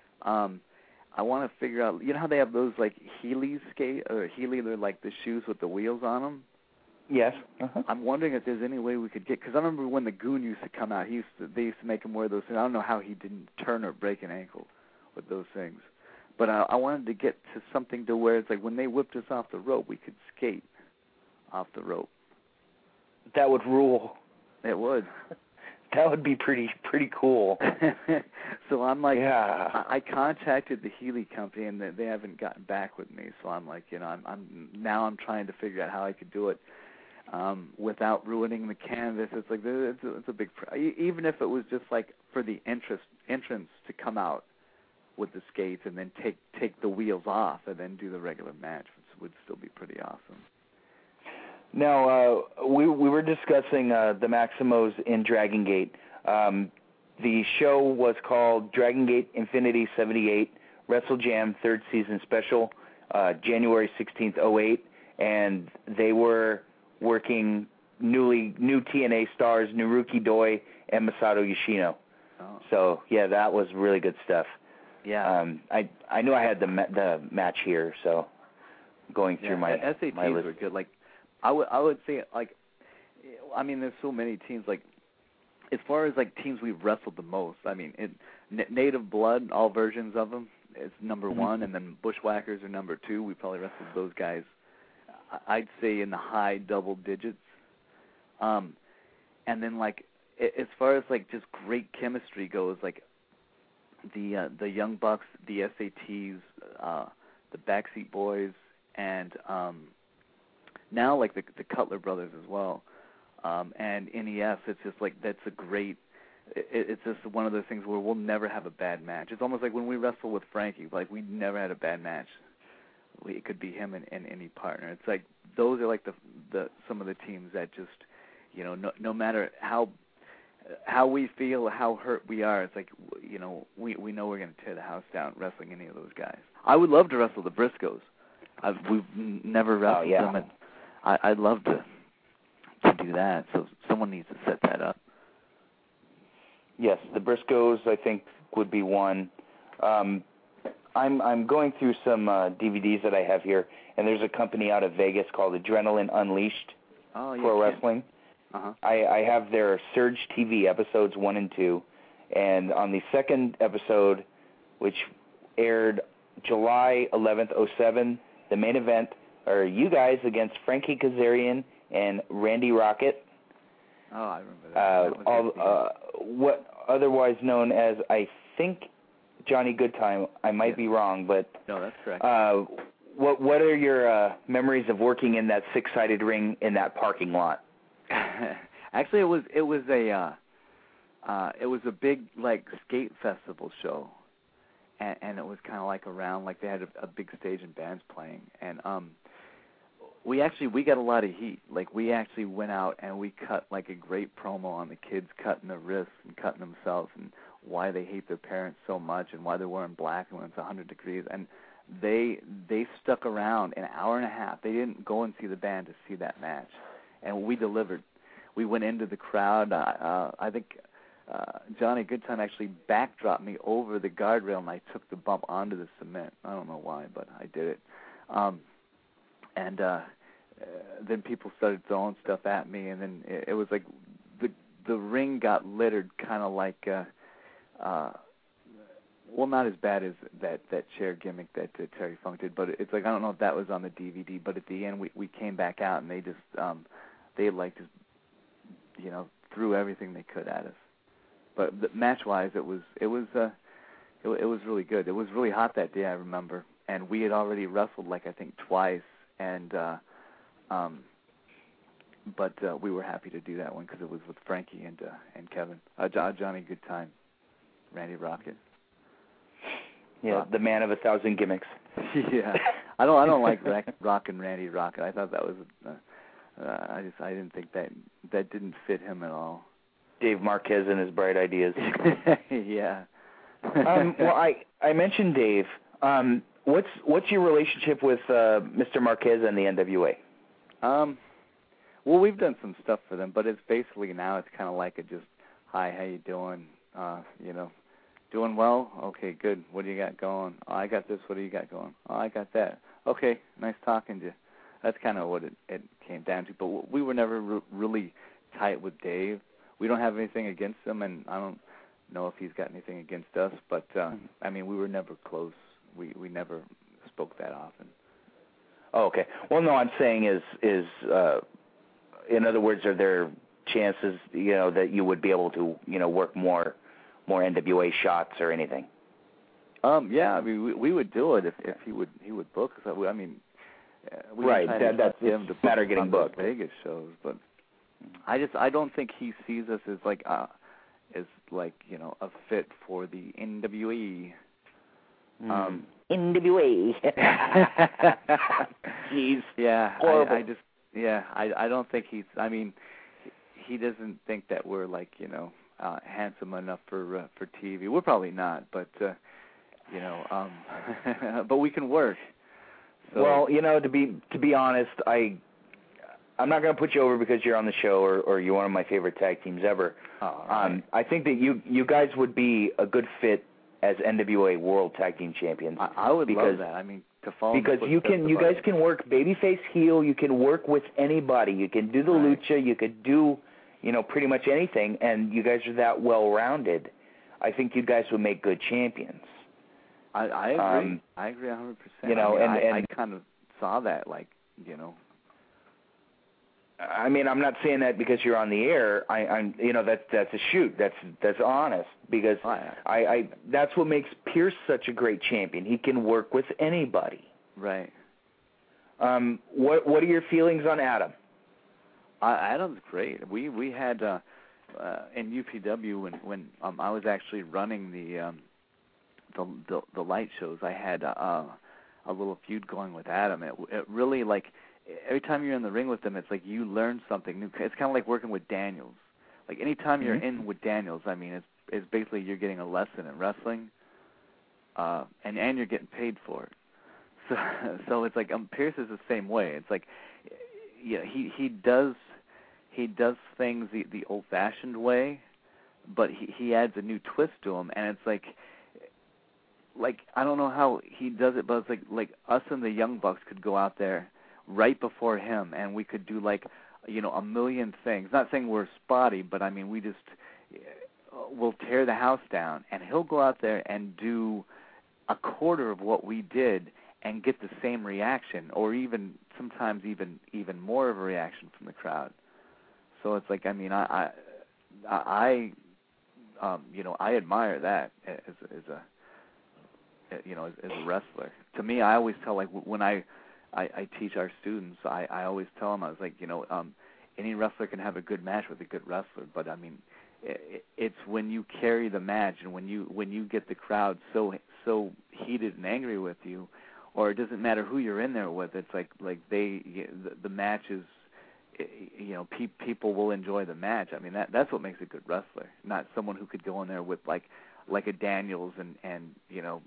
I want to figure out, you know how they have those like Heelys they're like the shoes with the wheels on them? Yes. I'm wondering if there's any way we could get, because I remember when the Goon used to come out, they used to make him wear those things. I don't know how he didn't turn or break an ankle with those things. But I wanted to get to something to where it's like when they whipped us off the rope, we could skate off the rope. That would rule. It would. That would be pretty cool. So I'm like, yeah. I contacted the Healy company, and they haven't gotten back with me. So I'm like, you know, I'm trying to figure out how I could do it without ruining the canvas. It's like it's a big, even if it was just like for the entrance to come out with the skates and then take the wheels off and then do the regular match, which would still be pretty awesome. Now, we were discussing the Maximos in Dragon Gate. The show was called Dragon Gate Infinity 78 Wrestle Jam 3rd Season Special, January 16th, 2008, and they were working new TNA stars, Naruki Doi and Masato Yoshino. Oh. So, yeah, that was really good stuff. Yeah. I knew I had the match here, so going through my SATs my list. were good. Like, I would say, like, I mean, there's so many teams. Like, as far as like teams we've wrestled the most, I mean, Native Blood, all versions of them, is number one, and then Bushwhackers are number two. We probably wrestled those guys, I'd say, in the high double digits. And then like, as far as like just great chemistry goes, like the Young Bucks, the SATs, the Backseat Boys, and now like the Cutler Brothers as well, and NES. It's just like that's a great. It's just one of those things where we'll never have a bad match. It's almost like when we wrestle with Frankie, like we never had a bad match. It could be him and any partner. It's like those are like the some of the teams that just, you know, no matter how we feel, how hurt we are, it's like, you know, we know we're going to tear the house down wrestling any of those guys. I would love to wrestle the Briscoes. We've never wrestled them, and I'd love to do that. So someone needs to set that up. Yes, the Briscoes, I think, would be one. I'm going through some DVDs that I have here, and there's a company out of Vegas called Adrenaline Unleashed Pro Wrestling. Uh-huh. I have their Surge TV episodes 1 and 2, and on the second episode, which aired July 11th, 2007, the main event are you guys against Frankie Kazarian and Randy Rocket. Oh, I remember that. What otherwise known as, I think, Johnny Goodtime. I might be wrong, but no, that's correct. What are your memories of working in that 6-sided ring in that parking lot? Actually, it was a big like skate festival show, and it was kind of like around like they had a big stage and bands playing, and we got a lot of heat. Like we actually went out and we cut like a great promo on the kids cutting their wrists and cutting themselves and why they hate their parents so much and why they're wearing black when it's 100 degrees. And they stuck around an hour and a half. They didn't go and see the band to see that match, and we delivered. We went into the crowd. I think Johnny Goodtime actually backdropped me over the guardrail, and I took the bump onto the cement. I don't know why, but I did it. And then people started throwing stuff at me, and then it was like the ring got littered, kind of like, well, not as bad as that chair gimmick that Terry Funk did, but it's like I don't know if that was on the DVD, but at the end we came back out and they just threw everything they could at us. But match-wise, it was really good. It was really hot that day, I remember, and we had already wrestled like I think twice, and but we were happy to do that one because it was with Frankie and Kevin, Johnny Goodtime, Randy Rocket. Yeah, the man of 1,000 gimmicks. Yeah, I don't like Rock and Randy Rocket. I thought that was I didn't think that didn't fit him at all. Dave Marquez and his bright ideas. Yeah. Well, I mentioned Dave. What's your relationship with Mr. Marquez and the NWA? Well, we've done some stuff for them, but it's basically now it's kind of like a just, hi, how you doing? Doing well? Okay, good. What do you got going? Oh, I got this. What do you got going? Oh, I got that. Okay, nice talking to you. That's kind of what it came down to. But we were never really tight with Dave. We don't have anything against him, and I don't know if he's got anything against us. But I mean, we were never close. We never spoke that often. Oh, okay. Well, no, I'm saying is in other words, are there chances that you would be able to work more NWA shots or anything? Yeah, I mean, we would do it if he would book us. I mean, we right. That's him to matter getting booked. Vegas shows, but I don't think he sees us as like a fit for the NWA. NWA. Jeez. Yeah, horrible. I don't think he's. I mean, he doesn't think that we're like handsome enough for TV. We're probably not, but but we can work. So. Well, to be honest, I'm not going to put you over because you're on the show or you're one of my favorite tag teams ever. Oh, right. I think that you guys would be a good fit as NWA World Tag Team Champions. I would love that. I mean, to follow because you guys can work babyface, heel. You can work with anybody. You can do the lucha. You could do pretty much anything, and you guys are that well-rounded. I think you guys would make good champions. I agree. I agree 100%. I kind of saw that, I mean, I'm not saying that because you're on the air. I'm that's a shoot. That's honest because I that's what makes Pierce such a great champion. He can work with anybody. Right. What are your feelings on Adam? Adam's great. We had in UPW when I was actually running the light shows. I had a little feud going with Adam. It really every time you're in the ring with them, it's like you learn something new. It's kind of like working with Daniels. Like anytime you're in with Daniels, I mean, it's basically you're getting a lesson in wrestling, and you're getting paid for it. So it's like Pierce is the same way. It's like he does things the old-fashioned way, but he adds a new twist to them, and it's like like I don't know how he does it, but it's like us and the Young Bucks could go out there right before him, and we could do like, you know, a million things. Not saying we're spotty, but I mean we just we'll tear the house down, and he'll go out there and do a quarter of what we did and get the same reaction, or even sometimes even more of a reaction from the crowd. So it's like, I mean, I you know, I admire that as a you know, as a wrestler. To me, I always tell, like, when I teach our students, I always tell them, I was like, you know, any wrestler can have a good match with a good wrestler, but I mean, it's when you carry the match and when you get the crowd so heated and angry with you, or it doesn't matter who you're in there with, it's like the match is, you know, people will enjoy the match. I mean, that's what makes a good wrestler, not someone who could go in there with like a Daniels and you know,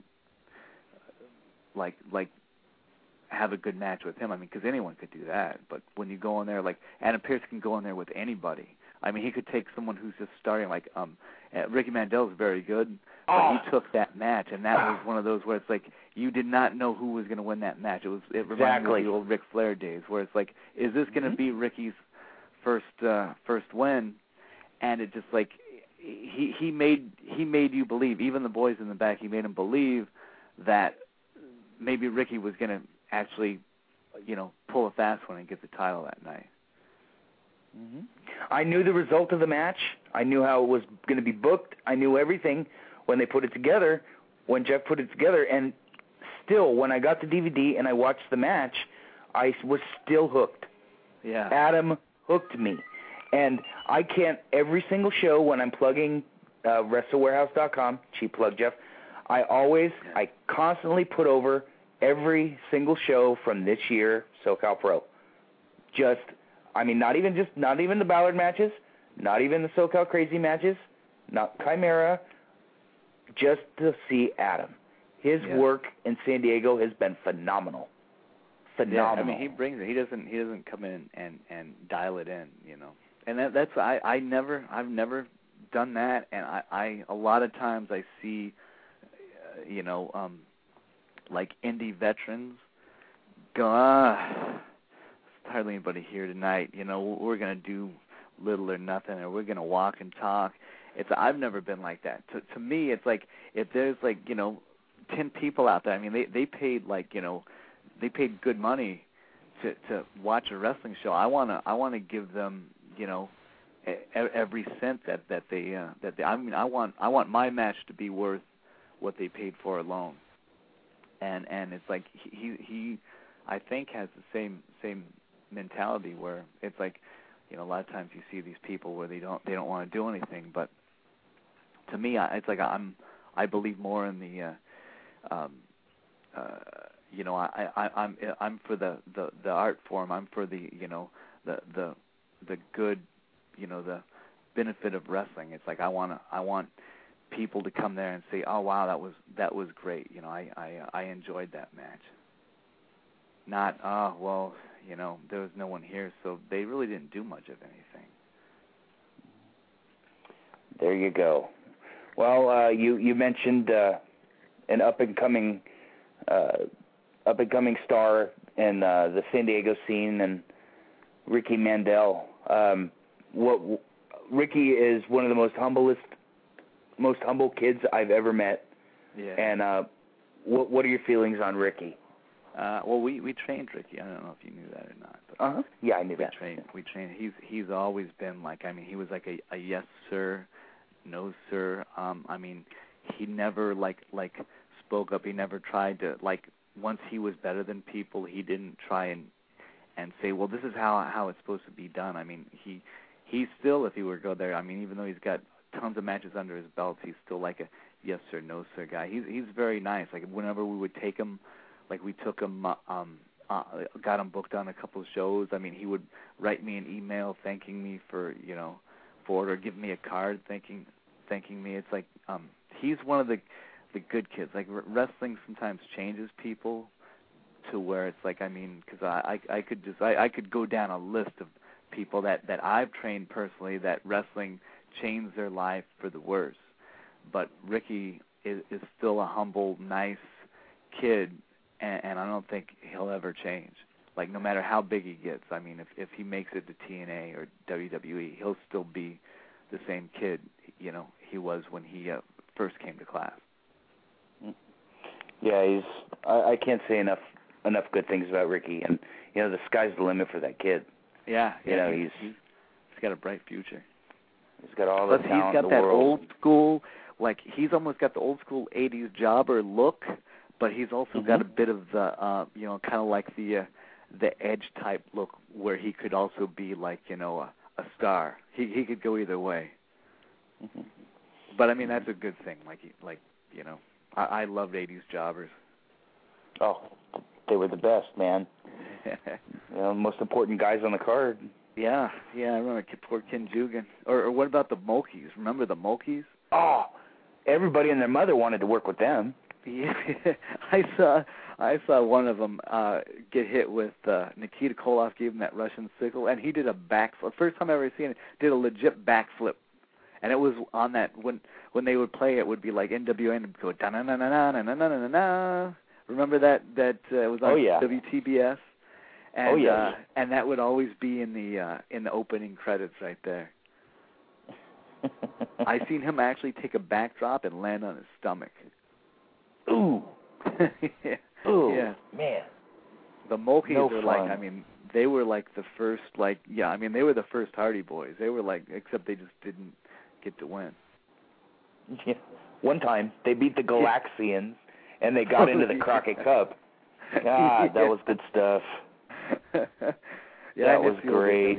like have a good match with him. I mean, because anyone could do that. But when you go in there, like Adam Pearce can go in there with anybody. I mean, he could take someone who's just starting, like Ricky Mandel is very good, but he took that match, and that was one of those where it's like you did not know who was going to win that match. It reminded me of the old Ric Flair days, where it's like, is this going to be Ricky's first win? And it just like he made you believe, even the boys in the back, he made them believe that maybe Ricky was going to actually, you know, pull a fast one and get the title that night. Mm-hmm. I knew the result of the match. I knew how it was going to be booked. I knew everything when they put it together, when Jeff put it together. And still, when I got the DVD and I watched the match, I was still hooked. Yeah. Adam hooked me. And I can't, every single show when I'm plugging WrestleWarehouse.com, cheap plug, Jeff, I constantly put over every single show from this year, SoCal Pro. Just, I mean, not even the Ballard matches, not even the SoCal Crazy matches, not Chimera, just to see Adam. His work in San Diego has been phenomenal. Phenomenal. Yeah, I mean, he brings it. He doesn't come in and dial it in, you know. And that's I've never done that. And I a lot of times I see, you know, like indie veterans go, there's hardly anybody here tonight. You know, we're gonna do little or nothing, or we're gonna walk and talk. I've never been like that. To me, it's like if there's like, you know, 10 people out there. I mean, they paid like, you know, they paid good money to watch a wrestling show. I wanna give them, you know, every cent that they I mean, I want my match to be worth what they paid for alone. And it's like he I think has the same mentality where it's like, you know, a lot of times you see these people where they don't want to do anything, but to me it's like I believe more in the you know, I'm for the art form. I'm for the, you know, the good, you know, the benefit of wrestling. It's like I want people to come there and say, oh wow, that was great. You know, I enjoyed that match. Not well, you know, there was no one here, so they really didn't do much of anything. There you go. Well, you mentioned an up and coming star in the San Diego scene, and Ricky Mandel. Ricky is one of the most humble kids I've ever met. Yeah. And what are your feelings on Ricky? Well, we trained Ricky. I don't know if you knew that or not. But yeah, I knew that. We trained. He's always been like, I mean, he was like a yes sir, no sir. I mean, he never like spoke up. He never tried to, like, once he was better than people, he didn't try and say, well, this is how it's supposed to be done. I mean, he still, if he were to go there, I mean, even though he's got tons of matches under his belt, he's still like a yes sir, no sir guy. He's very nice. Like whenever we would take him, like we took him, got him booked on a couple of shows. I mean, he would write me an email thanking me for, you know, for it, or give me a card thanking me. It's like he's one of the good kids. Like wrestling sometimes changes people to where it's like, I mean, because I could go down a list of people that I've trained personally that wrestling changed their life for the worse. But Ricky is still a humble, nice kid, and I don't think he'll ever change. Like, no matter how big he gets, I mean, if he makes it to TNA or WWE, he'll still be the same kid, you know, he was when he first came to class. Yeah, I can't say enough good things about Ricky, and you know, the sky's the limit for that kid. Yeah, you know, he's got a bright future. He's got all the talent in the world. He's got that old school, like he's almost got the old school '80s jobber look, but he's also got a bit of the, you know, kind of like the Edge type look, where he could also be like, you know, a star. He could go either way. But I mean, that's a good thing. Like you know, I loved '80s jobbers. Oh, they were the best, man. You know, most important guys on the card. Yeah, I remember poor Ken Jugan. Or what about the Mulkeys? Remember the Mulkeys? Oh, everybody and their mother wanted to work with them. Yeah, I saw one of them get hit with Nikita Koloff gave him that Russian sickle, and he did a backflip. First time I ever seen it. Did a legit backflip, and it was on that when they would play it would be like NWA and go da na na na na na na na na. Remember that was on WTBS. And, and that would always be in the opening credits right there. I seen him actually take a backdrop and land on his stomach. Ooh. Yeah. Ooh. Yeah. Man. The Mulkeys No are fun. like, I mean, they were like the first, like, yeah, I mean, they were the first Hardy Boys. They were like, except they just didn't get to win. Yeah. One time they beat the Galaxians and they got into the Crockett Cup. God, that was good stuff. Yeah, that was great.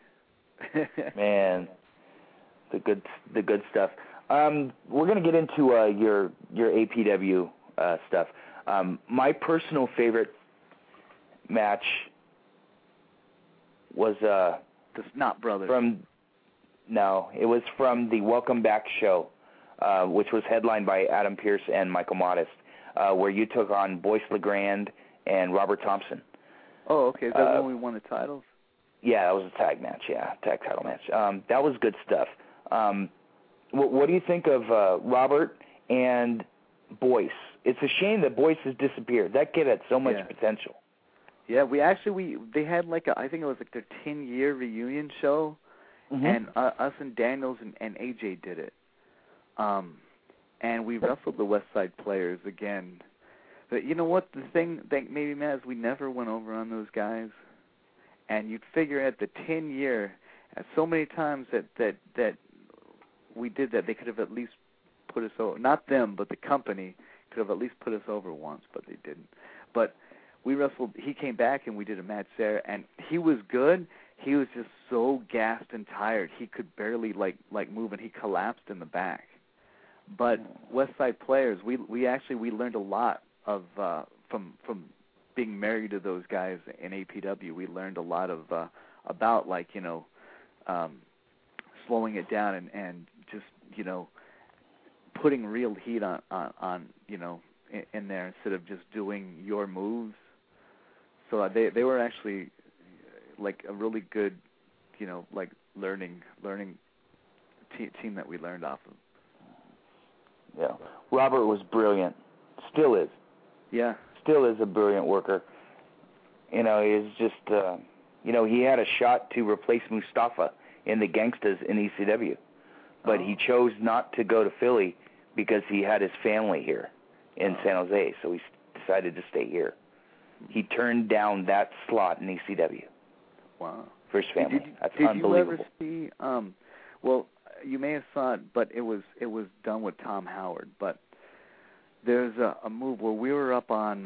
Man, the good stuff. We're gonna get into your APW stuff. My personal favorite match was the Snot Brothers. It was from the Welcome Back show, which was headlined by Adam Pearce and Michael Modest, where you took on Boyce LeGrand and Robert Thompson. Oh, okay. Is that when we won the titles? Yeah, that was a tag match. Yeah, tag title match. That was good stuff. What do you think of Robert and Boyce? It's a shame that Boyce has disappeared. That kid had so much potential. Yeah, they had like I think it was like their 10-year reunion show, and us and Daniels and AJ did it. And we wrestled the West Side Players again. But you know what? The thing that made me mad is we never went over on those guys. And you'd figure at the 10-year, so many times that we did that, they could have at least put us over. Not them, but the company could have at least put us over once, but they didn't. But we wrestled. He came back and we did a match there, and he was good. He was just so gassed and tired, he could barely like move, and he collapsed in the back. But West Side Players, we learned a lot of from being married to those guys in APW. We learned a lot of about, like, you know, slowing it down and just, you know, putting real heat on you know, in there instead of just doing your moves. So they were actually like a really good, you know, like learning team that we learned off of. Yeah, Robert was brilliant. Still is. Yeah. Still is a brilliant worker. You know, he's just, you know, he had a shot to replace Mustafa in the Gangstas in ECW, but he chose not to go to Philly because he had his family here in San Jose, so he decided to stay here. He turned down that slot in ECW. Wow. For his family. That's did unbelievable. Did you ever see, well, you may have saw it, but it was done with Tom Howard, but there's a move where we were up on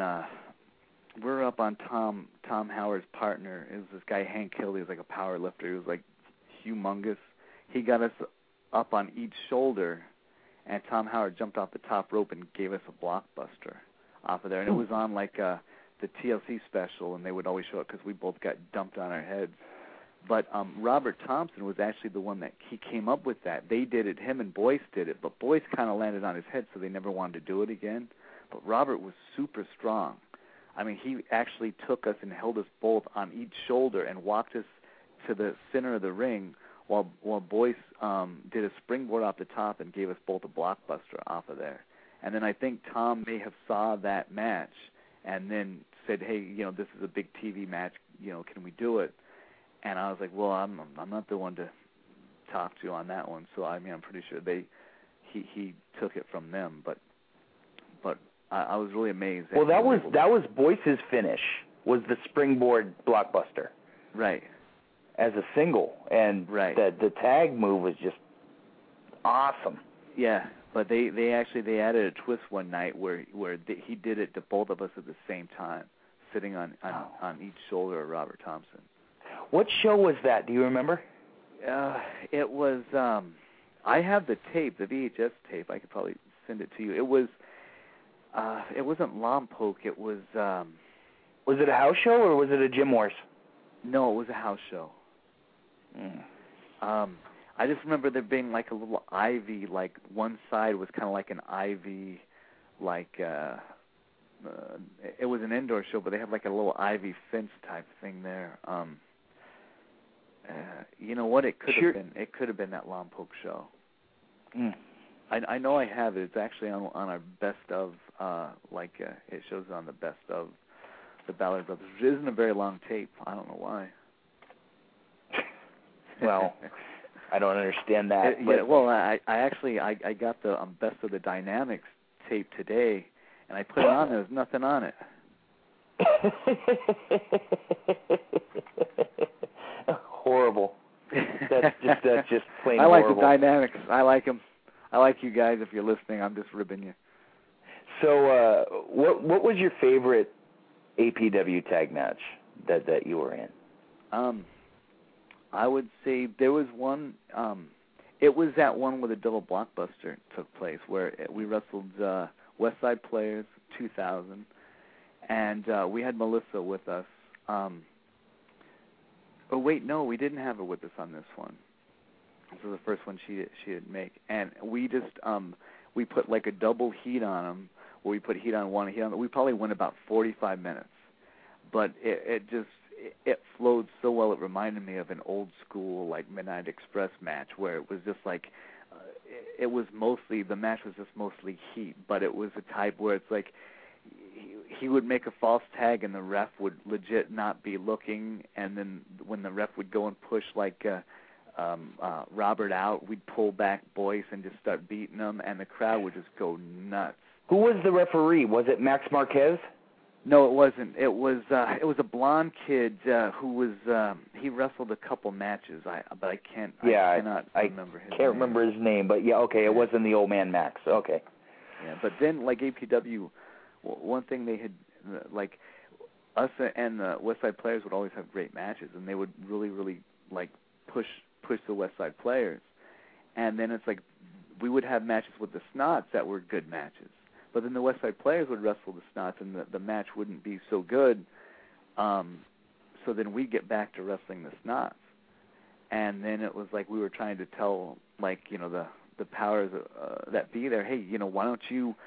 Tom Howard's partner. It was this guy Hank Hill. He was like a power lifter. He was like humongous. He got us up on each shoulder, and Tom Howard jumped off the top rope and gave us a blockbuster off of there. And it was on like the TLC special, and they would always show it because we both got dumped on our heads. But Robert Thompson was actually the one that he came up with that. They did it. Him and Boyce did it, but Boyce kind of landed on his head, so they never wanted to do it again. But Robert was super strong. I mean, he actually took us and held us both on each shoulder and walked us to the center of the ring while Boyce did a springboard off the top and gave us both a blockbuster off of there. And then I think Tom may have saw that match and then said, hey, this is a big TV match, can we do it? And I was like, well, I'm not the one to talk to on that one. So I'm pretty sure he took it from them. But I was really amazed. Well, that was Boyce's finish. Was the springboard blockbuster. Right. As a single, and right. the tag move was just awesome. Yeah, but they added a twist one night where he did it to both of us at the same time, sitting on each shoulder of Robert Thompson. What show was that? Do you remember? It was. I have the tape, the VHS tape. I could probably send it to you. It was. It wasn't Lompoc. It was. Was it a house show or was it a Jim Morse? No, it was a house show. I just remember there being like a little ivy, like one side was kind of like an ivy, like it was an indoor show, but they had like a little ivy fence type thing there. You know what? It could have been. It could have been that Lompoc show. I know I have it. It's actually on our best of. It shows on the best of the Ballard Brothers. It isn't a very long tape. I don't know why. Well, I don't understand that. I got the best of the Dynamics tape today, and I put it on. There was nothing on it. Horrible. That's just plain horrible. I like the Dynamics. I like them. I like you guys. If you're listening, I'm just ribbing you. So, what was your favorite APW tag match that you were in? I would say there was one. It was that one where the double blockbuster took place, where we wrestled West Side Players 2000, and we had Melissa with us. Oh wait, no, we didn't have her with us on this one. This was the first one she didn't make, and we just we put like a double heat on them, where we put heat on one, heat on. We probably went about 45 minutes, but it flowed so well. It reminded me of an old school like Midnight Express match, where it was just like it was mostly the match was just mostly heat, but it was a type where it's like he would make a false tag and the ref would legit not be looking, and then when the ref would go and push like Robert out, we'd pull back Boyce and just start beating him, and the crowd would just go nuts. Who was the referee? Was it Max Marquez? No, it wasn't. It was a blonde kid who was he wrestled a couple matches. I cannot remember his name. Can't remember his name, but yeah, okay, it wasn't the old man Max. Okay. Yeah, but then like APW, one thing they had like us and the West Side Players would always have great matches, and they would really like push the West Side Players, and then it's like we would have matches with the Snots that were good matches. But then the West Side Players would wrestle the Snots, and the match wouldn't be so good. So then we'd get back to wrestling the Snots. And then it was like we were trying to tell, like, the powers that be there, hey, why don't you,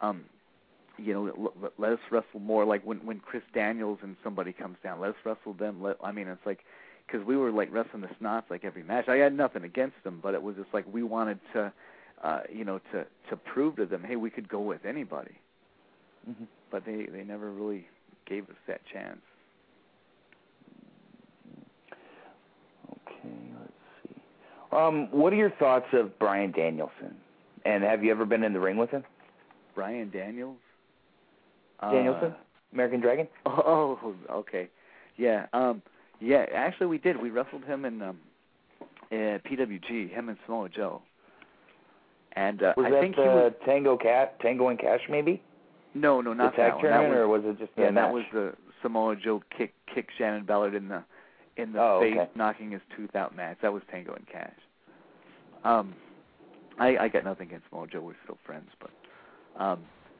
let us wrestle more. Like when Chris Daniels and somebody comes down, let us wrestle them. It's like, because we were like wrestling the Snots like every match. I had nothing against them, but it was just like we wanted to. To prove to them, hey, we could go with anybody. Mm-hmm. But they never really gave us that chance. Okay, let's see. What are your thoughts of Bryan Danielson? And have you ever been in the ring with him? Bryan Daniels? Danielson? American Dragon? Oh, okay. Yeah. Yeah, actually we did. We wrestled him in PWG, him and Samoa Joe. And was I think Tango and Cash, maybe? No, not the tag that tournament, one. Or was it just the match? That was the Samoa Joe kick Shannon Ballard in the face, okay. knocking his tooth out match. That was Tango and Cash. I got nothing against Samoa Joe. We're still friends, but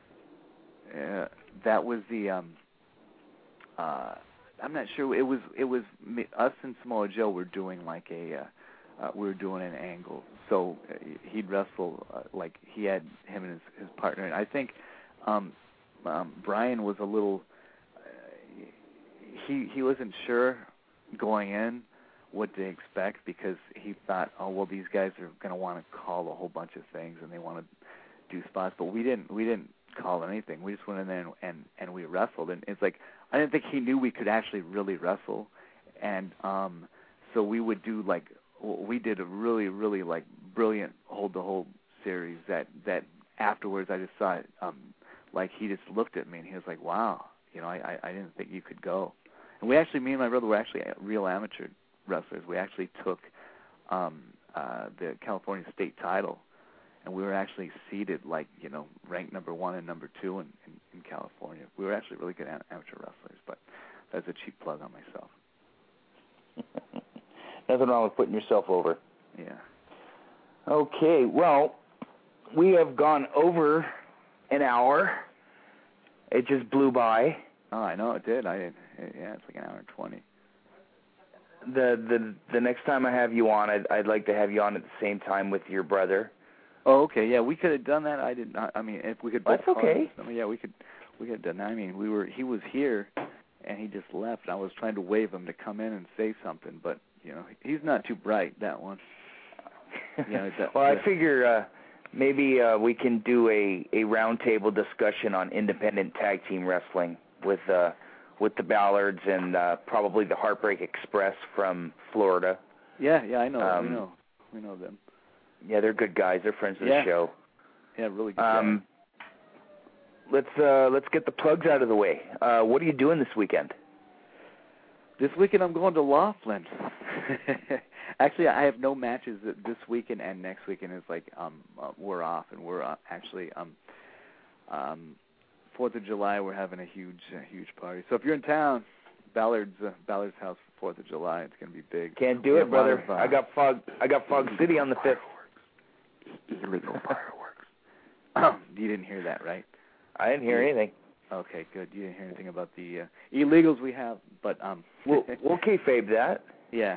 that was the. I'm not sure. It was us and Samoa Joe were doing like we were doing an angle. So he'd wrestle like he had him and his partner. And I think Bryan was a little. He wasn't sure going in what to expect, because he thought, oh well, these guys are going to want to call a whole bunch of things, and they want to do spots, but we didn't call anything. We just went in there and we wrestled, and it's like I didn't think he knew we could actually really wrestle, and so we would do like we did a really like brilliant hold the hold series that afterwards I just saw it, like he just looked at me and he was like, wow, you know, I didn't think you could go. And we actually, me and my brother were actually real amateur wrestlers. We actually took the California state title, and we were actually seeded, like, you know, ranked number 1 and number 2 in California. We were actually really good amateur wrestlers, but that's a cheap plug on myself. Nothing wrong with putting yourself over. Yeah. Okay, well, we have gone over an hour. It just blew by. Oh, I know it did. Yeah, it's like an hour and 20. The next time I have you on, I'd like to have you on at the same time with your brother. Oh, okay. Yeah, we could have done that. I did not. I mean, if we could both. That's okay. Yeah, we could have done that. I mean, he was here, and he just left. I was trying to wave him to come in and say something, but you know, he's not too bright, that one. You know, well, I figure maybe we can do a roundtable discussion on independent tag team wrestling with the Ballards and probably the Heartbreak Express from Florida. Yeah, I know. We know them. Yeah, they're good guys. They're friends of the show. Yeah, really good guys. Let's get the plugs out of the way. What are you doing this weekend? This weekend I'm going to Laughlin. Actually, I have no matches this weekend and next weekend. Is like we're off, and we're actually 4th of July we're having a huge party. So if you're in town, Ballard's house for 4th of July. It's going to be big. Can't do it, brother. I got Fog City on the 5th. Illegal fireworks. You didn't hear that, right? I didn't hear anything. Okay, good. You didn't hear anything about the illegals we have, but we'll kayfabe that. Yeah.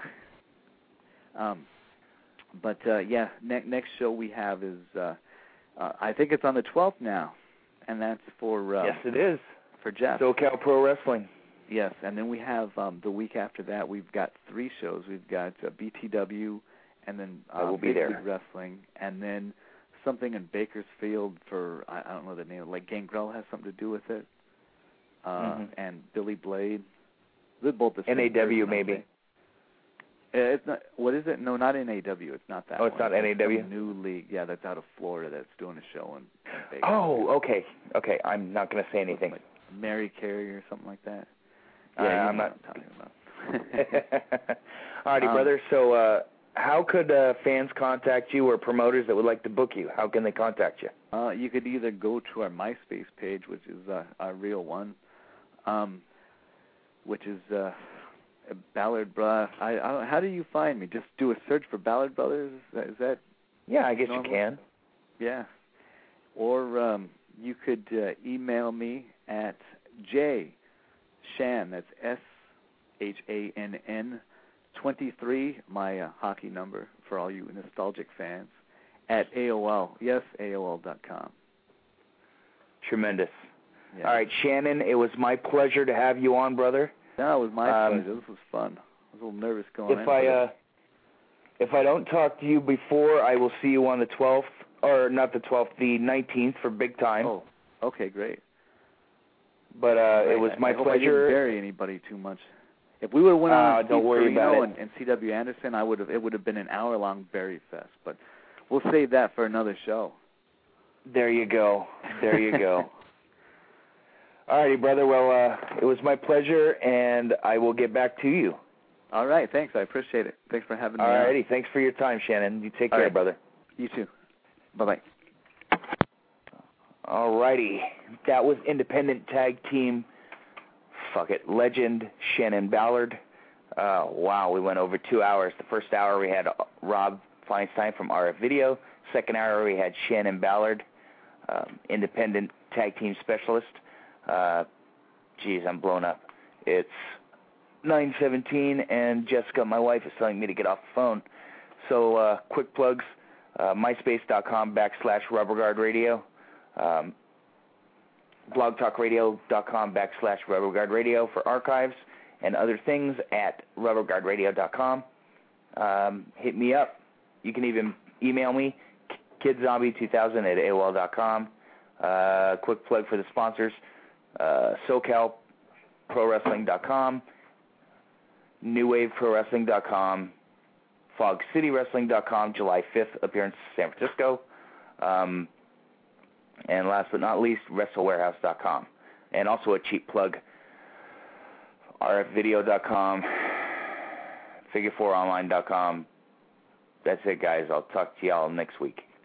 Next show we have is I think it's on the 12th now, and that's for yes, it is for Jeff. SoCal Pro Wrestling. Yes, and then we have the week after that we've got 3 shows. We've got BTW, and then I will be there. Wrestling, and then something in Bakersfield for I don't know the name. Like Gangrel has something to do with it, and Billy Blade. They're both the same NAW person, maybe. It's not. What is it? No, not NAW. It's not that. Oh, it's one. Not NAW. It's a new league. Yeah, that's out of Florida. That's doing a show in Bakersfield. Oh, okay. I'm not going to say anything. Like Mary Carey or something like that. Yeah, I'm not talking about. Alrighty, brother. So, how could fans contact you or promoters that would like to book you? How can they contact you? You could either go to our MySpace page, which is our real one, which is Ballard Bra. How do you find me? Just do a search for Ballard Brothers. Is that? Yeah, I guess normal? you can. Yeah. Or you could email me at Shann. That's SHANN 23. My hockey number for all you nostalgic fans at AOL. Yes, AOL.com. Tremendous. Yeah. All right, Shannon, it was my pleasure to have you on, brother. No, it was my pleasure. This was fun. I was a little nervous going in. If I don't talk to you before, I will see you on the 12th, or not the 12th, the 19th for Big Time. Oh, okay, great. But it was my I hope pleasure. I didn't bury anybody too much. If we would have went on don't worry about it. And C.W. Anderson, it would have been an hour-long Berry Fest. But we'll save that for another show. There you go. There you go. All righty, brother. Well, it was my pleasure, and I will get back to you. All right. Thanks. I appreciate it. Thanks for having me on. All righty. Thanks for your time, Shannon. You take care, brother. You too. Bye-bye. All righty. That was independent tag team, legend Shannon Ballard. Wow, we went over 2 hours. The first hour we had Rob Feinstein from RF Video. Second hour we had Shannon Ballard, independent tag team specialist. I'm blown up. It's 9:17, and Jessica, my wife, is telling me to get off the phone. So quick plugs, myspace.com/rubberguardradio, blogtalkradio.com/rubberguardradio for archives and other things at rubberguardradio.com. Hit me up. You can even email me, KidZombie2000 at AOL.com. Quick plug for the sponsors, SoCalProWrestling.com, NewWaveProWrestling.com, FogCityWrestling.com, July 5th appearance San Francisco, and last but not least, WrestleWarehouse.com. And also a cheap plug, RFVideo.com, Figure4Online.com. That's it, guys. I'll talk to y'all next week.